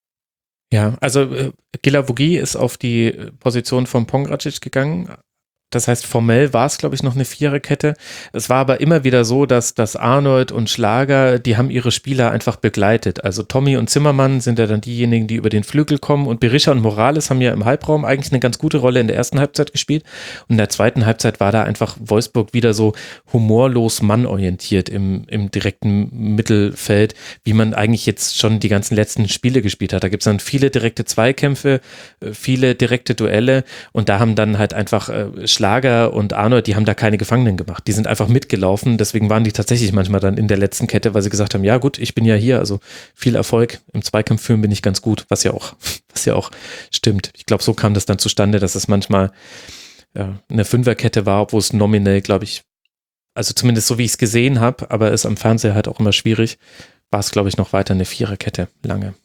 Ja, also äh, Gilavogi ist auf die Position von Pongracic gegangen. Das heißt, formell war es, glaube ich, noch eine Viererkette. Es war aber immer wieder so, dass, dass Arnold und Schlager, die haben ihre Spieler einfach begleitet. Also Tommy und Zimmermann sind ja dann diejenigen, die über den Flügel kommen und Berisha und Morales haben ja im Halbraum eigentlich eine ganz gute Rolle in der ersten Halbzeit gespielt und in der zweiten Halbzeit war da einfach Wolfsburg wieder so humorlos mannorientiert im, im direkten Mittelfeld, wie man eigentlich jetzt schon die ganzen letzten Spiele gespielt hat. Da gibt es dann viele direkte Zweikämpfe, viele direkte Duelle und da haben dann halt einfach äh, Schlager und Arnold, die haben da keine Gefangenen gemacht. Die sind einfach mitgelaufen, deswegen waren die tatsächlich manchmal dann in der letzten Kette, weil sie gesagt haben, ja gut, ich bin ja hier, also viel Erfolg, im Zweikampf führen bin ich ganz gut, was ja auch, was ja auch stimmt. Ich glaube, so kam das dann zustande, dass es manchmal ja, eine Fünferkette war, obwohl es nominell, glaube ich, also zumindest so wie ich es gesehen habe, aber ist am Fernseher halt auch immer schwierig, war es, glaube ich, noch weiter eine Viererkette lange.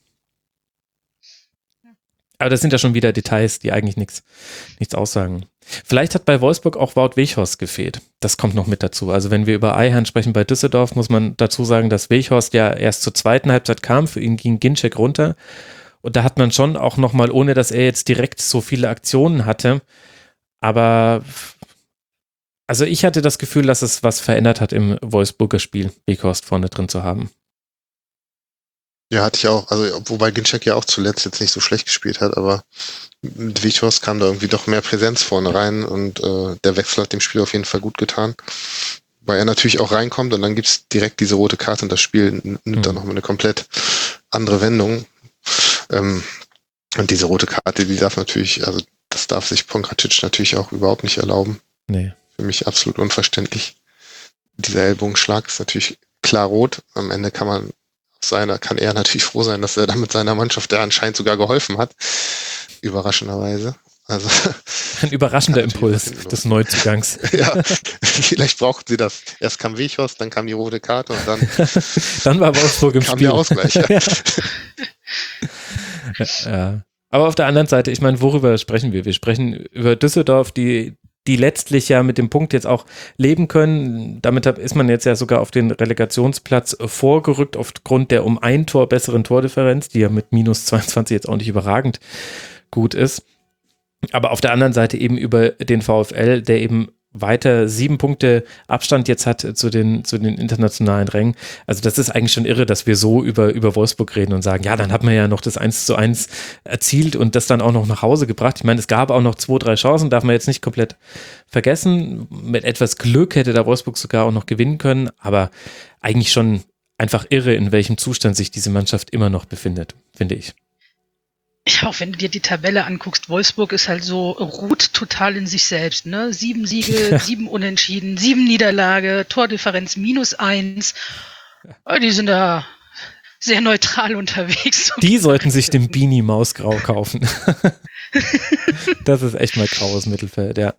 Aber das sind ja schon wieder Details, die eigentlich nichts nichts aussagen. Vielleicht hat bei Wolfsburg auch Wout Weghorst gefehlt. Das kommt noch mit dazu. Also wenn wir über Eihan sprechen bei Düsseldorf, muss man dazu sagen, dass Weghorst ja erst zur zweiten Halbzeit kam. Für ihn ging Ginczek runter. Und da hat man schon auch nochmal, ohne dass er jetzt direkt so viele Aktionen hatte, aber also ich hatte das Gefühl, dass es was verändert hat im Wolfsburger Spiel, Weghorst vorne drin zu haben. Ja, hatte ich auch. Also, wobei Ginczek ja auch zuletzt jetzt nicht so schlecht gespielt hat, aber mit Weghorst kam da irgendwie doch mehr Präsenz vorne rein und äh, der Wechsel hat dem Spiel auf jeden Fall gut getan. Weil er natürlich auch reinkommt und dann gibt's direkt diese rote Karte und das Spiel nimmt mhm. dann nochmal eine komplett andere Wendung. Ähm, und diese rote Karte, die darf natürlich, also das darf sich Pongracic natürlich auch überhaupt nicht erlauben. Nee. Für mich absolut unverständlich. Dieser Ellbogenschlag ist natürlich klar rot. Am Ende kann man seiner, kann er natürlich froh sein, dass er damit seiner Mannschaft der anscheinend sogar geholfen hat. Überraschenderweise. Also ein überraschender Impuls des Neuzugangs. Ja, vielleicht brauchten sie das. Erst kam Weghorst, dann kam die rote Karte und dann, dann war Wolfsburg im kam Spiel. der Ausgleich. Ja. Ja. Aber auf der anderen Seite, ich meine, worüber sprechen wir? Wir sprechen über Düsseldorf, die die letztlich ja mit dem Punkt jetzt auch leben können. Damit ist man jetzt ja sogar auf den Relegationsplatz vorgerückt aufgrund der um ein Tor besseren Tordifferenz, die ja mit minus zweiundzwanzig jetzt auch nicht überragend gut ist. Aber auf der anderen Seite eben über den VfL, der eben weiter sieben Punkte Abstand jetzt hat zu den, zu den internationalen Rängen. Also das ist eigentlich schon irre, dass wir so über, über Wolfsburg reden und sagen, ja, dann hat man ja noch das eins zu eins erzielt und das dann auch noch nach Hause gebracht. Ich meine, es gab auch noch zwei, drei Chancen, darf man jetzt nicht komplett vergessen. Mit etwas Glück hätte da Wolfsburg sogar auch noch gewinnen können, aber eigentlich schon einfach irre, in welchem Zustand sich diese Mannschaft immer noch befindet, finde ich. Ja, auch wenn du dir die Tabelle anguckst, Wolfsburg ist halt so, ruht total in sich selbst, ne? Sieben Siege, ja. sieben Unentschieden, sieben Niederlage, Tordifferenz minus eins. Die sind da sehr neutral unterwegs. Die sollten sich den Beanie Mausgrau kaufen. Das ist echt mal graues Mittelfeld, ja.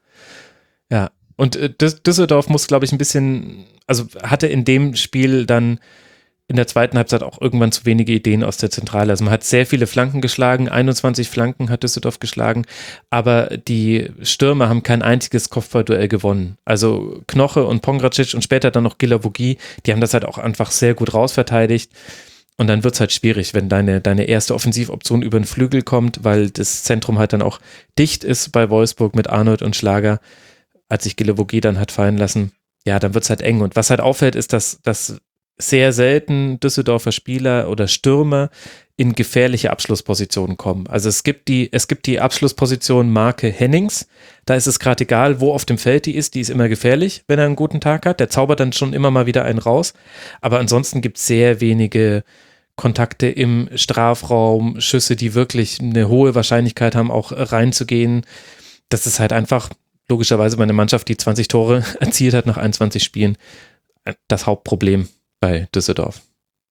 Ja, und äh, Düsseldorf muss, glaube ich, ein bisschen, also hatte in dem Spiel dann in der zweiten Halbzeit auch irgendwann zu wenige Ideen aus der Zentrale. Also man hat sehr viele Flanken geschlagen, einundzwanzig Flanken hat Düsseldorf geschlagen, aber die Stürmer haben kein einziges Kopfballduell gewonnen. Also Knoche und Pongracic und später dann noch Guilavogui, die haben das halt auch einfach sehr gut rausverteidigt. Und dann wird es halt schwierig, wenn deine, deine erste Offensivoption über den Flügel kommt, weil das Zentrum halt dann auch dicht ist bei Wolfsburg mit Arnold und Schlager, als sich Guilavogui dann hat fallen lassen. Ja, dann wird es halt eng. Und was halt auffällt, ist, dass, dass sehr selten Düsseldorfer Spieler oder Stürmer in gefährliche Abschlusspositionen kommen. Also es gibt die, es gibt die Abschlussposition Marke Hennings, da ist es gerade egal, wo auf dem Feld die ist, die ist immer gefährlich, wenn er einen guten Tag hat, der zaubert dann schon immer mal wieder einen raus, aber ansonsten gibt es sehr wenige Kontakte im Strafraum, Schüsse, die wirklich eine hohe Wahrscheinlichkeit haben, auch reinzugehen. Das ist halt einfach logischerweise bei einer Mannschaft, die zwanzig Tore erzielt hat nach einundzwanzig Spielen, das Hauptproblem bei Düsseldorf.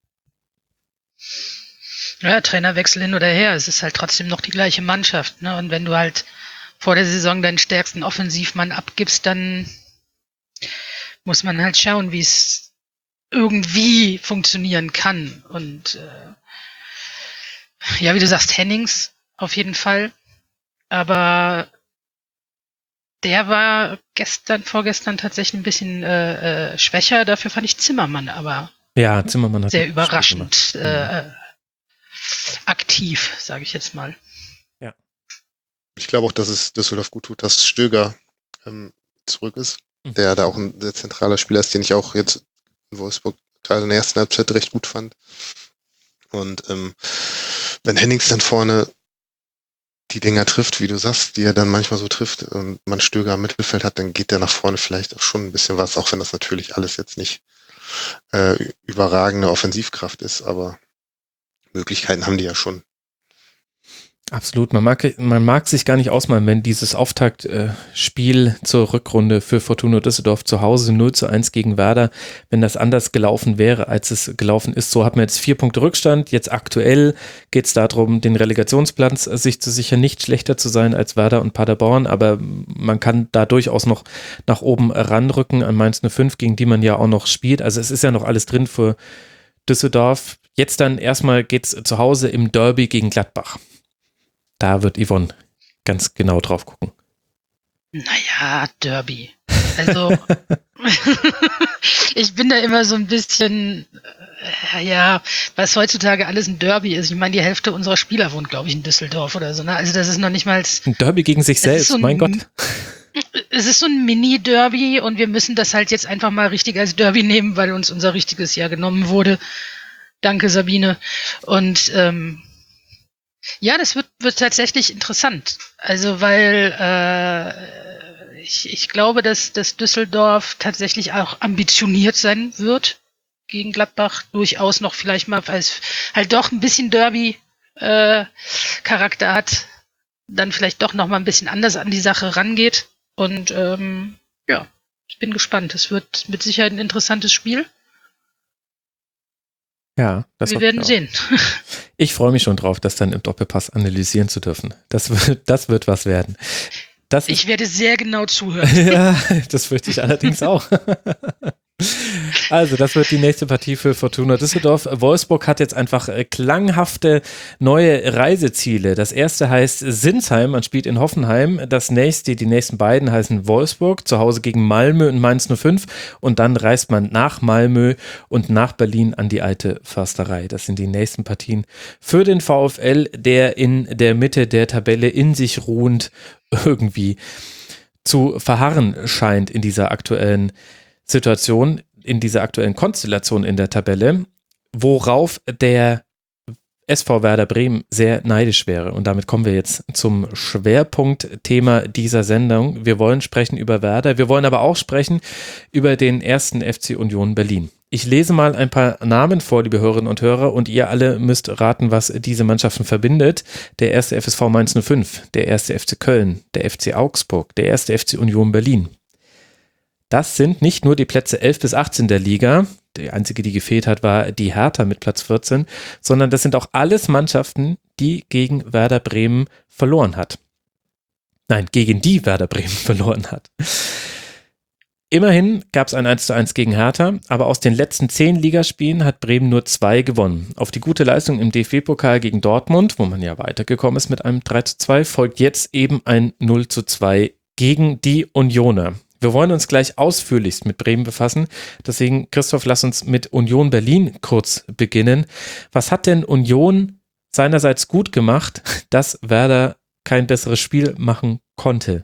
Ja, Trainerwechsel hin oder her, es ist halt trotzdem noch die gleiche Mannschaft, ne? Und wenn du halt vor der Saison deinen stärksten Offensivmann abgibst, dann muss man halt schauen, wie es irgendwie funktionieren kann. Und äh, ja, wie du sagst, Hennings auf jeden Fall. Aber der war gestern, vorgestern tatsächlich ein bisschen äh, äh, schwächer. Dafür fand ich Zimmermann aber ja, Zimmermann hat sehr überraschend äh, aktiv, sage ich jetzt mal. Ja. Ich glaube auch, dass es Düsseldorf gut tut, dass Stöger ähm, zurück ist, der da auch ein sehr zentraler Spieler ist, den ich auch jetzt in Wolfsburg gerade in der ersten Halbzeit recht gut fand. Und ähm, wenn Hennings dann vorne die Dinger trifft, wie du sagst, die er dann manchmal so trifft und man Stöger am Mittelfeld hat, dann geht der nach vorne vielleicht auch schon ein bisschen was, auch wenn das natürlich alles jetzt nicht äh, überragende Offensivkraft ist, aber Möglichkeiten haben die ja schon. Absolut, man mag, man mag sich gar nicht ausmalen, wenn dieses Auftaktspiel äh, zur Rückrunde für Fortuna Düsseldorf zu Hause null zu eins gegen Werder, wenn das anders gelaufen wäre, als es gelaufen ist. So hat man jetzt vier Punkte Rückstand. Jetzt aktuell geht es darum, den Relegationsplatz sich zu sichern, nicht schlechter zu sein als Werder und Paderborn, aber man kann da durchaus noch nach oben ranrücken an Mainz null fünf, gegen die man ja auch noch spielt. Also es ist ja noch alles drin für Düsseldorf. Jetzt dann erstmal geht es zu Hause im Derby gegen Gladbach. Da wird Yvonne ganz genau drauf gucken. Naja, Derby. Also, ich bin da immer so ein bisschen, äh, ja, was heutzutage alles ein Derby ist. Ich meine, die Hälfte unserer Spieler wohnt, glaube ich, in Düsseldorf oder so. Ne? Also, das ist noch nicht mal. Ein Derby gegen sich selbst, so ein, mein Gott. Es ist so ein Mini-Derby und wir müssen das halt jetzt einfach mal richtig als Derby nehmen, weil uns unser richtiges Jahr genommen wurde. Danke, Sabine. Und, ähm, ja, das wird, wird tatsächlich interessant. Also, weil äh, ich, ich glaube, dass, dass Düsseldorf tatsächlich auch ambitioniert sein wird gegen Gladbach. Durchaus noch vielleicht mal, weil es halt doch ein bisschen Derby-Charakter äh, hat, dann vielleicht doch noch mal ein bisschen anders an die Sache rangeht. Und ähm, ja, ich bin gespannt. Es wird mit Sicherheit ein interessantes Spiel. Ja, das Wir werden sehen. Ich freue mich schon drauf, das dann im Doppelpass analysieren zu dürfen. Das wird, das wird was werden. Das ich werde sehr genau zuhören. Ja, das fürchte ich allerdings auch. Also, das wird die nächste Partie für Fortuna Düsseldorf. Wolfsburg hat jetzt einfach klanghafte neue Reiseziele. Das erste heißt Sinsheim, man spielt in Hoffenheim. Das nächste, die nächsten beiden heißen Wolfsburg, zu Hause gegen Malmö und Mainz null fünf. Und dann reist man nach Malmö und nach Berlin an die alte Försterei. Das sind die nächsten Partien für den VfL, der in der Mitte der Tabelle in sich ruhend irgendwie zu verharren scheint in dieser aktuellen Situation, in dieser aktuellen Konstellation in der Tabelle, worauf der S V Werder Bremen sehr neidisch wäre. Und damit kommen wir jetzt zum Schwerpunktthema dieser Sendung. Wir wollen sprechen über Werder, wir wollen aber auch sprechen über den ersten F C Union Berlin. Ich lese mal ein paar Namen vor, liebe Hörerinnen und Hörer, und ihr alle müsst raten, was diese Mannschaften verbindet. Der erste F S V Mainz null fünf, der erste F C Köln, der F C Augsburg, der erste F C Union Berlin. Das sind nicht nur die Plätze elf bis achtzehn der Liga, die einzige, die gefehlt hat, war die Hertha mit Platz vierzehn, sondern das sind auch alles Mannschaften, die gegen Werder Bremen verloren hat. Nein, gegen die Werder Bremen verloren hat. Immerhin gab es ein eins zu eins gegen Hertha, aber aus den letzten zehn Ligaspielen hat Bremen nur zwei gewonnen. Auf die gute Leistung im D F B-Pokal gegen Dortmund, wo man ja weitergekommen ist mit einem drei zu zwei, folgt jetzt eben ein null zu zwei gegen die Unioner. Wir wollen uns gleich ausführlichst mit Bremen befassen. Deswegen, Christoph, lass uns mit Union Berlin kurz beginnen. Was hat denn Union seinerseits gut gemacht, dass Werder kein besseres Spiel machen konnte?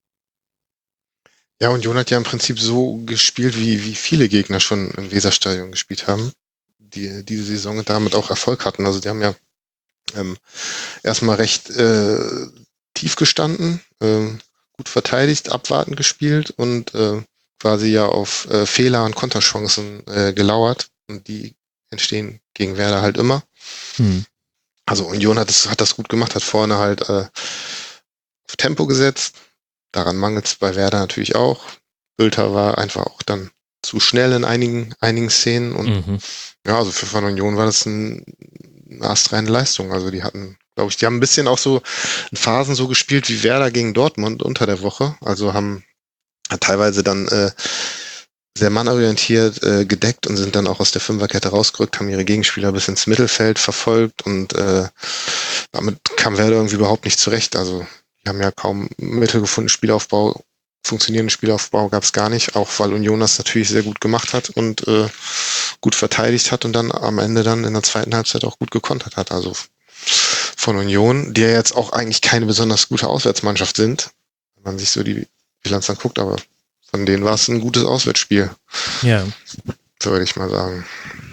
Ja, Union hat ja im Prinzip so gespielt, wie, wie viele Gegner schon im Weserstadion gespielt haben, die diese Saison und damit auch Erfolg hatten. Also die haben ja ähm, erstmal recht äh, tief gestanden, ähm, gut verteidigt, abwartend gespielt und äh, quasi ja auf äh, Fehler und Konterchancen äh, gelauert. Und die entstehen gegen Werder halt immer. Hm. Also Union hat das, hat das gut gemacht, hat vorne halt äh, auf Tempo gesetzt. Daran mangelt es bei Werder natürlich auch. Bülter war einfach auch dann zu schnell in einigen, einigen Szenen. Und mhm. ja, also für Van Union war das ein, eine astreine Leistung. Also die hatten, glaube ich, die haben ein bisschen auch so in Phasen so gespielt wie Werder gegen Dortmund unter der Woche. Also haben teilweise dann äh, sehr mannorientiert äh, gedeckt und sind dann auch aus der Fünferkette rausgerückt, haben ihre Gegenspieler bis ins Mittelfeld verfolgt und äh, damit kam Werder irgendwie überhaupt nicht zurecht. Also die haben ja kaum Mittel gefunden, Spielaufbau, funktionierenden Spielaufbau gab es gar nicht, auch weil Union das natürlich sehr gut gemacht hat und äh, gut verteidigt hat und dann am Ende dann in der zweiten Halbzeit auch gut gekontert hat. Also von Union, die ja jetzt auch eigentlich keine besonders gute Auswärtsmannschaft sind, wenn man sich so die Bilanz anguckt, aber von denen war es ein gutes Auswärtsspiel. Ja. So würde ich mal sagen.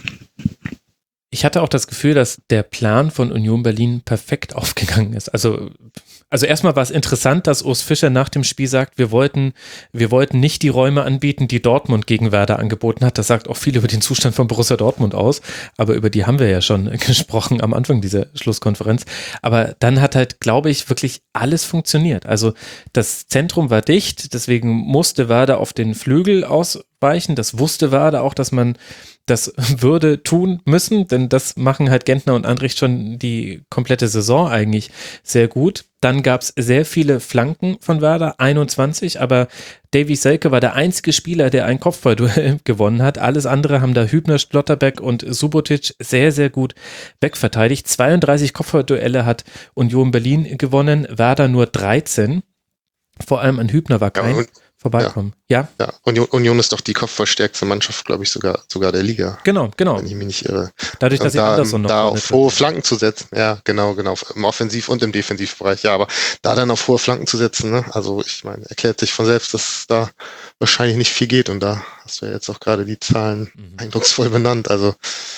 Ich hatte auch das Gefühl, dass der Plan von Union Berlin perfekt aufgegangen ist. Also, also erstmal war es interessant, dass Urs Fischer nach dem Spiel sagt, wir wollten, wir wollten nicht die Räume anbieten, die Dortmund gegen Werder angeboten hat. Das sagt auch viel über den Zustand von Borussia Dortmund aus. Aber über die haben wir ja schon gesprochen am Anfang dieser Schlusskonferenz. Aber dann hat halt, glaube ich, wirklich alles funktioniert. Also das Zentrum war dicht, deswegen musste Werder auf den Flügel ausweichen. Das wusste Werder auch, dass man das würde tun müssen, denn das machen halt Gentner und Andrich schon die komplette Saison eigentlich sehr gut. Dann gab es sehr viele Flanken von Werder, einundzwanzig, aber Davy Selke war der einzige Spieler, der ein Kopfballduell gewonnen hat. Alles andere haben da Hübner, Schlotterbeck und Subotic sehr, sehr gut wegverteidigt. zweiunddreißig Kopfballduelle hat Union Berlin gewonnen, Werder nur dreizehn. Vor allem an Hübner war kein... Ja, vorbeikommen. Ja? Ja, Union, Union ist doch die kopfballstärkste Mannschaft, glaube ich, sogar, sogar der Liga. Genau, genau. Wenn ich mich nicht irre. Dadurch, dass Und sie da, Anderson noch da vorne auf hohe Flanken zu setzen, ja, genau, genau, im Offensiv- und im Defensivbereich, ja, aber da dann auf hohe Flanken zu setzen, ne, also ich meine, erklärt sich von selbst, dass da wahrscheinlich nicht viel geht und da hast du ja jetzt auch gerade die Zahlen mhm. eindrucksvoll benannt, also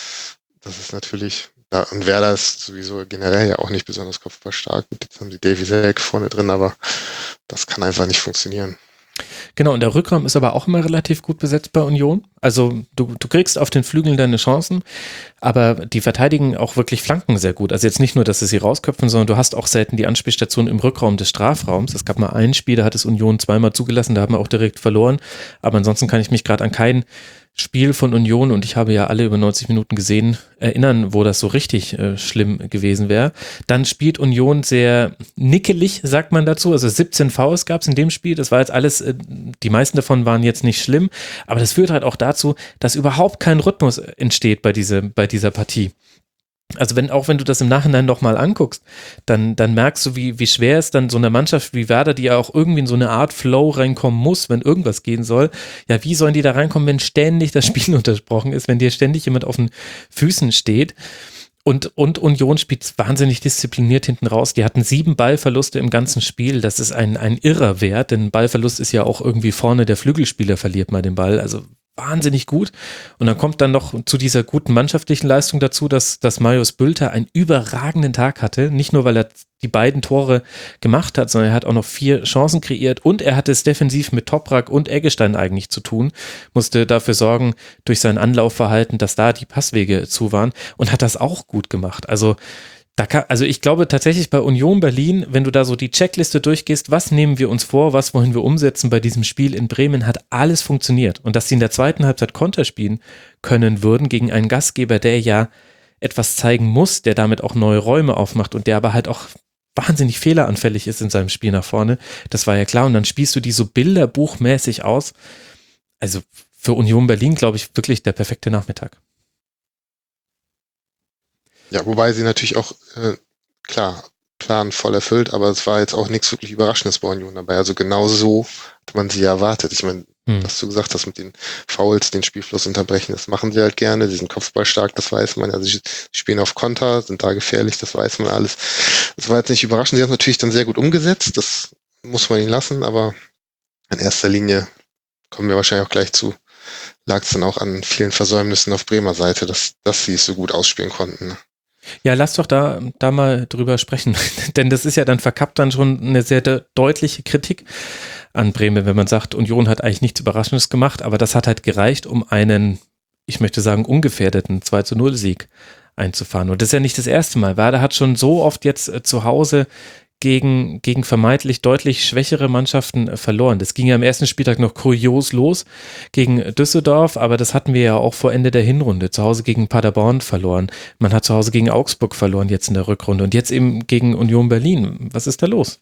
das ist natürlich, ja, und Werder ist sowieso generell ja auch nicht besonders kopfballstark, jetzt haben sie Davy Selke vorne drin, aber das kann einfach nicht funktionieren. Genau, und der Rückraum ist aber auch immer relativ gut besetzt bei Union. Also du, du kriegst auf den Flügeln deine Chancen, aber die verteidigen auch wirklich Flanken sehr gut. Also jetzt nicht nur, dass sie sie rausköpfen, sondern du hast auch selten die Anspielstation im Rückraum des Strafraums. Es gab mal ein Spiel, da hat es Union zweimal zugelassen, da haben wir auch direkt verloren. Aber ansonsten kann ich mich gerade an kein Spiel von Union, und ich habe ja alle über neunzig Minuten gesehen, erinnern, wo das so richtig äh, schlimm gewesen wäre. Dann spielt Union sehr nickelig, sagt man dazu, also siebzehn Fouls gab es in dem Spiel, das war jetzt alles, äh, die meisten davon waren jetzt nicht schlimm, aber das führt halt auch dazu, dass überhaupt kein Rhythmus entsteht bei, diese, bei dieser Partie. Also wenn, auch wenn du das im Nachhinein nochmal anguckst, dann, dann merkst du, wie, wie schwer es dann so eine Mannschaft wie Werder, die ja auch irgendwie in so eine Art Flow reinkommen muss, wenn irgendwas gehen soll. Ja, wie sollen die da reinkommen, wenn ständig das Spiel unterbrochen ist, wenn dir ständig jemand auf den Füßen steht? Und, und Union spielt wahnsinnig diszipliniert hinten raus. Die hatten sieben Ballverluste im ganzen Spiel. Das ist ein, ein irrer Wert, denn Ballverlust ist ja auch irgendwie vorne, der Flügelspieler verliert mal den Ball. Also wahnsinnig gut. Und dann kommt dann noch zu dieser guten mannschaftlichen Leistung dazu, dass, dass Marius Bülter einen überragenden Tag hatte. Nicht nur, weil er die beiden Tore gemacht hat, sondern er hat auch noch vier Chancen kreiert und er hatte es defensiv mit Toprak und Eggestein eigentlich zu tun. Musste dafür sorgen, durch sein Anlaufverhalten, dass da die Passwege zu waren und hat das auch gut gemacht. Also Da kann, also ich glaube tatsächlich bei Union Berlin, wenn du da so die Checkliste durchgehst, was nehmen wir uns vor, was wollen wir umsetzen bei diesem Spiel in Bremen, hat alles funktioniert. Und dass sie in der zweiten Halbzeit Konter spielen können würden gegen einen Gastgeber, der ja etwas zeigen muss, der damit auch neue Räume aufmacht und der aber halt auch wahnsinnig fehleranfällig ist in seinem Spiel nach vorne, das war ja klar. Und dann spielst du die so bilderbuchmäßig aus. Also für Union Berlin, glaube ich, wirklich der perfekte Nachmittag. Ja, wobei sie natürlich auch, äh, klar, Plan voll erfüllt, aber es war jetzt auch nichts wirklich Überraschendes bei Union dabei. Also genau so hat man sie erwartet. Ich meine, hm. was du gesagt hast mit den Fouls, den Spielfluss unterbrechen, das machen sie halt gerne. Sie sind kopfballstark, das weiß man. Also sie spielen auf Konter, sind da gefährlich, das weiß man alles. Das war jetzt nicht überraschend. Sie haben es natürlich dann sehr gut umgesetzt, das muss man ihnen lassen, aber in erster Linie, kommen wir wahrscheinlich auch gleich zu, lag es dann auch an vielen Versäumnissen auf Bremer Seite, dass, dass sie es so gut ausspielen konnten. Ja, lass doch da, da mal drüber sprechen, denn das ist ja dann verkappt dann schon eine sehr de- deutliche Kritik an Bremen, wenn man sagt, Union hat eigentlich nichts Überraschendes gemacht, aber das hat halt gereicht, um einen, ich möchte sagen, ungefährdeten zwei zu null Sieg einzufahren. Und das ist ja nicht das erste Mal. Werder hat schon so oft jetzt äh, zu Hause gegen, gegen vermeintlich deutlich schwächere Mannschaften äh, verloren. Das ging ja am ersten Spieltag noch kurios los gegen Düsseldorf, aber das hatten wir ja auch vor Ende der Hinrunde. Zu Hause gegen Paderborn verloren. Man hat zu Hause gegen Augsburg verloren jetzt in der Rückrunde und jetzt eben gegen Union Berlin. Was ist da los?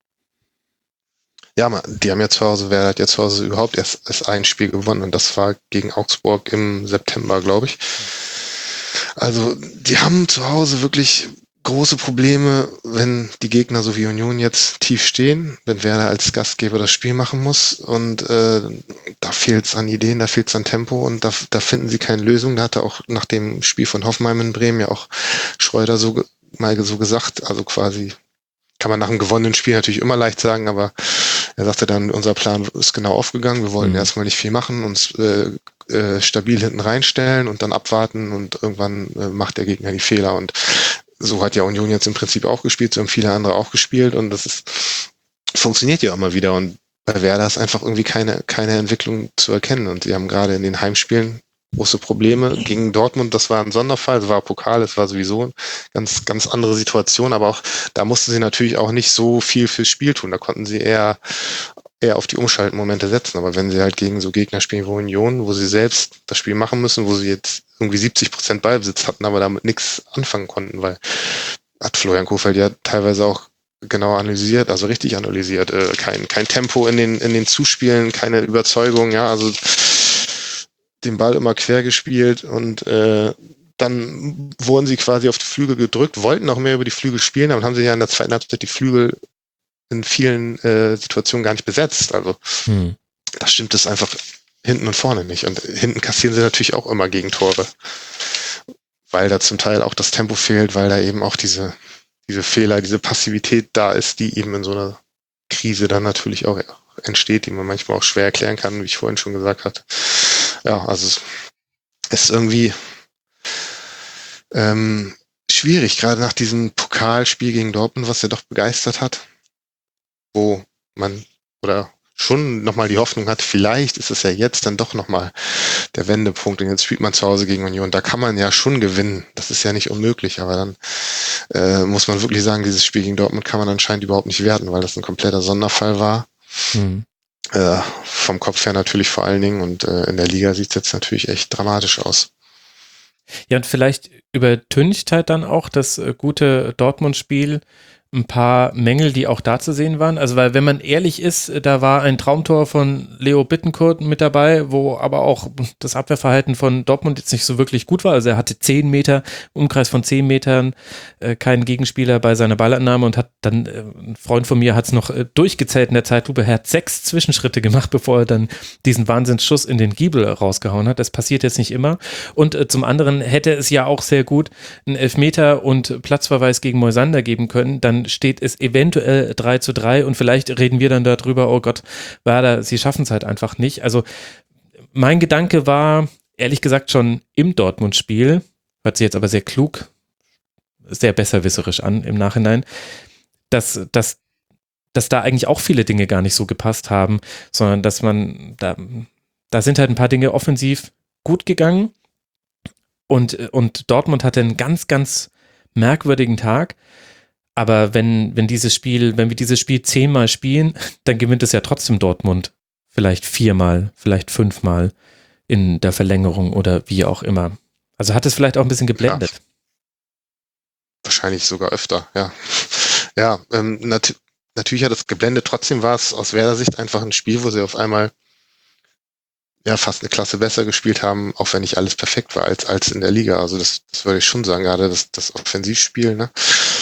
Ja, man, die haben ja zu Hause, wer hat ja zu Hause überhaupt erst, erst ein Spiel gewonnen und das war gegen Augsburg im September, glaube ich. Also die haben zu Hause wirklich große Probleme, wenn die Gegner so wie Union jetzt tief stehen, wenn Werder als Gastgeber das Spiel machen muss und äh, da fehlt es an Ideen, da fehlt es an Tempo und da, da finden sie keine Lösung. Da hatte auch nach dem Spiel von Hoffenheim in Bremen ja auch Schreuder so mal so gesagt, also quasi kann man nach einem gewonnenen Spiel natürlich immer leicht sagen, aber Er sagte dann, unser Plan ist genau aufgegangen, wir wollten mhm. erstmal nicht viel machen, uns äh, äh, stabil hinten reinstellen und dann abwarten und irgendwann äh, macht der Gegner die Fehler und so hat ja Union jetzt im Prinzip auch gespielt, so haben viele andere auch gespielt und das ist, funktioniert ja immer wieder und bei Werder ist einfach irgendwie keine, keine Entwicklung zu erkennen und sie haben gerade in den Heimspielen große Probleme gegen Dortmund, das war ein Sonderfall, es war Pokal, es war sowieso eine ganz, ganz andere Situation, aber auch da mussten sie natürlich auch nicht so viel fürs Spiel tun, da konnten sie eher, eher auf die Umschaltmomente setzen, aber wenn sie halt gegen so Gegner spielen wie Union, wo sie selbst das Spiel machen müssen, wo sie jetzt irgendwie siebzig Prozent Ballbesitz hatten, aber damit nichts anfangen konnten, weil hat Florian Kohfeldt ja teilweise auch genau analysiert, also richtig analysiert, äh, kein, kein Tempo in den, in den Zuspielen, keine Überzeugung, ja, also den Ball immer quer gespielt und äh, dann wurden sie quasi auf die Flügel gedrückt, wollten auch mehr über die Flügel spielen, aber haben sie ja in der zweiten Halbzeit die Flügel in vielen äh, Situationen gar nicht besetzt, also hm. da stimmt es einfach hinten und vorne nicht und hinten kassieren sie natürlich auch immer Gegentore, weil da zum Teil auch das Tempo fehlt, weil da eben auch diese diese Fehler, diese Passivität da ist, die eben in so einer Krise dann natürlich auch entsteht, die man manchmal auch schwer erklären kann, wie ich vorhin schon gesagt hatte. Ja, also es ist irgendwie ähm, schwierig, gerade nach diesem Pokalspiel gegen Dortmund, was ja doch begeistert hat, wo man oder schon nochmal die Hoffnung hat, vielleicht ist es ja jetzt dann doch nochmal der Wendepunkt und jetzt spielt man zu Hause gegen Union. Da kann man ja schon gewinnen. Das ist ja nicht unmöglich, aber dann äh, muss man wirklich sagen, dieses Spiel gegen Dortmund kann man anscheinend überhaupt nicht werten, weil das ein kompletter Sonderfall war. Mhm. Äh, vom Kopf her natürlich vor allen Dingen und äh, in der Liga sieht es jetzt natürlich echt dramatisch aus. Ja, und vielleicht übertüncht halt dann auch das äh, gute Dortmund-Spiel ein paar Mängel, die auch da zu sehen waren. Also, weil wenn man ehrlich ist, da war ein Traumtor von Leo Bittencourt mit dabei, wo aber auch das Abwehrverhalten von Dortmund jetzt nicht so wirklich gut war. Also er hatte zehn Meter, Umkreis von zehn Metern, äh, keinen Gegenspieler bei seiner Ballannahme und hat dann, äh, ein Freund von mir hat es noch äh, durchgezählt in der Zeitlupe, er hat sechs Zwischenschritte gemacht, bevor er dann diesen Wahnsinnsschuss in den Giebel rausgehauen hat. Das passiert jetzt nicht immer. Und äh, zum anderen hätte es ja auch sehr gut einen Elfmeter und Platzverweis gegen Moisander geben können, dann steht es eventuell drei zu drei und vielleicht reden wir dann darüber, oh Gott, Werder, sie schaffen es halt einfach nicht. Also mein Gedanke war, ehrlich gesagt, schon im Dortmund-Spiel, hört sich jetzt aber sehr klug, sehr besserwisserisch an im Nachhinein, dass, dass, dass da eigentlich auch viele Dinge gar nicht so gepasst haben, sondern dass man, da, da sind halt ein paar Dinge offensiv gut gegangen und, und Dortmund hatte einen ganz, ganz merkwürdigen Tag. Aber wenn, wenn dieses Spiel, wenn wir dieses Spiel zehnmal spielen, dann gewinnt es ja trotzdem Dortmund. Vielleicht viermal, vielleicht fünfmal in der Verlängerung oder wie auch immer. Also hat es vielleicht auch ein bisschen geblendet. Ja. Wahrscheinlich sogar öfter, ja. Ja, ähm, nat- natürlich hat es geblendet. Trotzdem war es aus Werder Sicht einfach ein Spiel, wo sie auf einmal ja fast eine Klasse besser gespielt haben, auch wenn nicht alles perfekt war als, als in der Liga. Also das, das würde ich schon sagen, gerade das, das Offensivspiel, ne?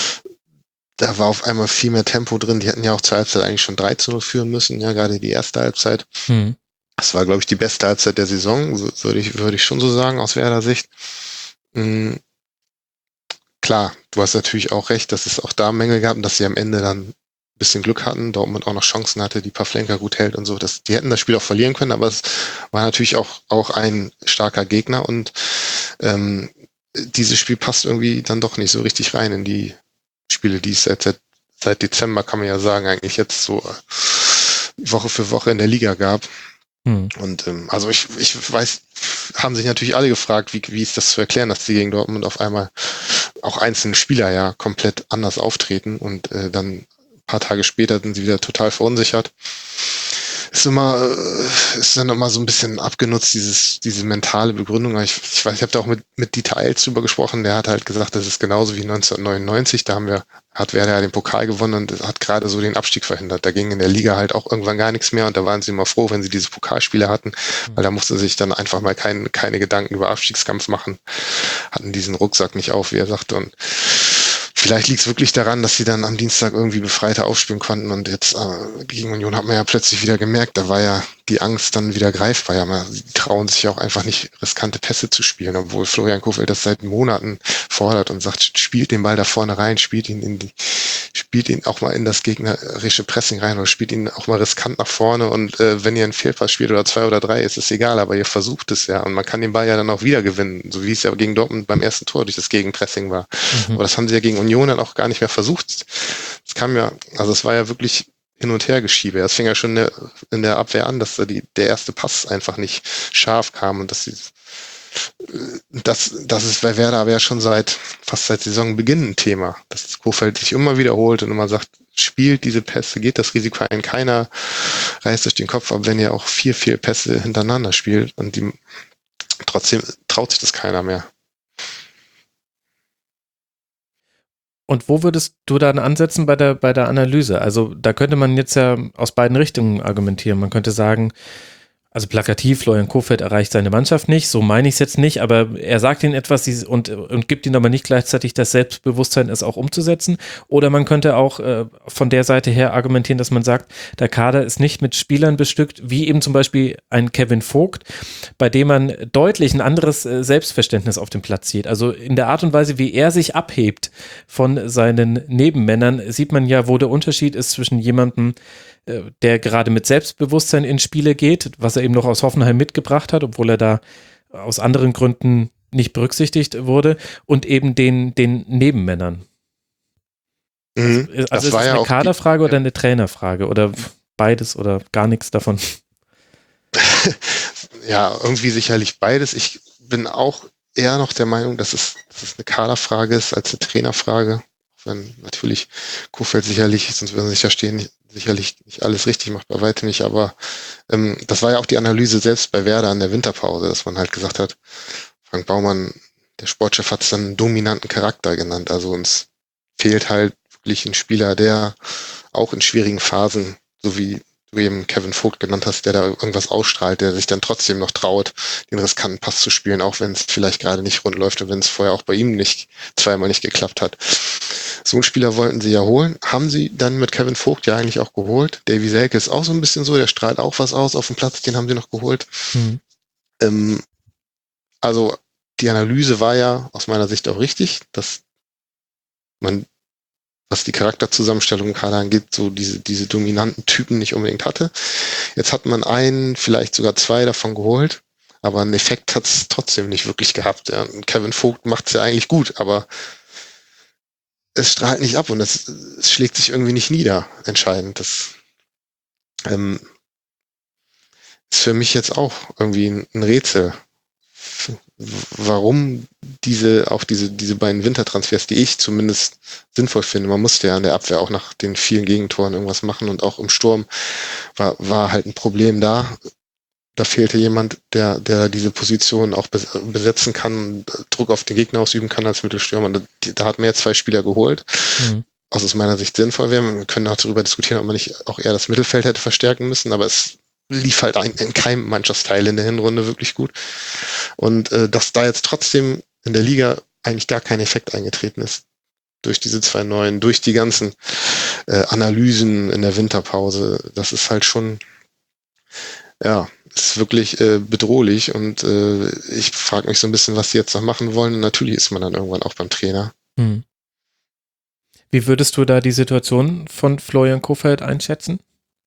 Da war auf einmal viel mehr Tempo drin. Die hätten ja auch zur Halbzeit eigentlich schon drei zu null führen müssen, ja, gerade die erste Halbzeit. Hm. Das war, glaube ich, die beste Halbzeit der Saison, würde ich, würde ich schon so sagen, aus Werder Sicht. Mhm. Klar, du hast natürlich auch recht, dass es auch da Mängel gab und dass sie am Ende dann ein bisschen Glück hatten, Dortmund auch noch Chancen hatte, die Pavlenka gut hält und so. Das, die hätten das Spiel auch verlieren können, aber es war natürlich auch, auch ein starker Gegner und ähm, dieses Spiel passt irgendwie dann doch nicht so richtig rein in die Spiele, die es seit, seit, seit Dezember, kann man ja sagen, eigentlich jetzt so Woche für Woche in der Liga gab. Hm. Und ähm, also ich, ich weiß, haben sich natürlich alle gefragt, wie, wie ist das zu erklären, dass die gegen Dortmund auf einmal auch einzelne Spieler ja komplett anders auftreten und äh, dann ein paar Tage später sind sie wieder total verunsichert. Ist immer, ist dann immer so ein bisschen abgenutzt, dieses, diese mentale Begründung. Ich, ich weiß, ich habe da auch mit, mit Dieter Eils drüber gesprochen, der hat halt gesagt, das ist genauso wie neunzehnhundertneunundneunzig, da haben wir, hat Werder ja den Pokal gewonnen und hat gerade so den Abstieg verhindert. Da ging in der Liga halt auch irgendwann gar nichts mehr und da waren sie immer froh, wenn sie diese Pokalspiele hatten, weil da musste sich dann einfach mal kein, keine Gedanken über Abstiegskampf machen, hatten diesen Rucksack nicht auf, wie er sagte, und vielleicht liegt es wirklich daran, dass sie dann am Dienstag irgendwie befreiter aufspielen konnten und jetzt äh, gegen Union hat man ja plötzlich wieder gemerkt, da war ja die Angst dann wieder greifbar. Ja, man, sie trauen sich auch einfach nicht, riskante Pässe zu spielen, obwohl Florian Kohfeldt das seit Monaten fordert und sagt, spielt den Ball da vorne rein, spielt ihn in die, spielt ihn auch mal in das gegnerische Pressing rein oder spielt ihn auch mal riskant nach vorne und äh, wenn ihr einen Fehlpass spielt oder zwei oder drei, ist es egal, aber ihr versucht es ja und man kann den Ball ja dann auch wieder gewinnen, so wie es ja gegen Dortmund beim ersten Tor durch das Gegenpressing war. Mhm. Aber das haben sie ja gegen Union dann auch gar nicht mehr versucht. Es kam ja, also es war ja wirklich hin und her geschiebe. Es fing ja schon in der, in der Abwehr an, dass da die, der erste Pass einfach nicht scharf kam und dass sie Das, das ist bei Werder aber ja schon seit fast seit Saisonbeginn ein Thema, dass das Kohfeldt sich immer wiederholt und immer sagt, spielt diese Pässe, geht das Risiko ein, keiner reißt euch den Kopf ab, wenn ihr auch vier, vier Pässe hintereinander spielt und die, trotzdem traut sich das keiner mehr. Und wo würdest du dann ansetzen bei der, bei der Analyse? Also da könnte man jetzt ja aus beiden Richtungen argumentieren. Man könnte sagen, also plakativ, Florian Kohfeldt erreicht seine Mannschaft nicht, so meine ich es jetzt nicht, aber er sagt ihnen etwas und, und gibt ihnen aber nicht gleichzeitig das Selbstbewusstsein, es auch umzusetzen. Oder man könnte auch äh, von der Seite her argumentieren, dass man sagt, der Kader ist nicht mit Spielern bestückt, wie eben zum Beispiel ein Kevin Vogt, bei dem man deutlich ein anderes äh, Selbstverständnis auf dem Platz sieht. Also in der Art und Weise, wie er sich abhebt von seinen Nebenmännern, sieht man ja, wo der Unterschied ist zwischen jemandem, der gerade mit Selbstbewusstsein in Spiele geht, was er eben noch aus Hoffenheim mitgebracht hat, obwohl er da aus anderen Gründen nicht berücksichtigt wurde, und eben den, den Nebenmännern. Mhm. Also das ist war es ja eine auch Kaderfrage die, oder eine Trainerfrage oder beides oder gar nichts davon? Ja, irgendwie sicherlich beides. Ich bin auch eher noch der Meinung, dass es, dass es eine Kaderfrage ist als eine Trainerfrage. Wenn natürlich Kohfeldt sicherlich, sonst würden sie sich ja stehen, sicherlich nicht alles richtig macht, bei weitem nicht, aber ähm, das war ja auch die Analyse selbst bei Werder an der Winterpause, dass man halt gesagt hat, Frank Baumann, der Sportchef, hat es dann einen dominanten Charakter genannt, also uns fehlt halt wirklich ein Spieler, der auch in schwierigen Phasen, so wie du eben Kevin Vogt genannt hast, der da irgendwas ausstrahlt, der sich dann trotzdem noch traut, den riskanten Pass zu spielen, auch wenn es vielleicht gerade nicht rund läuft und wenn es vorher auch bei ihm nicht zweimal nicht geklappt hat. So einen Spieler wollten sie ja holen, haben sie dann mit Kevin Vogt ja eigentlich auch geholt. Davy Selke ist auch so ein bisschen so, der strahlt auch was aus auf dem Platz, den haben sie noch geholt. Mhm. Ähm, also die Analyse war ja aus meiner Sicht auch richtig, dass man, was die Charakterzusammenstellung im Kader angeht, so diese, diese dominanten Typen nicht unbedingt hatte. Jetzt hat man einen, vielleicht sogar zwei davon geholt, aber einen Effekt hat es trotzdem nicht wirklich gehabt. Ja. Kevin Vogt macht es ja eigentlich gut, aber es strahlt nicht ab und es, es schlägt sich irgendwie nicht nieder, entscheidend. Das ähm, ist für mich jetzt auch irgendwie ein, ein Rätsel. Warum diese, auch diese, diese beiden Wintertransfers, die ich zumindest sinnvoll finde, man musste ja in der Abwehr auch nach den vielen Gegentoren irgendwas machen und auch im Sturm war, war halt ein Problem da. Da fehlte jemand, der, der diese Position auch besetzen kann, Druck auf den Gegner ausüben kann als Mittelstürmer. Da, da hat man jetzt zwei Spieler geholt, mhm. was aus meiner Sicht sinnvoll wäre. Wir können auch darüber diskutieren, ob man nicht auch eher das Mittelfeld hätte verstärken müssen, aber es lief halt ein, in keinem Mannschaftsteil in der Hinrunde wirklich gut. Und äh, dass da jetzt trotzdem in der Liga eigentlich gar kein Effekt eingetreten ist durch diese zwei neuen, durch die ganzen äh, Analysen in der Winterpause, das ist halt schon, ja, ist wirklich äh, bedrohlich und äh, ich frage mich so ein bisschen, was sie jetzt noch machen wollen. Und natürlich ist man dann irgendwann auch beim Trainer. Hm. Wie würdest du da die Situation von Florian Kohfeldt einschätzen?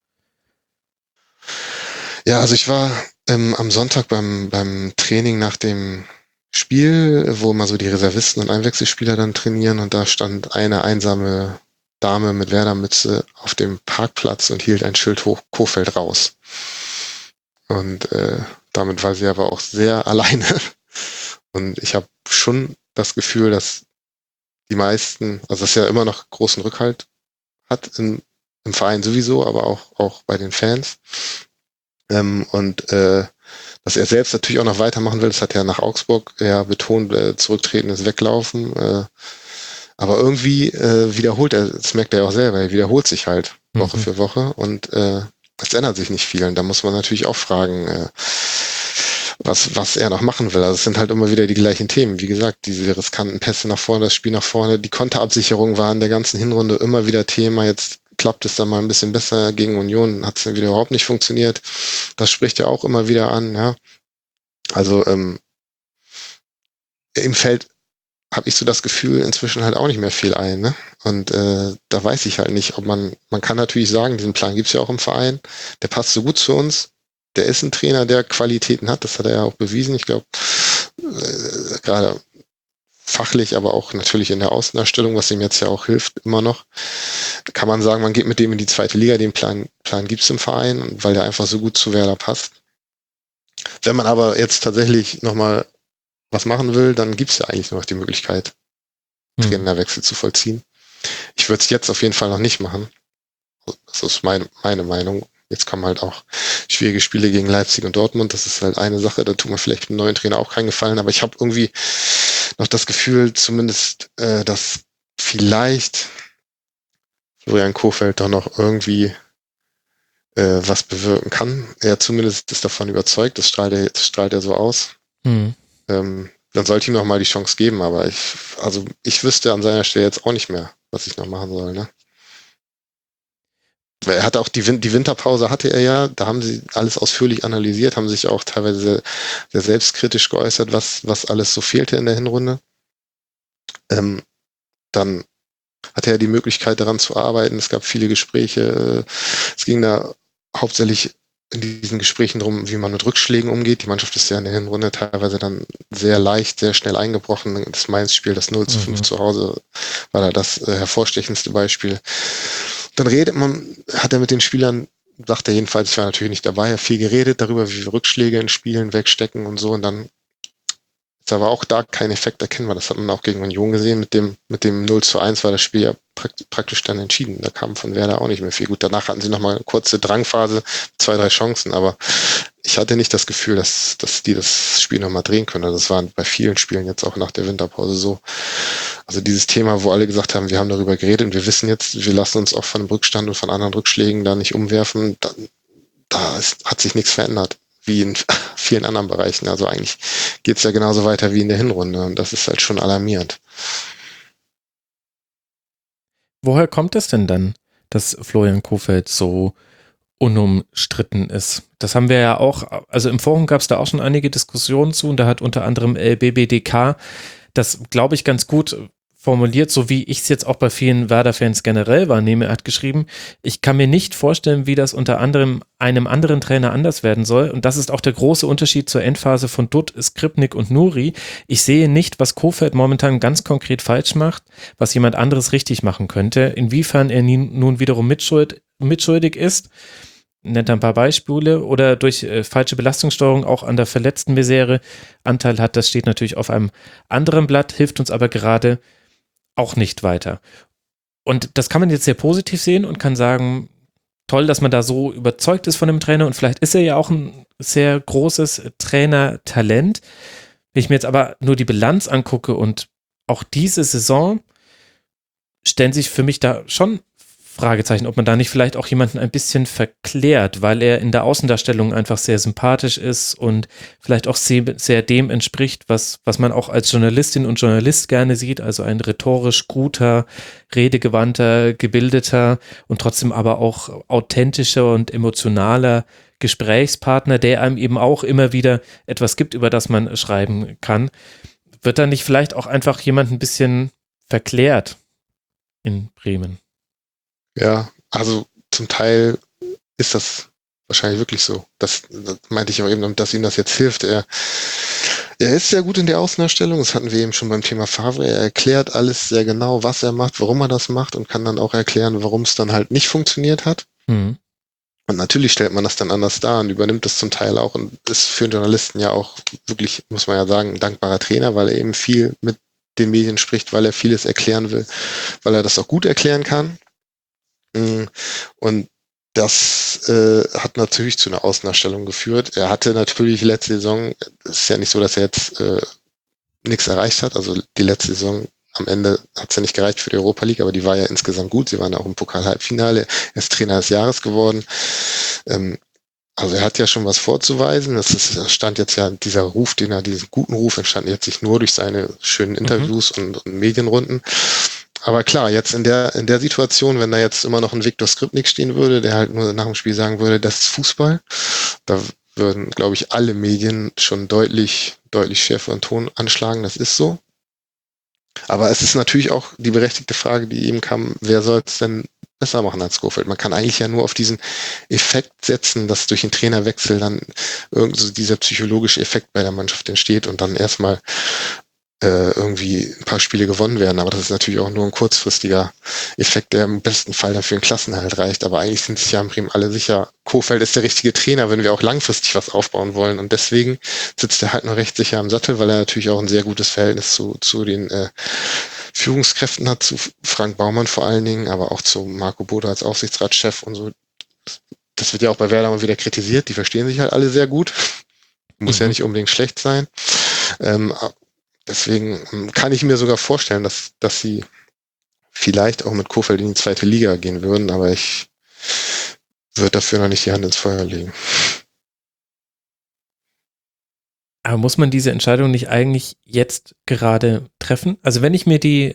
Ja, also ich war ähm, am Sonntag beim, beim Training nach dem Spiel, wo mal so die Reservisten und Einwechselspieler dann trainieren und da stand eine einsame Dame mit Werder-Mütze auf dem Parkplatz und hielt ein Schild hoch, Kohfeldt raus. Und äh, damit war sie aber auch sehr alleine. Und ich habe schon das Gefühl, dass die meisten, also dass er immer noch großen Rückhalt hat im, im Verein sowieso, aber auch, auch bei den Fans. Ähm, und äh, dass er selbst natürlich auch noch weitermachen will, das hat er nach Augsburg ja betont, äh, zurücktreten ist weglaufen. Äh, aber irgendwie äh, wiederholt er, das merkt er auch selber, er wiederholt sich halt Woche mhm. für Woche und äh, es ändert sich nicht viel. Und da muss man natürlich auch fragen, äh, was, was er noch machen will. Also es sind halt immer wieder die gleichen Themen. Wie gesagt, diese riskanten Pässe nach vorne, das Spiel nach vorne, die Konterabsicherung war in der ganzen Hinrunde immer wieder Thema. Jetzt klappt es dann mal ein bisschen besser. Gegen Union hat es dann wieder überhaupt nicht funktioniert. Das spricht er auch immer wieder an. Ja. Also ähm, ihm fällt habe ich so das Gefühl, inzwischen halt auch nicht mehr viel ein. Ne? Und äh, da weiß ich halt nicht, ob man, man kann natürlich sagen, diesen Plan gibt's ja auch im Verein, der passt so gut zu uns, der ist ein Trainer, der Qualitäten hat, das hat er ja auch bewiesen. Ich glaube, äh, gerade fachlich, aber auch natürlich in der Außendarstellung, was ihm jetzt ja auch hilft, immer noch, kann man sagen, man geht mit dem in die zweite Liga, den Plan, Plan gibt's im Verein, weil der einfach so gut zu Werder passt. Wenn man aber jetzt tatsächlich nochmal was machen will, dann gibt's ja eigentlich nur noch die Möglichkeit, Hm. Trainerwechsel zu vollziehen. Ich würde es jetzt auf jeden Fall noch nicht machen. Das ist meine, meine Meinung. Jetzt kommen halt auch schwierige Spiele gegen Leipzig und Dortmund. Das ist halt eine Sache, da tut man vielleicht dem neuen Trainer auch keinen Gefallen. Aber ich habe irgendwie noch das Gefühl, zumindest, äh, dass vielleicht Florian Kohfeldt doch noch irgendwie äh, was bewirken kann. Er zumindest ist davon überzeugt. Das strahlt er, das strahlt er so aus. Hm. Ähm, dann sollte ich ihm noch mal die Chance geben. Aber ich, also ich wüsste an seiner Stelle jetzt auch nicht mehr, was ich noch machen soll, ne? Weil er hatte auch die, Win- die Winterpause hatte er ja, da haben sie alles ausführlich analysiert, haben sich auch teilweise sehr, sehr selbstkritisch geäußert, was, was alles so fehlte in der Hinrunde. Ähm, dann hatte er die Möglichkeit daran zu arbeiten, es gab viele Gespräche, es ging da hauptsächlich in diesen Gesprächen darum, wie man mit Rückschlägen umgeht. Die Mannschaft ist ja in der Hinrunde teilweise dann sehr leicht, sehr schnell eingebrochen. Das Mainz-Spiel, das null zu fünf Mhm. zu Hause, war da das äh, hervorstechendste Beispiel. Dann redet man, hat er mit den Spielern, sagt er jedenfalls, ich war natürlich nicht dabei, viel geredet darüber, wie wir Rückschläge in Spielen wegstecken und so. Und dann ist aber auch da kein Effekt erkennbar. Das hat man auch gegen Union gesehen. Mit dem, mit dem null zu eins war das Spiel ja prakt- praktisch dann entschieden. Da kam von Werder auch nicht mehr viel. Gut, danach hatten sie nochmal eine kurze Drangphase, zwei, drei Chancen, aber ich hatte nicht das Gefühl, dass, dass die das Spiel nochmal drehen können. Also das war bei vielen Spielen jetzt auch nach der Winterpause so. Also dieses Thema, wo alle gesagt haben, wir haben darüber geredet und wir wissen jetzt, wir lassen uns auch von dem Rückstand und von anderen Rückschlägen da nicht umwerfen, da, da ist, hat sich nichts verändert, wie in vielen anderen Bereichen. Also eigentlich geht's ja genauso weiter wie in der Hinrunde und das ist halt schon alarmierend. Woher kommt es denn dann, dass Florian Kohfeldt so unumstritten ist? Das haben wir ja auch, also im Forum gab es da auch schon einige Diskussionen zu und da hat unter anderem L B B D K das, glaube ich, ganz gut formuliert, so wie ich es jetzt auch bei vielen Werder-Fans generell wahrnehme. Er hat geschrieben, ich kann mir nicht vorstellen, wie das unter anderem einem anderen Trainer anders werden soll. Und das ist auch der große Unterschied zur Endphase von Dutt, Skripnik und Nuri. Ich sehe nicht, was Kohfeldt momentan ganz konkret falsch macht, was jemand anderes richtig machen könnte. Inwiefern er nun wiederum mitschuld, mitschuldig ist, nennt er ein paar Beispiele, oder durch äh, falsche Belastungssteuerung auch an der verletzten Misere Anteil hat, das steht natürlich auf einem anderen Blatt, hilft uns aber gerade auch nicht weiter. Und das kann man jetzt sehr positiv sehen und kann sagen, toll, dass man da so überzeugt ist von dem Trainer und vielleicht ist er ja auch ein sehr großes Trainertalent. Wenn ich mir jetzt aber nur die Bilanz angucke und auch diese Saison, stellen sich für mich da schon Fragezeichen, ob man da nicht vielleicht auch jemanden ein bisschen verklärt, weil er in der Außendarstellung einfach sehr sympathisch ist und vielleicht auch sehr, sehr dem entspricht, was, was man auch als Journalistin und Journalist gerne sieht, also ein rhetorisch guter, redegewandter, gebildeter und trotzdem aber auch authentischer und emotionaler Gesprächspartner, der einem eben auch immer wieder etwas gibt, über das man schreiben kann. Wird da nicht vielleicht auch einfach jemand ein bisschen verklärt in Bremen? Ja, also zum Teil ist das wahrscheinlich wirklich so. Das, das meinte ich auch eben, dass ihm das jetzt hilft. Er, er ist sehr gut in der Außendarstellung. Das hatten wir eben schon beim Thema Favre. Er erklärt alles sehr genau, was er macht, warum er das macht und kann dann auch erklären, warum es dann halt nicht funktioniert hat. Mhm. Und natürlich stellt man das dann anders dar und übernimmt das zum Teil auch und ist für einen Journalisten ja auch wirklich, muss man ja sagen, ein dankbarer Trainer, weil er eben viel mit den Medien spricht, weil er vieles erklären will, weil er das auch gut erklären kann. Und das äh, hat natürlich zu einer Außendarstellung geführt. Er hatte natürlich letzte Saison, es ist ja nicht so, dass er jetzt äh, nichts erreicht hat. Also die letzte Saison am Ende hat es ja nicht gereicht für die Europa League, aber die war ja insgesamt gut. Sie waren auch im Pokal-Halbfinale. Er ist Trainer des Jahres geworden. Ähm, also er hat ja schon was vorzuweisen. Das, ist, das stand jetzt ja, dieser Ruf, den er, diesen guten Ruf entstand jetzt nicht nur durch seine schönen Interviews mhm. und, und Medienrunden. Aber klar, jetzt in der in der Situation, wenn da jetzt immer noch ein Viktor Skripnik stehen würde, der halt nur nach dem Spiel sagen würde, das ist Fußball, da würden, glaube ich, alle Medien schon deutlich deutlich schärferen Ton anschlagen. Das ist so. Aber es ist natürlich auch die berechtigte Frage, die eben kam, wer soll es denn besser machen als Schofield? Man kann eigentlich ja nur auf diesen Effekt setzen, dass durch den Trainerwechsel dann irgend so dieser psychologische Effekt bei der Mannschaft entsteht und dann erstmal äh, irgendwie ein paar Spiele gewonnen werden. Aber das ist natürlich auch nur ein kurzfristiger Effekt, der im besten Fall dann für den Klassenerhalt reicht. Aber eigentlich sind sich ja in Bremen alle sicher, Kohfeldt ist der richtige Trainer, wenn wir auch langfristig was aufbauen wollen. Und deswegen sitzt er halt noch recht sicher am Sattel, weil er natürlich auch ein sehr gutes Verhältnis zu, zu den äh, Führungskräften hat, zu Frank Baumann vor allen Dingen, aber auch zu Marco Bode als Aufsichtsratschef und so. Das wird ja auch bei Werder mal wieder kritisiert. Die verstehen sich halt alle sehr gut. Muss mhm. ja nicht unbedingt schlecht sein. Ähm, deswegen kann ich mir sogar vorstellen, dass, dass sie vielleicht auch mit Kohfeldt in die zweite Liga gehen würden, aber ich würde dafür noch nicht die Hand ins Feuer legen. Aber muss man diese Entscheidung nicht eigentlich jetzt gerade treffen? Also wenn ich mir die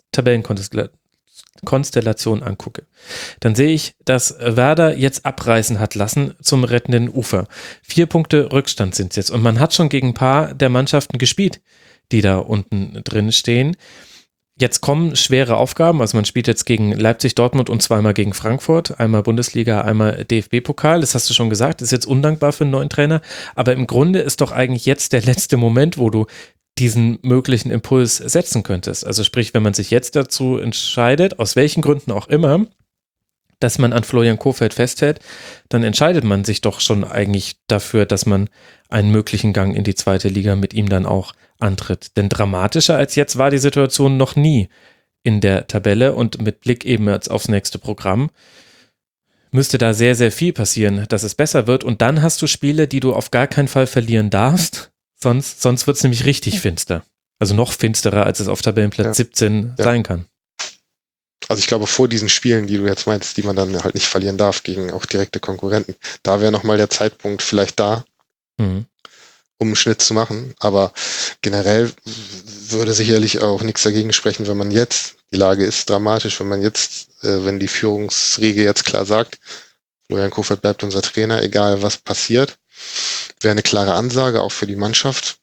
Tabellenkonstellation angucke, dann sehe ich, dass Werder jetzt abreißen hat lassen zum rettenden Ufer. Vier Punkte Rückstand sind es jetzt und man hat schon gegen ein paar der Mannschaften gespielt, die da unten drin stehen. Jetzt kommen schwere Aufgaben, also man spielt jetzt gegen Leipzig, Dortmund und zweimal gegen Frankfurt, einmal Bundesliga, einmal D F B-Pokal, das hast du schon gesagt, ist jetzt undankbar für einen neuen Trainer, aber im Grunde ist doch eigentlich jetzt der letzte Moment, wo du diesen möglichen Impuls setzen könntest. Also sprich, wenn man sich jetzt dazu entscheidet, aus welchen Gründen auch immer, dass man an Florian Kohfeldt festhält, dann entscheidet man sich doch schon eigentlich dafür, dass man einen möglichen Gang in die zweite Liga mit ihm dann auch antritt. Denn dramatischer als jetzt war die Situation noch nie in der Tabelle und mit Blick eben jetzt aufs nächste Programm müsste da sehr, sehr viel passieren, dass es besser wird und dann hast du Spiele, die du auf gar keinen Fall verlieren darfst, sonst, sonst wird es nämlich richtig finster. Also noch finsterer, als es auf Tabellenplatz ja. siebzehn ja. sein kann. Also ich glaube, vor diesen Spielen, die du jetzt meinst, die man dann halt nicht verlieren darf gegen auch direkte Konkurrenten, da wäre nochmal der Zeitpunkt vielleicht da, mhm. um einen Schnitt zu machen. Aber generell würde sicherlich auch nichts dagegen sprechen, wenn man jetzt, die Lage ist dramatisch, wenn man jetzt, äh, wenn die Führungsriege jetzt klar sagt, Florian Kohfeldt bleibt unser Trainer, egal was passiert, wäre eine klare Ansage auch für die Mannschaft.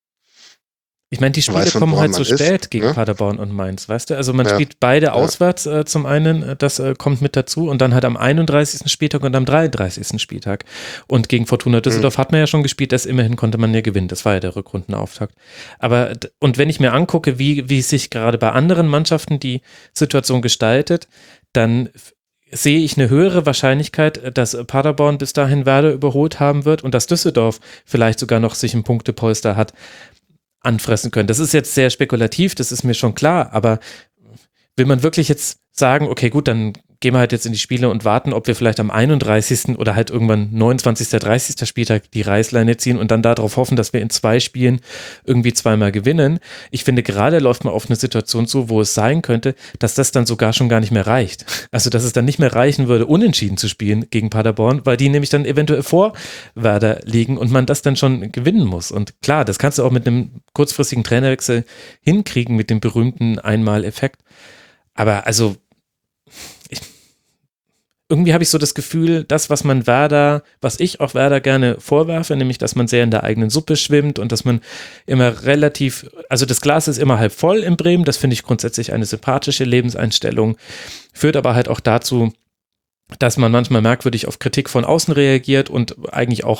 Ich meine, die Spiele weiß, kommen halt so spät ist, gegen ja? Paderborn und Mainz, weißt du? Also man ja. spielt beide ja. auswärts äh, zum einen, das äh, kommt mit dazu und dann halt am einunddreißigsten Spieltag und am dreiunddreißigsten Spieltag. Und gegen Fortuna Düsseldorf mhm. hat man ja schon gespielt, das immerhin konnte man ja gewinnen, das war ja der Rückrundenauftakt. Aber, und wenn ich mir angucke, wie, wie sich gerade bei anderen Mannschaften die Situation gestaltet, dann sehe ich eine höhere Wahrscheinlichkeit, dass Paderborn bis dahin Werder überholt haben wird und dass Düsseldorf vielleicht sogar noch sich ein Punktepolster hat, anfressen können. Das ist jetzt sehr spekulativ, das ist mir schon klar, aber will man wirklich jetzt sagen, okay, gut, dann gehen wir halt jetzt in die Spiele und warten, ob wir vielleicht am einunddreißigsten oder halt irgendwann neunundzwanzigsten, dreißigsten Spieltag die Reißleine ziehen und dann darauf hoffen, dass wir in zwei Spielen irgendwie zweimal gewinnen. Ich finde, gerade läuft man auf eine Situation zu, wo es sein könnte, dass das dann sogar schon gar nicht mehr reicht. Also, dass es dann nicht mehr reichen würde, unentschieden zu spielen gegen Paderborn, weil die nämlich dann eventuell vor Werder liegen und man das dann schon gewinnen muss. Und klar, das kannst du auch mit einem kurzfristigen Trainerwechsel hinkriegen, mit dem berühmten Einmal-Effekt. Aber also, ich, irgendwie habe ich so das Gefühl, das, was man Werder, was ich auch Werder gerne vorwerfe, nämlich, dass man sehr in der eigenen Suppe schwimmt und dass man immer relativ, also das Glas ist immer halb voll in Bremen, das finde ich grundsätzlich eine sympathische Lebenseinstellung, führt aber halt auch dazu, dass man manchmal merkwürdig auf Kritik von außen reagiert und eigentlich auch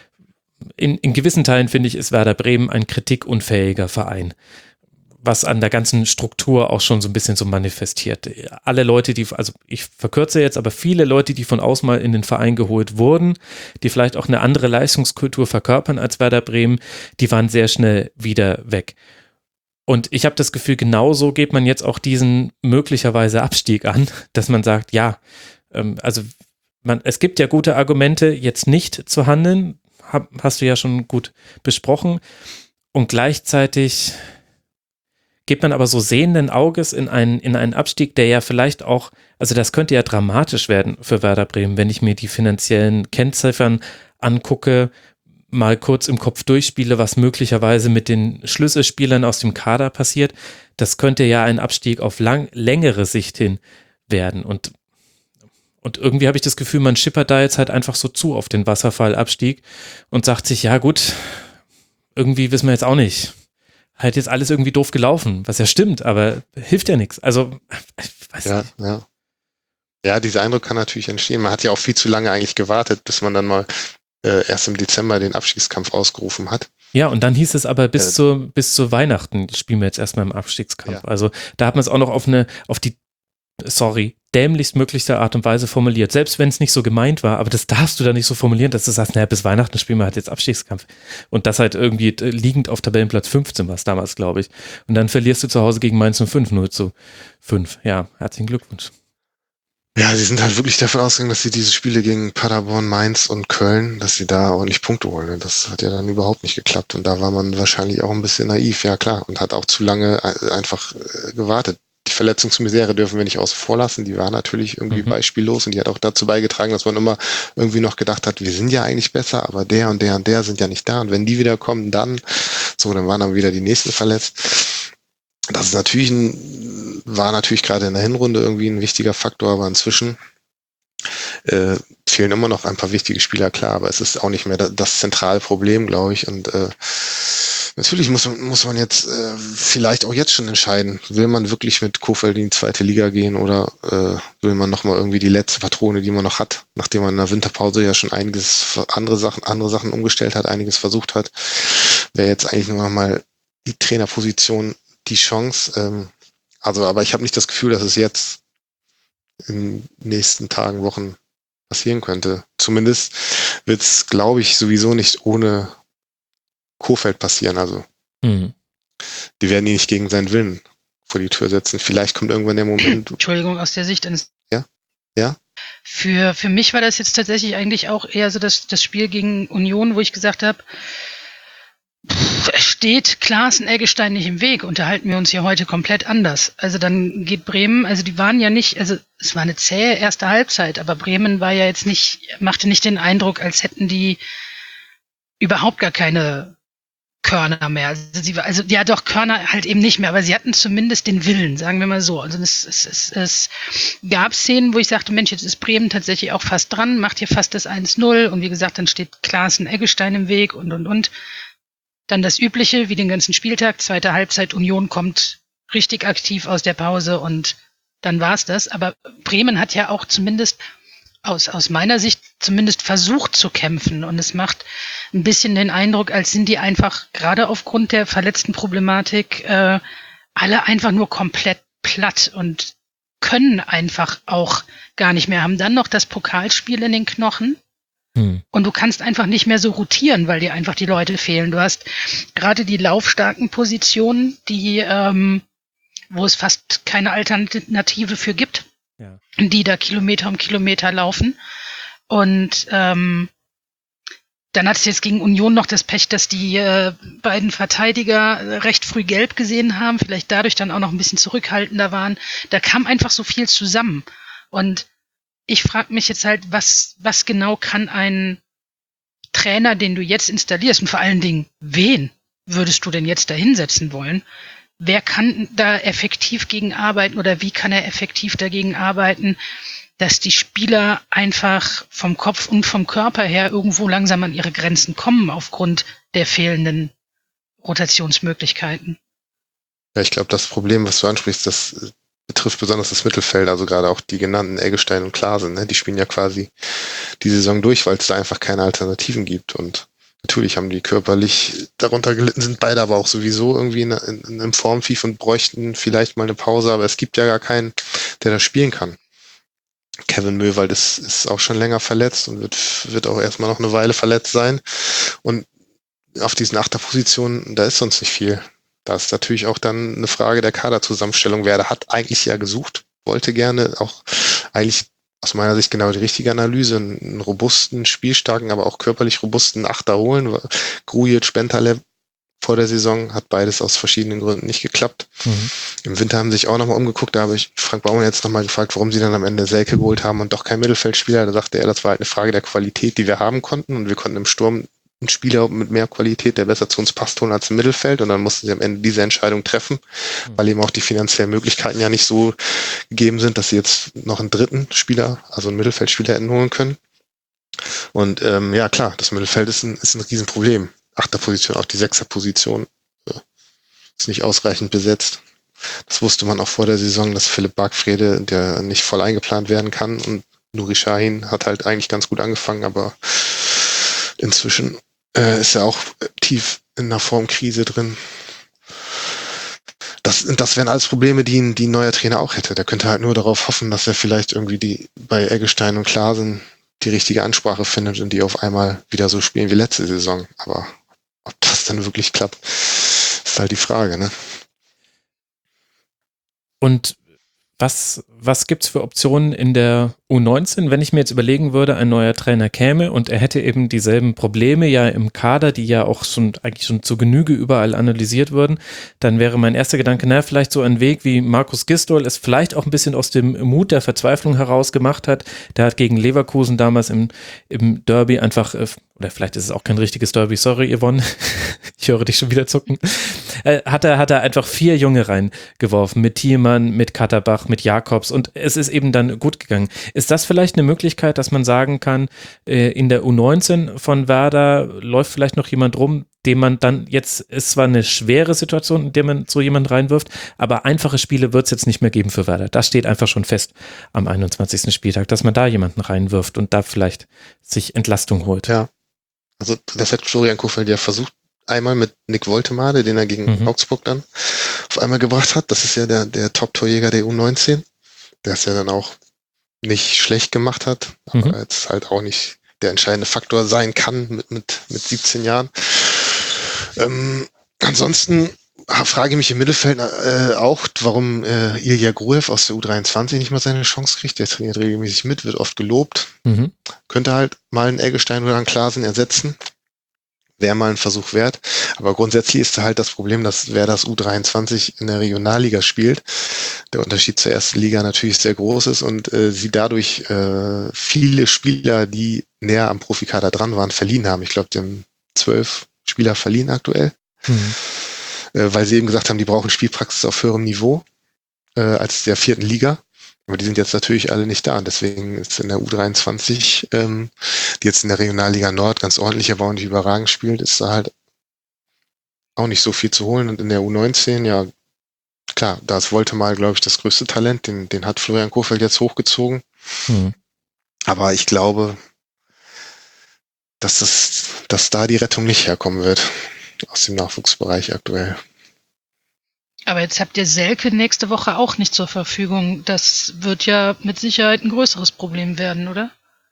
in, in gewissen Teilen, finde ich, ist Werder Bremen ein kritikunfähiger Verein, was an der ganzen Struktur auch schon so ein bisschen so manifestiert. Alle Leute, die, also ich verkürze jetzt, aber viele Leute, die von außen mal in den Verein geholt wurden, die vielleicht auch eine andere Leistungskultur verkörpern als Werder Bremen, die waren sehr schnell wieder weg. Und ich habe das Gefühl, genauso geht man jetzt auch diesen möglicherweise Abstieg an, dass man sagt, ja, ähm, also man, es gibt ja gute Argumente, jetzt nicht zu handeln, hab, hast du ja schon gut besprochen. Und gleichzeitig geht man aber so sehenden Auges in einen, in einen Abstieg, der ja vielleicht auch, also das könnte ja dramatisch werden für Werder Bremen, wenn ich mir die finanziellen Kennziffern angucke, mal kurz im Kopf durchspiele, was möglicherweise mit den Schlüsselspielern aus dem Kader passiert. Das könnte ja ein Abstieg auf lang, längere Sicht hin werden. Und, und irgendwie habe ich das Gefühl, man schippert da jetzt halt einfach so zu auf den Wasserfallabstieg und sagt sich, ja gut, irgendwie wissen wir jetzt auch nicht, halt jetzt alles irgendwie doof gelaufen, was ja stimmt, aber hilft ja nichts. Also, ich weiß Ja, nicht. ja. Ja, dieser Eindruck kann natürlich entstehen. Man hat ja auch viel zu lange eigentlich gewartet, bis man dann mal äh, erst im Dezember den Abstiegskampf ausgerufen hat. Ja, und dann hieß es aber bis Äh, zu bis zu Weihnachten spielen wir jetzt erstmal im Abstiegskampf. Ja. Also da hat man es auch noch auf eine, auf die, sorry, dämlichst möglichste Art und Weise formuliert. Selbst wenn es nicht so gemeint war, aber das darfst du da nicht so formulieren, dass du sagst, naja, bis Weihnachten spielen wir halt jetzt Abstiegskampf. Und das halt irgendwie äh, liegend auf Tabellenplatz fünfzehn war es damals, glaube ich. Und dann verlierst du zu Hause gegen Mainz null fünf null zu fünf. Ja, herzlichen Glückwunsch. Ja, sie sind halt wirklich davon ausgegangen, dass sie diese Spiele gegen Paderborn, Mainz und Köln, dass sie da ordentlich Punkte holen. Das hat ja dann überhaupt nicht geklappt. Und da war man wahrscheinlich auch ein bisschen naiv, ja klar. Und hat auch zu lange einfach gewartet. Die Verletzungsmisere dürfen wir nicht außen vor lassen. Die war natürlich irgendwie Mhm. beispiellos und die hat auch dazu beigetragen, dass man immer irgendwie noch gedacht hat, wir sind ja eigentlich besser, aber der und der und der sind ja nicht da. Und wenn die wieder kommen, dann, so, dann waren dann wieder die nächsten verletzt. Das ist natürlich ein, war natürlich gerade in der Hinrunde irgendwie ein wichtiger Faktor, aber inzwischen äh, fehlen immer noch ein paar wichtige Spieler, klar, aber es ist auch nicht mehr das, das zentrale Problem, glaube ich. Und äh, natürlich muss man, muss man jetzt äh, vielleicht auch jetzt schon entscheiden, will man wirklich mit Kohfeldt in die zweite Liga gehen oder äh, will man nochmal irgendwie die letzte Patrone, die man noch hat, nachdem man in der Winterpause ja schon einiges andere Sachen, andere Sachen umgestellt hat, einiges versucht hat, wäre jetzt eigentlich nur noch mal die Trainerposition die Chance. Ähm, also, aber ich habe nicht das Gefühl, dass es jetzt in den nächsten Tagen, Wochen passieren könnte. Zumindest wird es, glaube ich, sowieso nicht ohne Kohfeldt passieren. Also Mhm. die werden ihn nicht gegen seinen Willen vor die Tür setzen. Vielleicht kommt irgendwann der Moment. Entschuldigung, aus der Sicht eines. Ja? Ja? Für, für mich war das jetzt tatsächlich eigentlich auch eher so das, das Spiel gegen Union, wo ich gesagt habe, steht Klaassen Eggestein nicht im Weg, unterhalten wir uns hier heute komplett anders. Also dann geht Bremen, also die waren ja nicht, also es war eine zähe erste Halbzeit, aber Bremen war ja jetzt nicht, machte nicht den Eindruck, als hätten die überhaupt gar keine Körner mehr. Also, sie, also ja doch, Körner halt eben nicht mehr, aber sie hatten zumindest den Willen, sagen wir mal so. Also es, es, es, es gab Szenen, wo ich sagte, Mensch, jetzt ist Bremen tatsächlich auch fast dran, macht hier fast das eins null und wie gesagt, dann steht Klaassen Eggestein im Weg und und und. Dann das Übliche, wie den ganzen Spieltag, zweite Halbzeit, Union kommt richtig aktiv aus der Pause und dann war's das. Aber Bremen hat ja auch zumindest aus, aus meiner Sicht zumindest versucht zu kämpfen und es macht ein bisschen den Eindruck, als sind die einfach gerade aufgrund der verletzten Problematik äh, alle einfach nur komplett platt und können einfach auch gar nicht mehr, haben dann noch das Pokalspiel in den Knochen. Mhm. Und du kannst einfach nicht mehr so rotieren, weil dir einfach die Leute fehlen. Du hast gerade die laufstarken Positionen, die, ähm, wo es fast keine Alternative für gibt, Ja. die da Kilometer um Kilometer laufen. Und ähm, dann hat es jetzt gegen Union noch das Pech, dass die äh, beiden Verteidiger recht früh gelb gesehen haben, vielleicht dadurch dann auch noch ein bisschen zurückhaltender waren. Da kam einfach so viel zusammen. Und ich frage mich jetzt halt, was, was genau kann ein Trainer, den du jetzt installierst und vor allen Dingen, wen würdest du denn jetzt da hinsetzen wollen? Wer kann da effektiv gegen arbeiten oder wie kann er effektiv dagegen arbeiten, dass die Spieler einfach vom Kopf und vom Körper her irgendwo langsam an ihre Grenzen kommen aufgrund der fehlenden Rotationsmöglichkeiten? Ja, ich glaube, das Problem, was du ansprichst, das betrifft besonders das Mittelfeld, also gerade auch die genannten Eggestein und Klaassen, ne? Die spielen ja quasi die Saison durch, weil es da einfach keine Alternativen gibt und natürlich haben die körperlich darunter gelitten, sind beide aber auch sowieso irgendwie in, in, in einem Formtief und bräuchten vielleicht mal eine Pause, aber es gibt ja gar keinen, der das spielen kann. Kevin Möwald ist, ist auch schon länger verletzt und wird, wird auch erstmal noch eine Weile verletzt sein und auf diesen Achterpositionen, da ist sonst nicht viel. Da ist natürlich auch dann eine Frage der Kaderzusammenstellung. Wer da hat eigentlich ja gesucht, wollte gerne auch eigentlich aus meiner Sicht genau die richtige Analyse, einen robusten, spielstarken, aber auch körperlich robusten Achter holen. Grujic, Bentaleb vor der Saison hat beides aus verschiedenen Gründen nicht geklappt. Mhm. Im Winter haben sie sich auch nochmal umgeguckt, da habe ich Frank Baumann jetzt nochmal gefragt, warum sie dann am Ende Selke geholt haben und doch kein Mittelfeldspieler. Da sagte er, das war halt eine Frage der Qualität, die wir haben konnten und wir konnten im Sturm einen Spieler mit mehr Qualität, der besser zu uns passt, holen als im Mittelfeld und dann mussten sie am Ende diese Entscheidung treffen, mhm. weil eben auch die finanziellen Möglichkeiten ja nicht so gegeben sind, dass sie jetzt noch einen dritten Spieler, also einen Mittelfeldspieler hätten holen können. Und ähm, ja klar, das Mittelfeld ist ein, ist ein Riesenproblem. Achterposition, auch die Sechserposition. ist nicht ausreichend besetzt. Das wusste man auch vor der Saison, dass Philipp Bargfrede, der nicht voll eingeplant werden kann, und Nuri Sahin hat halt eigentlich ganz gut angefangen, aber inzwischen äh, ist er auch tief in einer Formkrise drin. Das, das wären alles Probleme, die ein, die ein neuer Trainer auch hätte. Der könnte halt nur darauf hoffen, dass er vielleicht irgendwie die bei Eggestein und Klaasen die richtige Ansprache findet und die auf einmal wieder so spielen wie letzte Saison. Aber ob das dann wirklich klappt, ist halt die Frage, ne? Und was, was gibt's für Optionen in der U neunzehn, wenn ich mir jetzt überlegen würde, ein neuer Trainer käme und er hätte eben dieselben Probleme ja im Kader, die ja auch schon eigentlich schon zur Genüge überall analysiert würden, dann wäre mein erster Gedanke, na, vielleicht so ein Weg, wie Markus Gisdol es vielleicht auch ein bisschen aus dem Mut der Verzweiflung heraus gemacht hat. Der hat gegen Leverkusen damals im, im Derby einfach, oder vielleicht ist es auch kein richtiges Derby, sorry Yvonne, ich höre dich schon wieder zucken, äh, hat er, hat er einfach vier Junge reingeworfen, mit Thielmann, mit Katterbach, mit Jakobs, und es ist eben dann gut gegangen. Ist das vielleicht eine Möglichkeit, dass man sagen kann, äh, in der U neunzehn von Werder läuft vielleicht noch jemand rum, dem man dann jetzt, ist zwar eine schwere Situation, in der man so jemanden reinwirft, aber einfache Spiele wird es jetzt nicht mehr geben für Werder. Das steht einfach schon fest am einundzwanzigsten Spieltag, dass man da jemanden reinwirft und da vielleicht sich Entlastung holt. Ja, also das hat Florian Kohfeldt ja versucht, einmal mit Nick Woltemade, den er gegen mhm. Augsburg dann auf einmal gebracht hat. Das ist ja der, der Top-Torjäger der U neunzehn, der es ja dann auch nicht schlecht gemacht hat, aber mhm. jetzt halt auch nicht der entscheidende Faktor sein kann mit, mit, mit siebzehn Jahren. Ähm, ansonsten frage ich mich im Mittelfeld äh, auch, warum äh, Ilja Gruev aus der U dreiundzwanzig nicht mal seine Chance kriegt. Der trainiert regelmäßig mit, wird oft gelobt. Mhm. Könnte halt mal einen Eggestein oder einen Klaasen ersetzen. Wäre mal ein Versuch wert. Aber grundsätzlich ist halt das Problem, dass wer das U dreiundzwanzig in der Regionalliga spielt, der Unterschied zur ersten Liga natürlich sehr groß ist und äh, sie dadurch äh, viele Spieler, die näher am Profikader dran waren, verliehen haben. Ich glaube, die haben zwölf Spieler verliehen aktuell. Mhm. Äh, weil sie eben gesagt haben, die brauchen Spielpraxis auf höherem Niveau äh, als der vierten Liga. Aber die sind jetzt natürlich alle nicht da. Und deswegen ist in der U dreiundzwanzig, ähm, die jetzt in der Regionalliga Nord ganz ordentlich, aber auch nicht überragend spielt, ist da halt auch nicht so viel zu holen. Und in der U neunzehn, ja, klar, da ist Woltemade, glaube ich, das größte Talent. Den, den hat Florian Kohfeldt jetzt hochgezogen. Mhm. Aber ich glaube, dass das, dass da die Rettung nicht herkommen wird aus dem Nachwuchsbereich aktuell. Aber jetzt habt ihr Selke nächste Woche auch nicht zur Verfügung. Das wird ja mit Sicherheit ein größeres Problem werden, oder?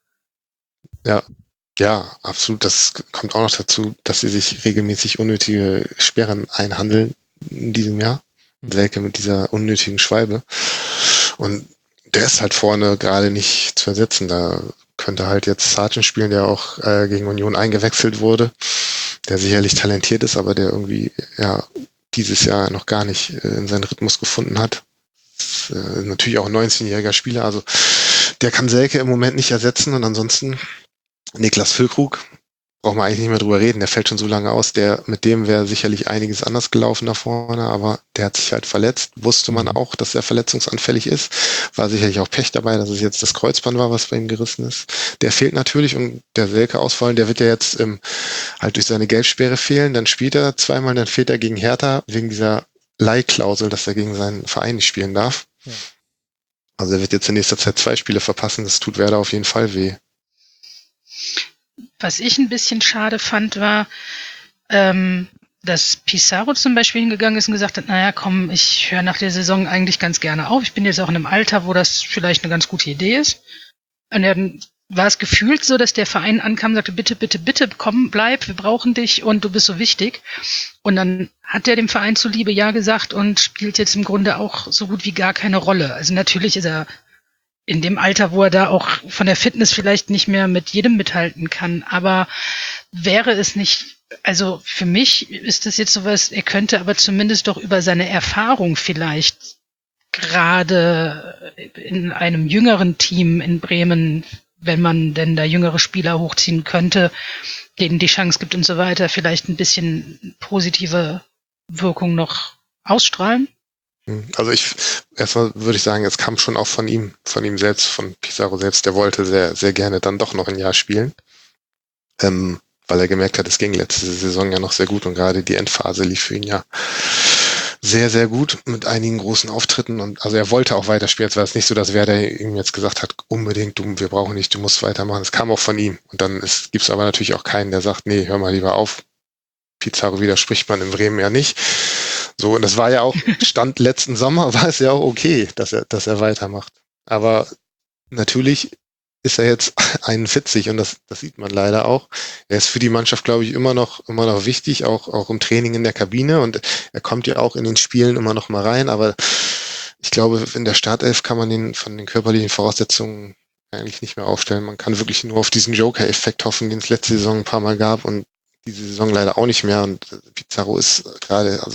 Ja, ja, absolut. Das kommt auch noch dazu, dass sie sich regelmäßig unnötige Sperren einhandeln in diesem Jahr. Selke mit dieser unnötigen Schwalbe. Und der ist halt vorne gerade nicht zu ersetzen. Da könnte halt jetzt Sargent spielen, der auch äh, gegen Union eingewechselt wurde, der sicherlich talentiert ist, aber der irgendwie, ja, dieses Jahr noch gar nicht äh, in seinen Rhythmus gefunden hat. Ist, äh, natürlich auch ein neunzehnjähriger Spieler, also der kann Selke im Moment nicht ersetzen. Und ansonsten Niklas Füllkrug, braucht man eigentlich nicht mehr drüber reden, der fällt schon so lange aus, der mit dem wäre sicherlich einiges anders gelaufen da vorne, aber der hat sich halt verletzt, wusste man auch, dass er verletzungsanfällig ist, war sicherlich auch Pech dabei, dass es jetzt das Kreuzband war, was bei ihm gerissen ist. Der fehlt natürlich, und der Selke ausfallen, der wird ja jetzt ähm, halt durch seine Gelbsperre fehlen, dann spielt er zweimal, dann fehlt er gegen Hertha wegen dieser Leihklausel, dass er gegen seinen Verein nicht spielen darf. Ja. Also er wird jetzt in nächster Zeit zwei Spiele verpassen, das tut Werder auf jeden Fall weh. Was ich ein bisschen schade fand, war, ähm, dass Pizarro zum Beispiel hingegangen ist und gesagt hat, naja, komm, ich höre nach der Saison eigentlich ganz gerne auf. Ich bin jetzt auch in einem Alter, wo das vielleicht eine ganz gute Idee ist. Und dann war es gefühlt so, dass der Verein ankam und sagte, bitte, bitte, bitte, komm, bleib, wir brauchen dich und du bist so wichtig. Und dann hat er dem Verein zuliebe Ja gesagt und spielt jetzt im Grunde auch so gut wie gar keine Rolle. Also natürlich ist er in dem Alter, wo er da auch von der Fitness vielleicht nicht mehr mit jedem mithalten kann. Aber wäre es nicht, also für mich ist das jetzt sowas, er könnte aber zumindest doch über seine Erfahrung vielleicht gerade in einem jüngeren Team in Bremen, wenn man denn da jüngere Spieler hochziehen könnte, denen die Chance gibt und so weiter, vielleicht ein bisschen positive Wirkung noch ausstrahlen? Also ich, erstmal würde ich sagen, es kam schon auch von ihm, von ihm selbst, von Pizarro selbst, der wollte sehr, sehr gerne dann doch noch ein Jahr spielen, ähm, weil er gemerkt hat, es ging letzte Saison ja noch sehr gut und gerade die Endphase lief für ihn ja sehr, sehr gut mit einigen großen Auftritten und also er wollte auch weiterspielen. Es war jetzt nicht so, dass Werder ihm jetzt gesagt hat, unbedingt, du, wir brauchen nicht, du musst weitermachen. Es kam auch von ihm. Und dann gibt es aber natürlich auch keinen, der sagt, nee, hör mal lieber auf. Pizarro widerspricht man in Bremen ja nicht. So, und das war ja auch, Stand letzten Sommer, war es ja auch okay, dass er, dass er weitermacht. Aber natürlich ist er jetzt einundvierzig und das, das sieht man leider auch. Er ist für die Mannschaft, glaube ich, immer noch, immer noch wichtig, auch, auch im Training in der Kabine und er kommt ja auch in den Spielen immer noch mal rein, aber ich glaube, in der Startelf kann man den von den körperlichen Voraussetzungen eigentlich nicht mehr aufstellen. Man kann wirklich nur auf diesen Joker-Effekt hoffen, den es letzte Saison ein paar Mal gab und diese Saison leider auch nicht mehr und Pizarro ist gerade, also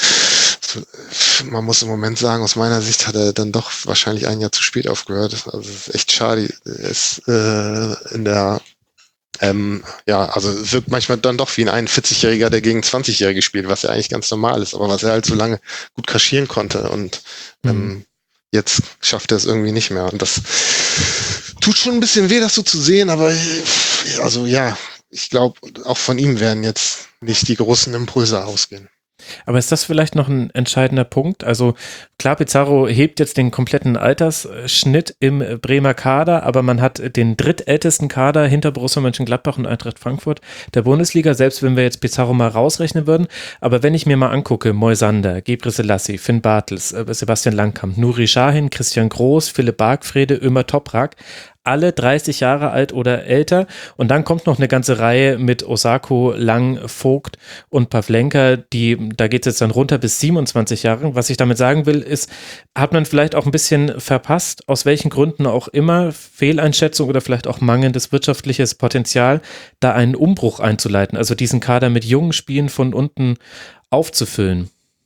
man muss im Moment sagen, aus meiner Sicht hat er dann doch wahrscheinlich ein Jahr zu spät aufgehört. Also es ist echt schade. Er ist äh, in der, ähm, ja, also wirkt manchmal dann doch wie ein einundvierzigjähriger, der gegen zwanzigjährige spielt, was ja eigentlich ganz normal ist, aber was er halt so lange gut kaschieren konnte und ähm, mhm. jetzt schafft er es irgendwie nicht mehr. Und das tut schon ein bisschen weh, das so zu sehen, aber also ja, ich glaube, auch von ihm werden jetzt nicht die großen Impulse ausgehen. Aber ist das vielleicht noch ein entscheidender Punkt? Also klar, Pizarro hebt jetzt den kompletten Altersschnitt im Bremer Kader, aber man hat den drittältesten Kader hinter Borussia Mönchengladbach und Eintracht Frankfurt der Bundesliga, selbst wenn wir jetzt Pizarro mal rausrechnen würden. Aber wenn ich mir mal angucke, Moisander, Gebre Selassie, Finn Bartels, Sebastian Langkamp, Nuri Sahin, Christian Groß, Philipp Bargfrede, Ömer Toprak, alle dreißig Jahre alt oder älter und dann kommt noch eine ganze Reihe mit Osako, Lang, Vogt und Pavlenka, die, da geht es jetzt dann runter bis siebenundzwanzig Jahre. Was ich damit sagen will, ist, hat man vielleicht auch ein bisschen verpasst, aus welchen Gründen auch immer, Fehleinschätzung oder vielleicht auch mangelndes wirtschaftliches Potenzial, da einen Umbruch einzuleiten, also diesen Kader mit jungen Spielen von unten aufzufüllen.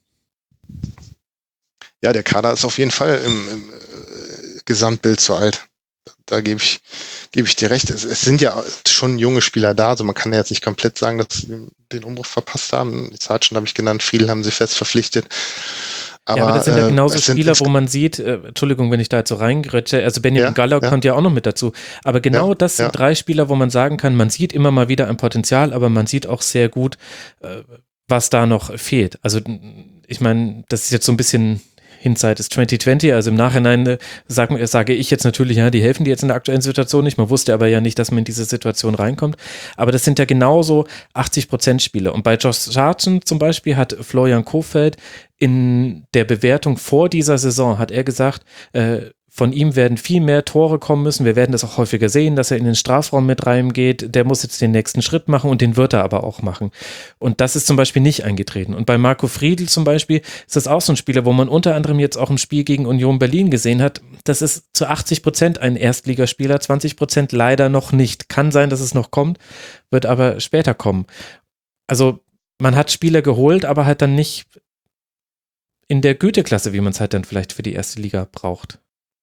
Ja, der Kader ist auf jeden Fall im, im Gesamtbild zu alt. Da gebe ich, gebe ich dir recht. Es, es sind ja schon junge Spieler da, also man kann ja jetzt nicht komplett sagen, dass sie den Umbruch verpasst haben. Die Sargent habe ich genannt, Friedl haben sie fest verpflichtet. Aber, ja, aber das sind ja genauso äh, Spieler, wo man sieht, äh, Entschuldigung, wenn ich da jetzt so reingerätsche, also Benjamin ja, Galler ja. kommt ja auch noch mit dazu, aber genau ja, das sind ja. drei Spieler, wo man sagen kann, man sieht immer mal wieder ein Potenzial, aber man sieht auch sehr gut, äh, was da noch fehlt. Also ich meine, das ist jetzt so ein bisschen Hindsight ist zwanzig zwanzig, also im Nachhinein äh, sag, sage ich jetzt natürlich, ja, die helfen dir jetzt in der aktuellen Situation nicht, man wusste aber ja nicht, dass man in diese Situation reinkommt, aber das sind ja genauso achtzig Prozent Spieler und bei Josh Sargent zum Beispiel hat Florian Kohfeldt in der Bewertung vor dieser Saison, hat er gesagt, äh, von ihm werden viel mehr Tore kommen müssen. Wir werden das auch häufiger sehen, dass er in den Strafraum mit reingeht. Der muss jetzt den nächsten Schritt machen und den wird er aber auch machen. Und das ist zum Beispiel nicht eingetreten. Und bei Marco Friedl zum Beispiel ist das auch so ein Spieler, wo man unter anderem jetzt auch im Spiel gegen Union Berlin gesehen hat, das ist zu achtzig Prozent ein Erstligaspieler, zwanzig Prozent leider noch nicht. Kann sein, dass es noch kommt, wird aber später kommen. Also man hat Spieler geholt, aber halt dann nicht in der Güteklasse, wie man es halt dann vielleicht für die erste Liga braucht.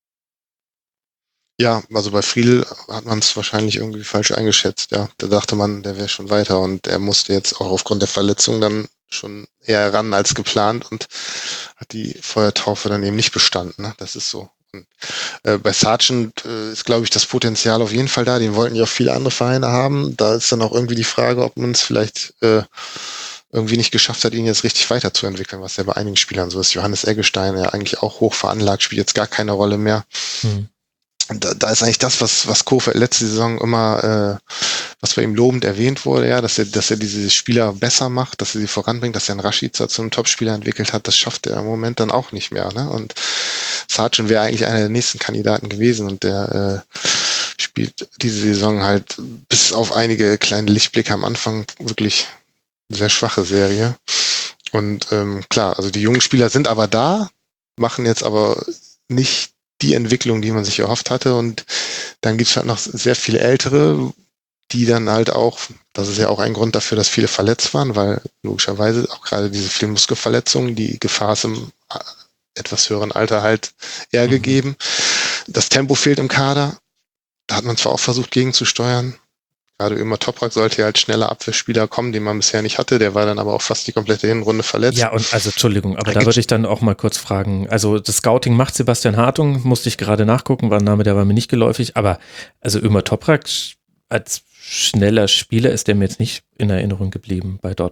Ja, also bei Friedl hat man es wahrscheinlich irgendwie falsch eingeschätzt, ja. Da dachte man, der wäre schon weiter und er musste jetzt auch aufgrund der Verletzung dann schon eher ran als geplant und hat die Feuertaufe dann eben nicht bestanden, ne? Das ist so. Und, äh, bei Sargent äh, ist, glaube ich, das Potenzial auf jeden Fall da. Den wollten ja auch viele andere Vereine haben. Da ist dann auch irgendwie die Frage, ob man es vielleicht äh, irgendwie nicht geschafft hat, ihn jetzt richtig weiterzuentwickeln, was ja bei einigen Spielern so ist. Johannes Eggestein, ja eigentlich auch hoch veranlagt, spielt jetzt gar keine Rolle mehr. Hm. Da, da ist eigentlich das, was, was Kohfeldt letzte Saison immer, äh, was bei ihm lobend erwähnt wurde, ja, dass er, dass er diese Spieler besser macht, dass er sie voranbringt, dass er einen Rashica zu einem Topspieler entwickelt hat, das schafft er im Moment dann auch nicht mehr, ne? Und Sargent wäre eigentlich einer der nächsten Kandidaten gewesen und der äh, spielt diese Saison halt bis auf einige kleine Lichtblicke am Anfang wirklich sehr schwache Serie. Und ähm, klar, also die jungen Spieler sind aber da, machen jetzt aber nicht die Entwicklung, die man sich erhofft hatte und dann gibt's halt noch sehr viele Ältere, die dann halt auch, das ist ja auch ein Grund dafür, dass viele verletzt waren, weil logischerweise auch gerade diese vielen Muskelverletzungen, die Gefahr ist im etwas höheren Alter halt eher mhm. gegeben. Das Tempo fehlt im Kader, da hat man zwar auch versucht gegenzusteuern, gerade immer Toprak sollte ja als schneller Abwehrspieler kommen, den man bisher nicht hatte. Der war dann aber auch fast die komplette Hinrunde verletzt. Ja, und also Entschuldigung, aber da, da würde ich dann auch mal kurz fragen. Also das Scouting macht Sebastian Hartung, musste ich gerade nachgucken, war ein Name, der war mir nicht geläufig. Aber also Ömer Toprak als schneller Spieler ist der mir jetzt nicht in Erinnerung geblieben bei Dortmund.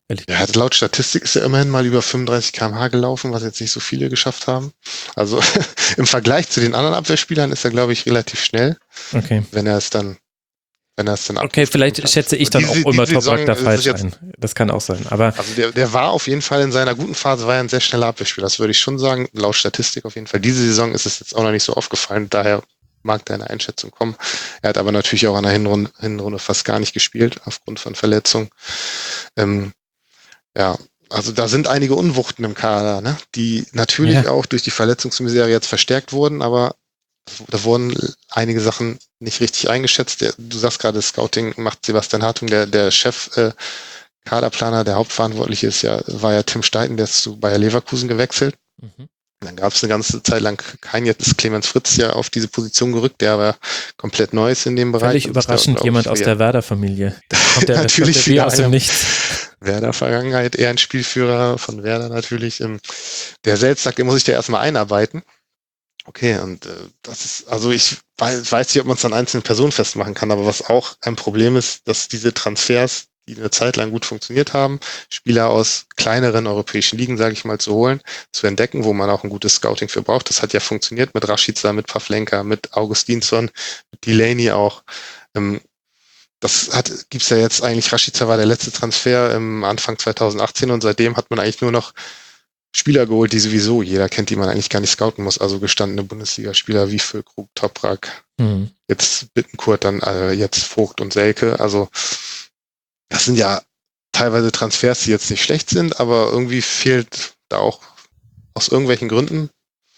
Er hat laut Statistik ist er immerhin mal über fünfunddreißig Kilometer pro Stunde gelaufen, was jetzt nicht so viele geschafft haben. Also im Vergleich zu den anderen Abwehrspielern ist er, glaube ich, relativ schnell. Okay. Wenn er es dann, wenn er es dann Okay, vielleicht kann. schätze ich dann diese, auch immer diese Toprak da Saison falsch jetzt, ein. Das kann auch sein. Aber also der, der war auf jeden Fall in seiner guten Phase, war er ein sehr schneller Abwehrspieler. Das würde ich schon sagen, laut Statistik auf jeden Fall. Diese Saison ist es jetzt auch noch nicht so aufgefallen, daher mag deine Einschätzung kommen. Er hat aber natürlich auch an der Hinrunde, Hinrunde fast gar nicht gespielt, aufgrund von Verletzungen. Ähm, ja, also da sind einige Unwuchten im Kader, ne? Die natürlich Ja. auch durch die Verletzungsmisere jetzt verstärkt wurden, aber da wurden einige Sachen nicht richtig eingeschätzt. Der, du sagst gerade, Scouting macht Sebastian Hartung, der, der Chef äh, Kaderplaner, der Hauptverantwortliche ist ja, war ja Tim Steiten, der ist zu Bayer Leverkusen gewechselt. Mhm. Dann gab es eine ganze Zeit lang keinen, jetzt ist Clemens Fritz ja auf diese Position gerückt, der aber komplett neu ist in dem Bereich. völlig Und ist da, überraschend glaub jemand ich, aus eher- der Werder-Familie. Da kommt der, Natürlich kommt der wie wieder aus dem einer. Nichts. Werder-Vergangenheit, eher ein Spielführer von Werder natürlich. ähm, Der selbst sagt, den muss ich da erstmal einarbeiten. Okay, und äh, das ist, also ich weiß, weiß nicht, ob man es an einzelnen Personen festmachen kann, aber was auch ein Problem ist, dass diese Transfers, die eine Zeit lang gut funktioniert haben, Spieler aus kleineren europäischen Ligen, sage ich mal, zu holen, zu entdecken, wo man auch ein gutes Scouting für braucht. Das hat ja funktioniert mit Rashica, mit Pavlenka, mit Augustinsson, mit Delaney auch. Ähm, Das hat, gibt's ja jetzt eigentlich, Rashica war der letzte Transfer im Anfang zwanzig achtzehn und seitdem hat man eigentlich nur noch Spieler geholt, die sowieso jeder kennt, die man eigentlich gar nicht scouten muss. Also gestandene Bundesligaspieler wie Füllkrug, Toprak, Mhm. jetzt Bittencourt, dann äh, jetzt Vogt und Selke. Also das sind ja teilweise Transfers, die jetzt nicht schlecht sind, aber irgendwie fehlt da auch aus irgendwelchen Gründen,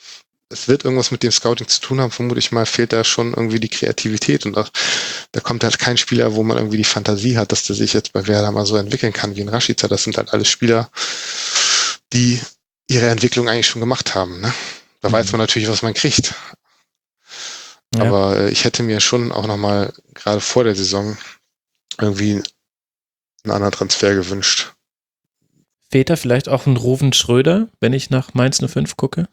es wird irgendwas mit dem Scouting zu tun haben, vermute ich mal, fehlt da schon irgendwie die Kreativität und da, da kommt halt kein Spieler, wo man irgendwie die Fantasie hat, dass der sich jetzt bei Werder mal so entwickeln kann wie ein Rashica. Das sind halt alles Spieler, die ihre Entwicklung eigentlich schon gemacht haben. Ne? Da Mhm. weiß man natürlich, was man kriegt. Ja. Aber äh, ich hätte mir schon auch nochmal, gerade vor der Saison, irgendwie einen anderen Transfer gewünscht. Fehlt da vielleicht auch ein Ruven Schröder, wenn ich nach Mainz null fünf gucke?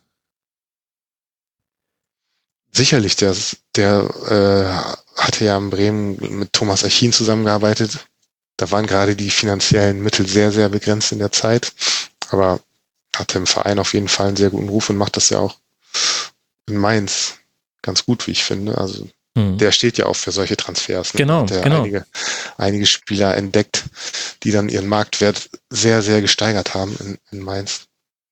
Sicherlich, der, der äh, hatte ja in Bremen mit Thomas Achin zusammengearbeitet. Da waren gerade die finanziellen Mittel sehr, sehr begrenzt in der Zeit. Aber hatte im Verein auf jeden Fall einen sehr guten Ruf und macht das ja auch in Mainz ganz gut, wie ich finde. Also Hm. der steht ja auch für solche Transfers. Ne? Genau, Hat der genau. Einige, einige Spieler entdeckt, die dann ihren Marktwert sehr, sehr gesteigert haben in, in Mainz.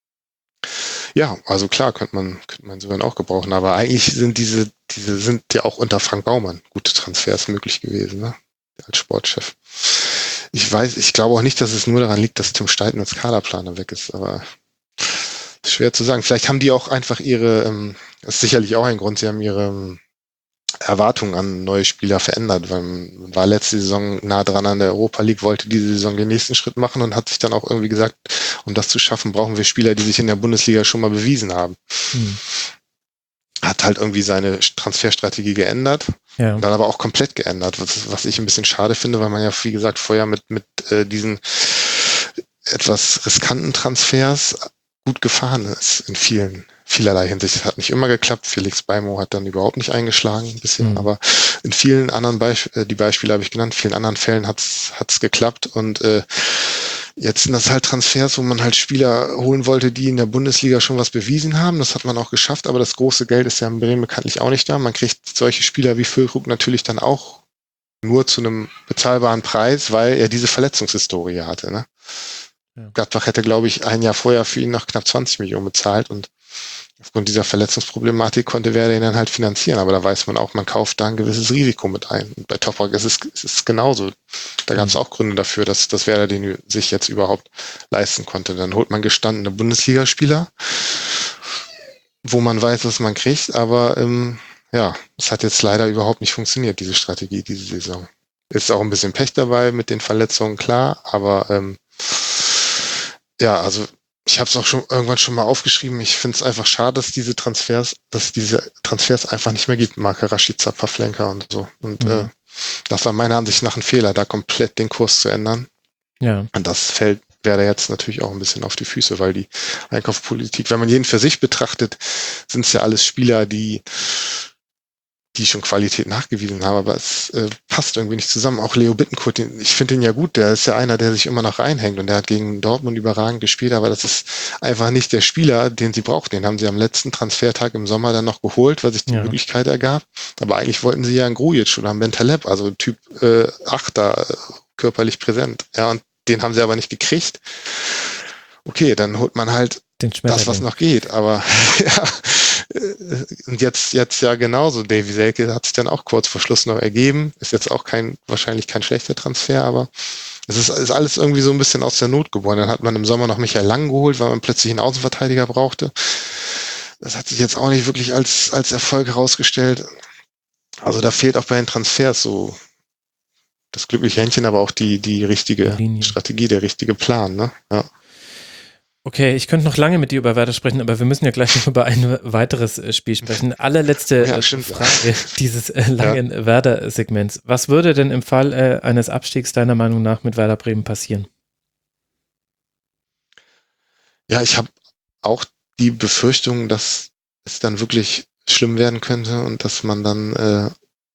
Ja, also klar, könnte man, könnte man sogar auch gebrauchen, aber eigentlich sind diese, diese sind ja auch unter Frank Baumann gute Transfers möglich gewesen, ne? Als Sportchef. Ich weiß, ich glaube auch nicht, dass es nur daran liegt, dass Tim Steiten als Kaderplaner weg ist, aber ist schwer zu sagen. Vielleicht haben die auch einfach ihre, ähm, das ist sicherlich auch ein Grund, sie haben ihre ähm, Erwartungen an neue Spieler verändert, weil man war letzte Saison nah dran an der Europa League, wollte diese Saison den nächsten Schritt machen und hat sich dann auch irgendwie gesagt, um das zu schaffen, brauchen wir Spieler, die sich in der Bundesliga schon mal bewiesen haben. Hm. Hat halt irgendwie seine Transferstrategie geändert, Ja. dann aber auch komplett geändert, was, was ich ein bisschen schade finde, weil man ja, wie gesagt, vorher mit, mit äh, diesen etwas riskanten Transfers gut gefahren ist in vielen, vielerlei Hinsicht. Es hat nicht immer geklappt. Felix Beimo hat dann überhaupt nicht eingeschlagen bisher, Mhm. aber in vielen anderen Beispielen, die Beispiele habe ich genannt, vielen anderen Fällen hat's hat's geklappt und äh, jetzt sind das halt Transfers, wo man halt Spieler holen wollte, die in der Bundesliga schon was bewiesen haben. Das hat man auch geschafft, aber das große Geld ist ja in Bremen bekanntlich auch nicht da. Man kriegt solche Spieler wie Füllkrug natürlich dann auch nur zu einem bezahlbaren Preis, weil er diese Verletzungshistorie hatte. Ne? Ja. Gladbach hätte, glaube ich, ein Jahr vorher für ihn noch knapp zwanzig Millionen bezahlt und aufgrund dieser Verletzungsproblematik konnte Werder ihn dann halt finanzieren. Aber da weiß man auch, man kauft da ein gewisses Risiko mit ein. Und bei Toprak ist es, ist es genauso. Da gab es auch Gründe dafür, dass, dass Werder den sich jetzt überhaupt leisten konnte. Dann holt man gestandene Bundesligaspieler, wo man weiß, was man kriegt. Aber ähm, ja, es hat jetzt leider überhaupt nicht funktioniert, diese Strategie, diese Saison. Ist auch ein bisschen Pech dabei mit den Verletzungen, klar. Aber ähm, ja, also ich habe es auch schon irgendwann schon mal aufgeschrieben. Ich finde es einfach schade, dass diese Transfers, dass diese Transfers einfach nicht mehr gibt. Marke Rashica, Pavlenka und so. Und Mhm. äh, das war meiner Ansicht nach ein Fehler, da komplett den Kurs zu ändern. Ja. Und das fällt Werder jetzt natürlich auch ein bisschen auf die Füße, weil die Einkaufspolitik, wenn man jeden für sich betrachtet, sind es ja alles Spieler, die die schon Qualität nachgewiesen haben, aber es äh, passt irgendwie nicht zusammen. Auch Leo Bittencourt, den, ich finde ihn ja gut, der ist ja einer, der sich immer noch reinhängt und der hat gegen Dortmund überragend gespielt, aber das ist einfach nicht der Spieler, den sie brauchen. Den haben sie am letzten Transfertag im Sommer dann noch geholt, weil sich die ja. Möglichkeit ergab. Aber eigentlich wollten sie ja einen Grujic oder einen Bentaleb, also Typ äh, Achter, äh, körperlich präsent. Ja, und den haben sie aber nicht gekriegt. Okay, dann holt man halt das, was noch geht, aber ja, und jetzt, jetzt ja genauso. Davy Selke hat sich dann auch kurz vor Schluss noch ergeben. Ist jetzt auch kein, wahrscheinlich kein schlechter Transfer, aber es ist, ist alles irgendwie so ein bisschen aus der Not geboren. Dann hat man im Sommer noch Michael Lang geholt, weil man plötzlich einen Außenverteidiger brauchte. Das hat sich jetzt auch nicht wirklich als, als Erfolg herausgestellt. Also da fehlt auch bei den Transfers so das glückliche Händchen, aber auch die, die richtige Linie. Strategie, der richtige Plan, ne? Ja. Okay, ich könnte noch lange mit dir über Werder sprechen, aber wir müssen ja gleich noch über ein weiteres Spiel sprechen. Allerletzte ja, Frage dieses äh, langen ja. Werder-Segments. Was würde denn im Fall äh, eines Abstiegs deiner Meinung nach mit Werder Bremen passieren? Ja, ich habe auch die Befürchtung, dass es dann wirklich schlimm werden könnte und dass man dann äh,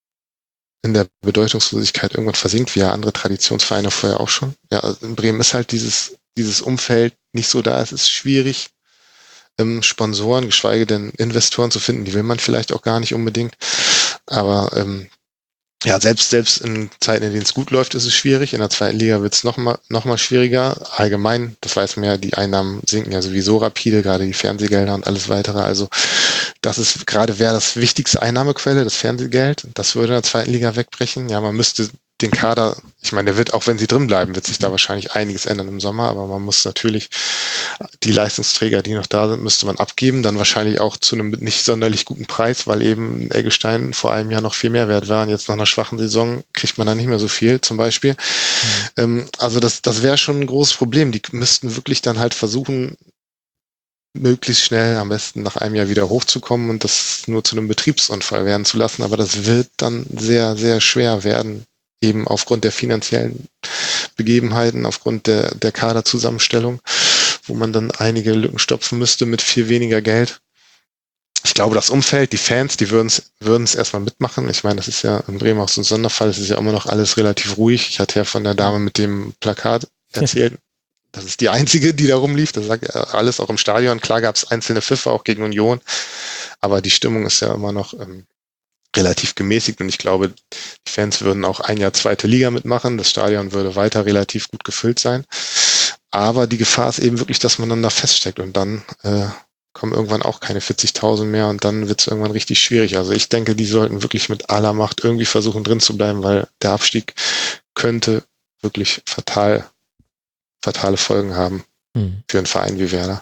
in der Bedeutungslosigkeit irgendwann versinkt, wie ja andere Traditionsvereine vorher auch schon. Ja, also in Bremen ist halt dieses dieses Umfeld nicht so da. Es ist schwierig, ähm, Sponsoren, geschweige denn Investoren zu finden. Die will man vielleicht auch gar nicht unbedingt. Aber ähm, ja, selbst selbst in Zeiten, in denen es gut läuft, ist es schwierig. In der zweiten Liga wird es noch mal, noch mal schwieriger. Allgemein, das weiß man ja, die Einnahmen sinken ja sowieso rapide, gerade die Fernsehgelder und alles weitere. Also das ist gerade wäre das wichtigste Einnahmequelle, das Fernsehgeld. Das würde in der zweiten Liga wegbrechen. Ja, man müsste den Kader, ich meine, der wird, auch wenn sie drin bleiben, wird sich da wahrscheinlich einiges ändern im Sommer, aber man muss natürlich die Leistungsträger, die noch da sind, müsste man abgeben, dann wahrscheinlich auch zu einem nicht sonderlich guten Preis, weil eben Eggestein vor einem Jahr noch viel mehr wert war und jetzt nach einer schwachen Saison kriegt man da nicht mehr so viel zum Beispiel. Mhm. Ähm, also das, das wäre schon ein großes Problem. Die müssten wirklich dann halt versuchen, möglichst schnell, am besten nach einem Jahr wieder hochzukommen und das nur zu einem Betriebsunfall werden zu lassen, aber das wird dann sehr, sehr schwer werden, eben aufgrund der finanziellen Begebenheiten, aufgrund der, der Kaderzusammenstellung, wo man dann einige Lücken stopfen müsste mit viel weniger Geld. Ich glaube, das Umfeld, die Fans, die würden es würden es erstmal mitmachen. Ich meine, das ist ja in Bremen auch so ein Sonderfall, es ist ja immer noch alles relativ ruhig. Ich hatte ja von der Dame mit dem Plakat erzählt, das ist die einzige, die da rumlief. Das sagt alles auch im Stadion. Klar gab es einzelne Pfiffe, auch gegen Union, aber die Stimmung ist ja immer noch ähm, relativ gemäßigt und ich glaube, die Fans würden auch ein Jahr zweite Liga mitmachen, das Stadion würde weiter relativ gut gefüllt sein, aber die Gefahr ist eben wirklich, dass man dann da feststeckt und dann äh, kommen irgendwann auch keine vierzigtausend mehr und dann wird es irgendwann richtig schwierig. Also ich denke, die sollten wirklich mit aller Macht irgendwie versuchen drin zu bleiben, weil der Abstieg könnte wirklich fatal, fatale Folgen haben hm. für einen Verein wie Werder.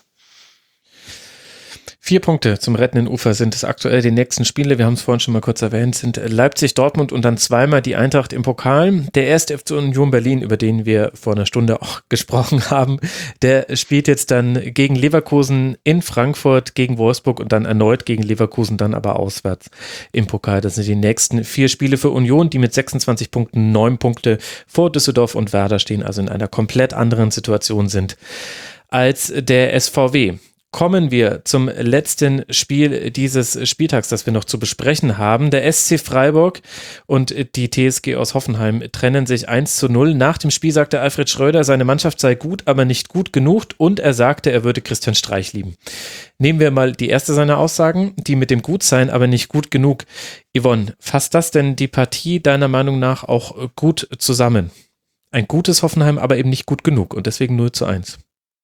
Vier Punkte zum rettenden Ufer sind es aktuell. Die nächsten Spiele, wir haben es vorhin schon mal kurz erwähnt, sind Leipzig, Dortmund und dann zweimal die Eintracht im Pokal. Der erste F C Union Berlin, über den wir vor einer Stunde auch gesprochen haben, der spielt jetzt dann gegen Leverkusen in Frankfurt, gegen Wolfsburg und dann erneut gegen Leverkusen, dann aber auswärts im Pokal. Das sind die nächsten vier Spiele für Union, die mit sechsundzwanzig Punkten, neun Punkte vor Düsseldorf und Werder stehen, also in einer komplett anderen Situation sind als der S V W. Kommen wir zum letzten Spiel dieses Spieltags, das wir noch zu besprechen haben. Der S C Freiburg und die T S G aus Hoffenheim trennen sich eins zu null. Nach dem Spiel sagte Alfred Schröder, seine Mannschaft sei gut, aber nicht gut genug und er sagte, er würde Christian Streich lieben. Nehmen wir mal die erste seiner Aussagen, die mit dem Gutsein, aber nicht gut genug. Yvonne, fasst das denn die Partie deiner Meinung nach auch gut zusammen? Ein gutes Hoffenheim, aber eben nicht gut genug und deswegen null zu eins.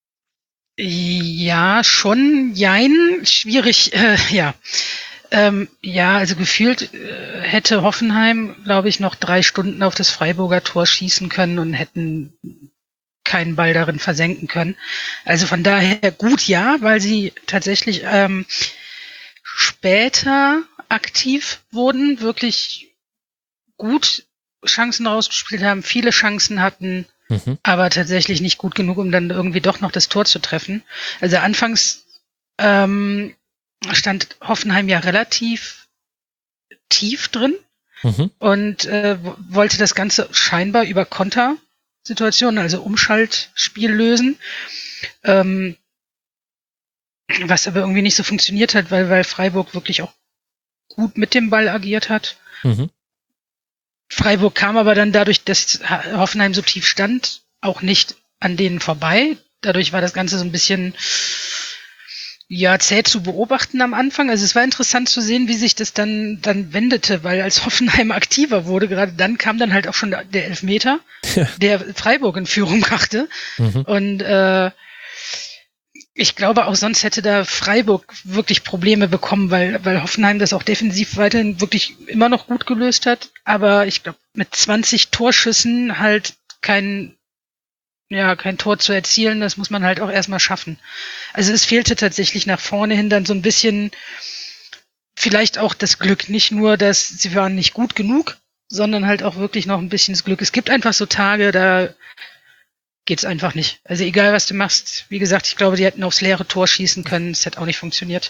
Ja, schon, jein, schwierig, äh, ja. Ähm, ja, also gefühlt äh, hätte Hoffenheim, glaube ich, noch drei Stunden auf das Freiburger Tor schießen können und hätten keinen Ball darin versenken können. Also von daher gut, ja, weil sie tatsächlich ähm, später aktiv wurden, wirklich gut Chancen rausgespielt haben, viele Chancen hatten, Mhm. aber tatsächlich nicht gut genug, um dann irgendwie doch noch das Tor zu treffen. Also anfangs ähm, stand Hoffenheim ja relativ tief drin mhm. und äh, wollte das Ganze scheinbar über Kontersituationen, also Umschaltspiel lösen, ähm, was aber irgendwie nicht so funktioniert hat, weil, weil Freiburg wirklich auch gut mit dem Ball agiert hat. Mhm. Freiburg kam aber dann dadurch, dass Hoffenheim so tief stand, auch nicht an denen vorbei. Dadurch war das Ganze so ein bisschen ja zäh zu beobachten am Anfang. Also es war interessant zu sehen, wie sich das dann dann wendete, weil als Hoffenheim aktiver wurde, gerade dann kam dann halt auch schon der Elfmeter, ja. der Freiburg in Führung brachte. Mhm. Und äh, ich glaube, auch sonst hätte da Freiburg wirklich Probleme bekommen, weil, weil Hoffenheim das auch defensiv weiterhin wirklich immer noch gut gelöst hat. Aber ich glaube, mit zwanzig Torschüssen halt kein, ja, kein Tor zu erzielen, das muss man halt auch erstmal schaffen. Also es fehlte tatsächlich nach vorne hin dann so ein bisschen vielleicht auch das Glück. Nicht nur, dass sie waren nicht gut genug, sondern halt auch wirklich noch ein bisschen das Glück. Es gibt einfach so Tage, da geht's einfach nicht. Also egal, was du machst. Wie gesagt, ich glaube, die hätten aufs leere Tor schießen können. Es hätte auch nicht funktioniert.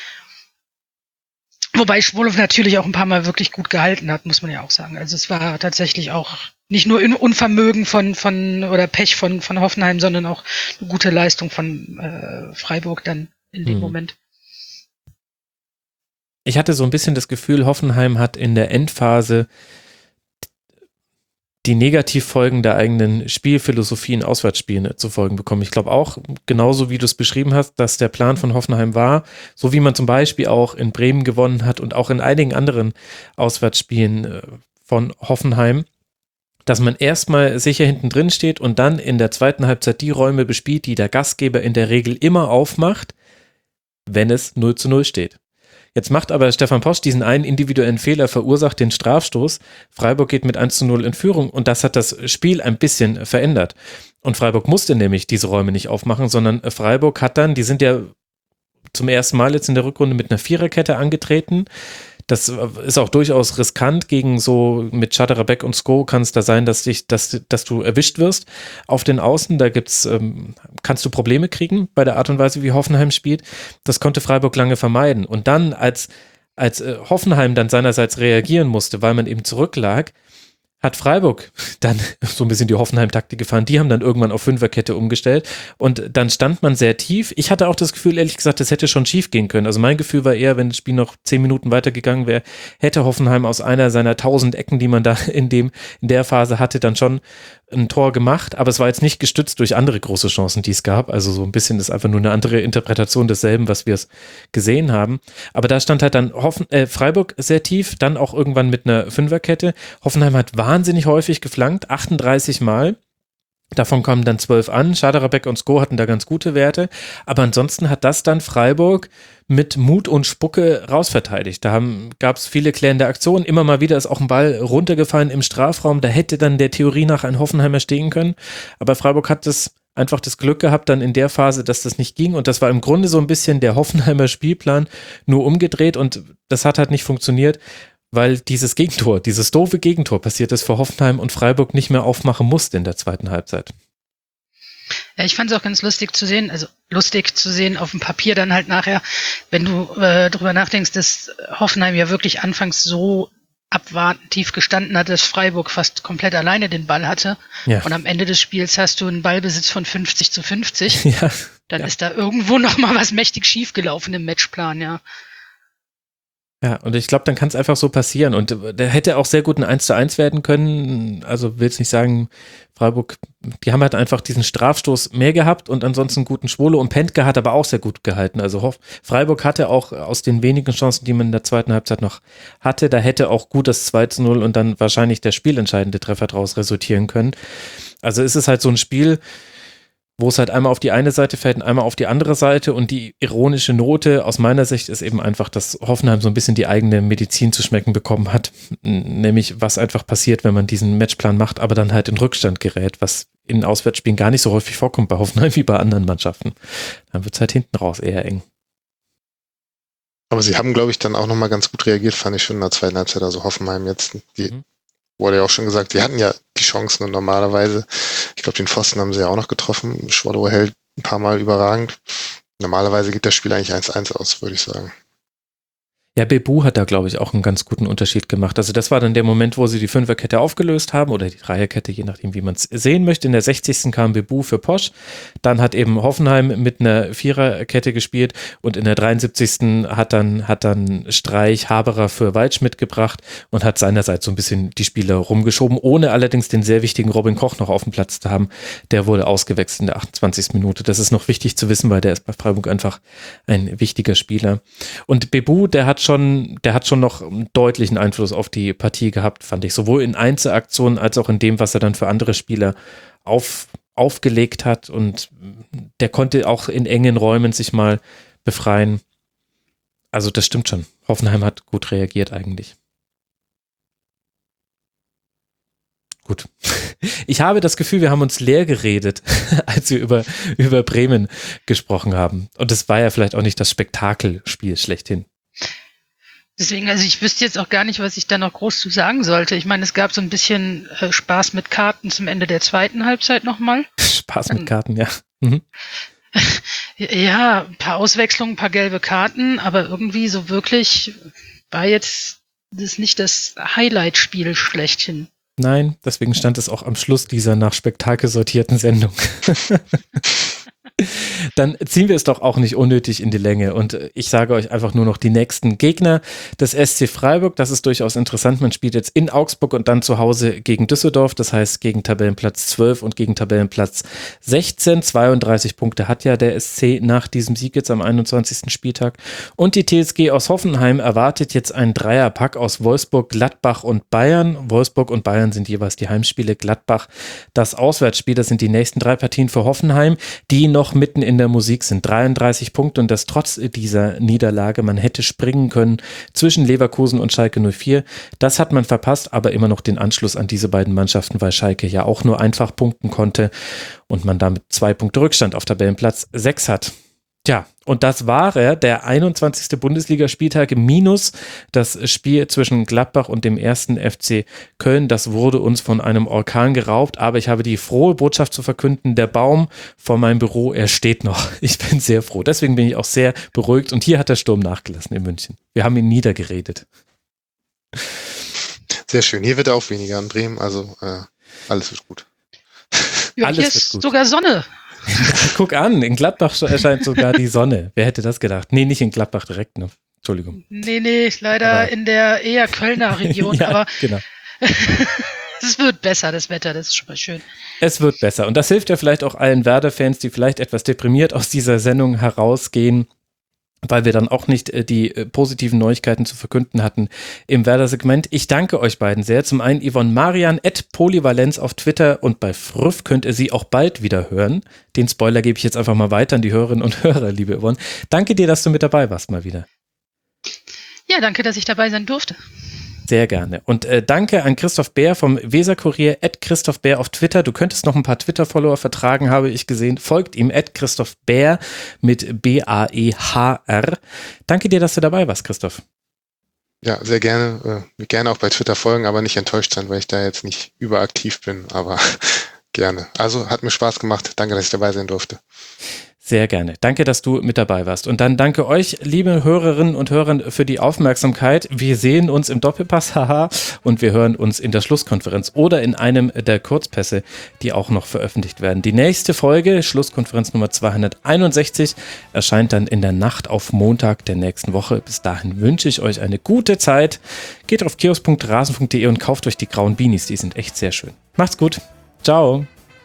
Wobei Schwolow natürlich auch ein paar Mal wirklich gut gehalten hat, muss man ja auch sagen. Also es war tatsächlich auch nicht nur Unvermögen von, von oder Pech von, von Hoffenheim, sondern auch eine gute Leistung von äh, Freiburg dann in dem hm. Moment. Ich hatte so ein bisschen das Gefühl, Hoffenheim hat in der Endphase die Negativfolgen der eigenen Spielphilosophie in Auswärtsspielen zu Folgen bekommen. Ich glaube auch, genauso wie du es beschrieben hast, dass der Plan von Hoffenheim war, so wie man zum Beispiel auch in Bremen gewonnen hat und auch in einigen anderen Auswärtsspielen von Hoffenheim, dass man erstmal sicher hinten drin steht und dann in der zweiten Halbzeit die Räume bespielt, die der Gastgeber in der Regel immer aufmacht, wenn es null zu null steht. Jetzt macht aber Stefan Posch diesen einen individuellen Fehler, verursacht den Strafstoß. Freiburg geht mit eins zu null in Führung und das hat das Spiel ein bisschen verändert. Und Freiburg musste nämlich diese Räume nicht aufmachen, sondern Freiburg hat dann, die sind ja zum ersten Mal jetzt in der Rückrunde mit einer Viererkette angetreten. Das ist auch durchaus riskant gegen so, mit Schaderabek und Sko kann es da sein, dass dich, dass, dass du erwischt wirst auf den Außen. Da gibt's, ähm, kannst du Probleme kriegen bei der Art und Weise, wie Hoffenheim spielt. Das konnte Freiburg lange vermeiden. Und dann, als, als äh, Hoffenheim dann seinerseits reagieren musste, weil man eben zurücklag, hat Freiburg dann so ein bisschen die Hoffenheim-Taktik gefahren. Die haben dann irgendwann auf Fünferkette umgestellt und dann stand man sehr tief. Ich hatte auch das Gefühl, ehrlich gesagt, das hätte schon schief gehen können. Also mein Gefühl war eher, wenn das Spiel noch zehn Minuten weitergegangen wäre, hätte Hoffenheim aus einer seiner tausend Ecken, die man da in dem in der Phase hatte, dann schon ein Tor gemacht. Aber es war jetzt nicht gestützt durch andere große Chancen, die es gab. Also so ein bisschen ist einfach nur eine andere Interpretation desselben, was wir es gesehen haben. Aber da stand halt dann Hoffen, äh, Freiburg sehr tief, dann auch irgendwann mit einer Fünferkette. Hoffenheim hat wahnsinnig häufig geflankt, achtunddreißig Mal. Davon kamen dann zwölf an. Schaderabek und Sko hatten da ganz gute Werte. Aber ansonsten hat das dann Freiburg mit Mut und Spucke rausverteidigt. Da gab es viele klärende Aktionen. Immer mal wieder ist auch ein Ball runtergefallen im Strafraum. Da hätte dann der Theorie nach ein Hoffenheimer stehen können. Aber Freiburg hat das einfach das Glück gehabt dann in der Phase, dass das nicht ging. Und das war im Grunde so ein bisschen der Hoffenheimer Spielplan nur umgedreht. Und das hat halt nicht funktioniert, weil dieses Gegentor, dieses doofe Gegentor passiert ist für Hoffenheim und Freiburg nicht mehr aufmachen musste in der zweiten Halbzeit. Ja, ich fand es auch ganz lustig zu sehen, also lustig zu sehen auf dem Papier dann halt nachher, wenn du äh, drüber nachdenkst, dass Hoffenheim ja wirklich anfangs so abwartend tief gestanden hat, dass Freiburg fast komplett alleine den Ball hatte. Ja. Und am Ende des Spiels hast du einen Ballbesitz von fünfzig zu fünfzig. Ja. Dann ja. ist da irgendwo nochmal was mächtig schiefgelaufen im Matchplan, ja. Ja, und ich glaube, dann kann es einfach so passieren. Und der hätte auch sehr gut ein eins zu eins werden können. Also will jetzt nicht sagen, Freiburg, die haben halt einfach diesen Strafstoß mehr gehabt und ansonsten einen guten Schwolo. Und Pentke hat aber auch sehr gut gehalten. Also Freiburg hatte auch aus den wenigen Chancen, die man in der zweiten Halbzeit noch hatte, da hätte auch gut das zwei zu null und dann wahrscheinlich der spielentscheidende Treffer daraus resultieren können. Also es ist halt so ein Spiel, wo es halt einmal auf die eine Seite fällt und einmal auf die andere Seite, und die ironische Note aus meiner Sicht ist eben einfach, dass Hoffenheim so ein bisschen die eigene Medizin zu schmecken bekommen hat, nämlich was einfach passiert, wenn man diesen Matchplan macht, aber dann halt in Rückstand gerät, was in Auswärtsspielen gar nicht so häufig vorkommt bei Hoffenheim wie bei anderen Mannschaften. Dann wird es halt hinten raus eher eng. Aber sie haben, glaube ich, dann auch nochmal ganz gut reagiert, fand ich schon in der zweiten Halbzeit, also Hoffenheim jetzt, die mhm. wurde ja auch schon gesagt, sie hatten ja die Chancen und normalerweise, ich glaube, den Pfosten haben sie ja auch noch getroffen. Schwolow hält ein paar Mal überragend. Normalerweise geht das Spiel eigentlich eins eins aus, würde ich sagen. Ja, Bebu hat da, glaube ich, auch einen ganz guten Unterschied gemacht. Also das war dann der Moment, wo sie die Fünferkette aufgelöst haben oder die Dreierkette, je nachdem, wie man es sehen möchte. In der sechzigsten kam Bebu für Posch. Dann hat eben Hoffenheim mit einer Viererkette gespielt und in der dreiundsiebzigsten hat dann, hat dann Streich Haberer für Waldschmidt gebracht und hat seinerseits so ein bisschen die Spieler rumgeschoben, ohne allerdings den sehr wichtigen Robin Koch noch auf dem Platz zu haben. Der wurde ausgewechselt in der achtundzwanzigsten Minute. Das ist noch wichtig zu wissen, weil der ist bei Freiburg einfach ein wichtiger Spieler. Und Bebu, der hat schon, der hat schon noch einen deutlichen Einfluss auf die Partie gehabt, fand ich. Sowohl in Einzelaktionen als auch in dem, was er dann für andere Spieler auf, aufgelegt hat. Und der konnte auch in engen Räumen sich mal befreien. Also das stimmt schon. Hoffenheim hat gut reagiert eigentlich. Gut. Ich habe das Gefühl, wir haben uns leer geredet, als wir über, über Bremen gesprochen haben. Und das war ja vielleicht auch nicht das Spektakelspiel schlechthin. Deswegen, also ich wüsste jetzt auch gar nicht, was ich da noch groß zu sagen sollte. Ich meine, es gab so ein bisschen äh, Spaß mit Karten zum Ende der zweiten Halbzeit nochmal. Spaß mit Karten, ja. Mhm. Ja, ein paar Auswechslungen, ein paar gelbe Karten, aber irgendwie so wirklich war jetzt das nicht das Highlight-Spiel schlechthin. Nein, deswegen stand es auch am Schluss dieser nach Spektakel sortierten Sendung. Dann ziehen wir es doch auch nicht unnötig in die Länge und ich sage euch einfach nur noch die nächsten Gegner des S C Freiburg. Das ist durchaus interessant. Man spielt jetzt in Augsburg und dann zu Hause gegen Düsseldorf, das heißt gegen Tabellenplatz zwölf und gegen Tabellenplatz sechzehn. zweiunddreißig Punkte hat ja der S C nach diesem Sieg jetzt am einundzwanzigsten Spieltag. Und die T S G aus Hoffenheim erwartet jetzt einen Dreierpack aus Wolfsburg, Gladbach und Bayern. Wolfsburg und Bayern sind jeweils die Heimspiele, Gladbach das Auswärtsspiel. Das sind die nächsten drei Partien für Hoffenheim, die noch mitten in der Musik sind. dreiunddreißig Punkte und das trotz dieser Niederlage. Man hätte springen können zwischen Leverkusen und Schalke null vier. Das hat man verpasst, aber immer noch den Anschluss an diese beiden Mannschaften, weil Schalke ja auch nur einfach punkten konnte und man damit zwei Punkte Rückstand auf Tabellenplatz sechs hat. Tja, und das war er, der einundzwanzigste Bundesligaspieltag minus das Spiel zwischen Gladbach und dem ersten F C Köln. Das wurde uns von einem Orkan geraubt, aber ich habe die frohe Botschaft zu verkünden, der Baum vor meinem Büro, er steht noch. Ich bin sehr froh, deswegen bin ich auch sehr beruhigt und hier hat der Sturm nachgelassen in München. Wir haben ihn niedergeredet. Sehr schön, hier wird er auch weniger in Bremen, also äh, alles wird gut. Ja, alles hier wird ist gut. sogar Sonne. Guck an, in Gladbach erscheint sogar die Sonne. Wer hätte das gedacht? Nee, nicht in Gladbach direkt, ne? Entschuldigung. Nee, nee, leider aber in der eher Kölner Region, ja, aber genau. es wird besser, das Wetter, das ist schon mal schön. Es wird besser und das hilft ja vielleicht auch allen Werder-Fans, die vielleicht etwas deprimiert aus dieser Sendung herausgehen, weil wir dann auch nicht äh, die äh, positiven Neuigkeiten zu verkünden hatten im Werder-Segment. Ich danke euch beiden sehr. Zum einen Yvonne Marian, at Polyvalenz auf Twitter und bei Früff könnt ihr sie auch bald wieder hören. Den Spoiler gebe ich jetzt einfach mal weiter an die Hörerinnen und Hörer, liebe Yvonne. Danke dir, dass du mit dabei warst mal wieder. Ja, danke, dass ich dabei sein durfte. Sehr gerne. Und äh, danke an Christoph Bär vom Weser-Kurier, at Christoph Bär auf Twitter. Du könntest noch ein paar Twitter-Follower vertragen, habe ich gesehen. Folgt ihm, at Christoph Bär mit B A E H R. Danke dir, dass du dabei warst, Christoph. Ja, sehr gerne. Äh, gerne auch bei Twitter folgen, aber nicht enttäuscht sein, weil ich da jetzt nicht überaktiv bin, aber gerne. Also hat mir Spaß gemacht. Danke, dass ich dabei sein durfte. Sehr gerne. Danke, dass du mit dabei warst. Und dann danke euch, liebe Hörerinnen und Hörer, für die Aufmerksamkeit. Wir sehen uns im Doppelpass, haha, und wir hören uns in der Schlusskonferenz oder in einem der Kurzpässe, die auch noch veröffentlicht werden. Die nächste Folge, Schlusskonferenz Nummer zweihunderteinundsechzig, erscheint dann in der Nacht auf Montag der nächsten Woche. Bis dahin wünsche ich euch eine gute Zeit. Geht auf kiosk punkt rasen punkt de und kauft euch die grauen Beanies, die sind echt sehr schön. Macht's gut. Ciao.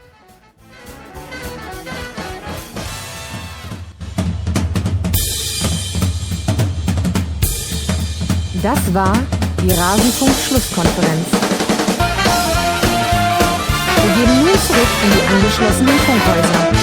Das war die Rasenfunk-Schlusskonferenz. Wir gehen nun zurück in die angeschlossenen Funkhäuser.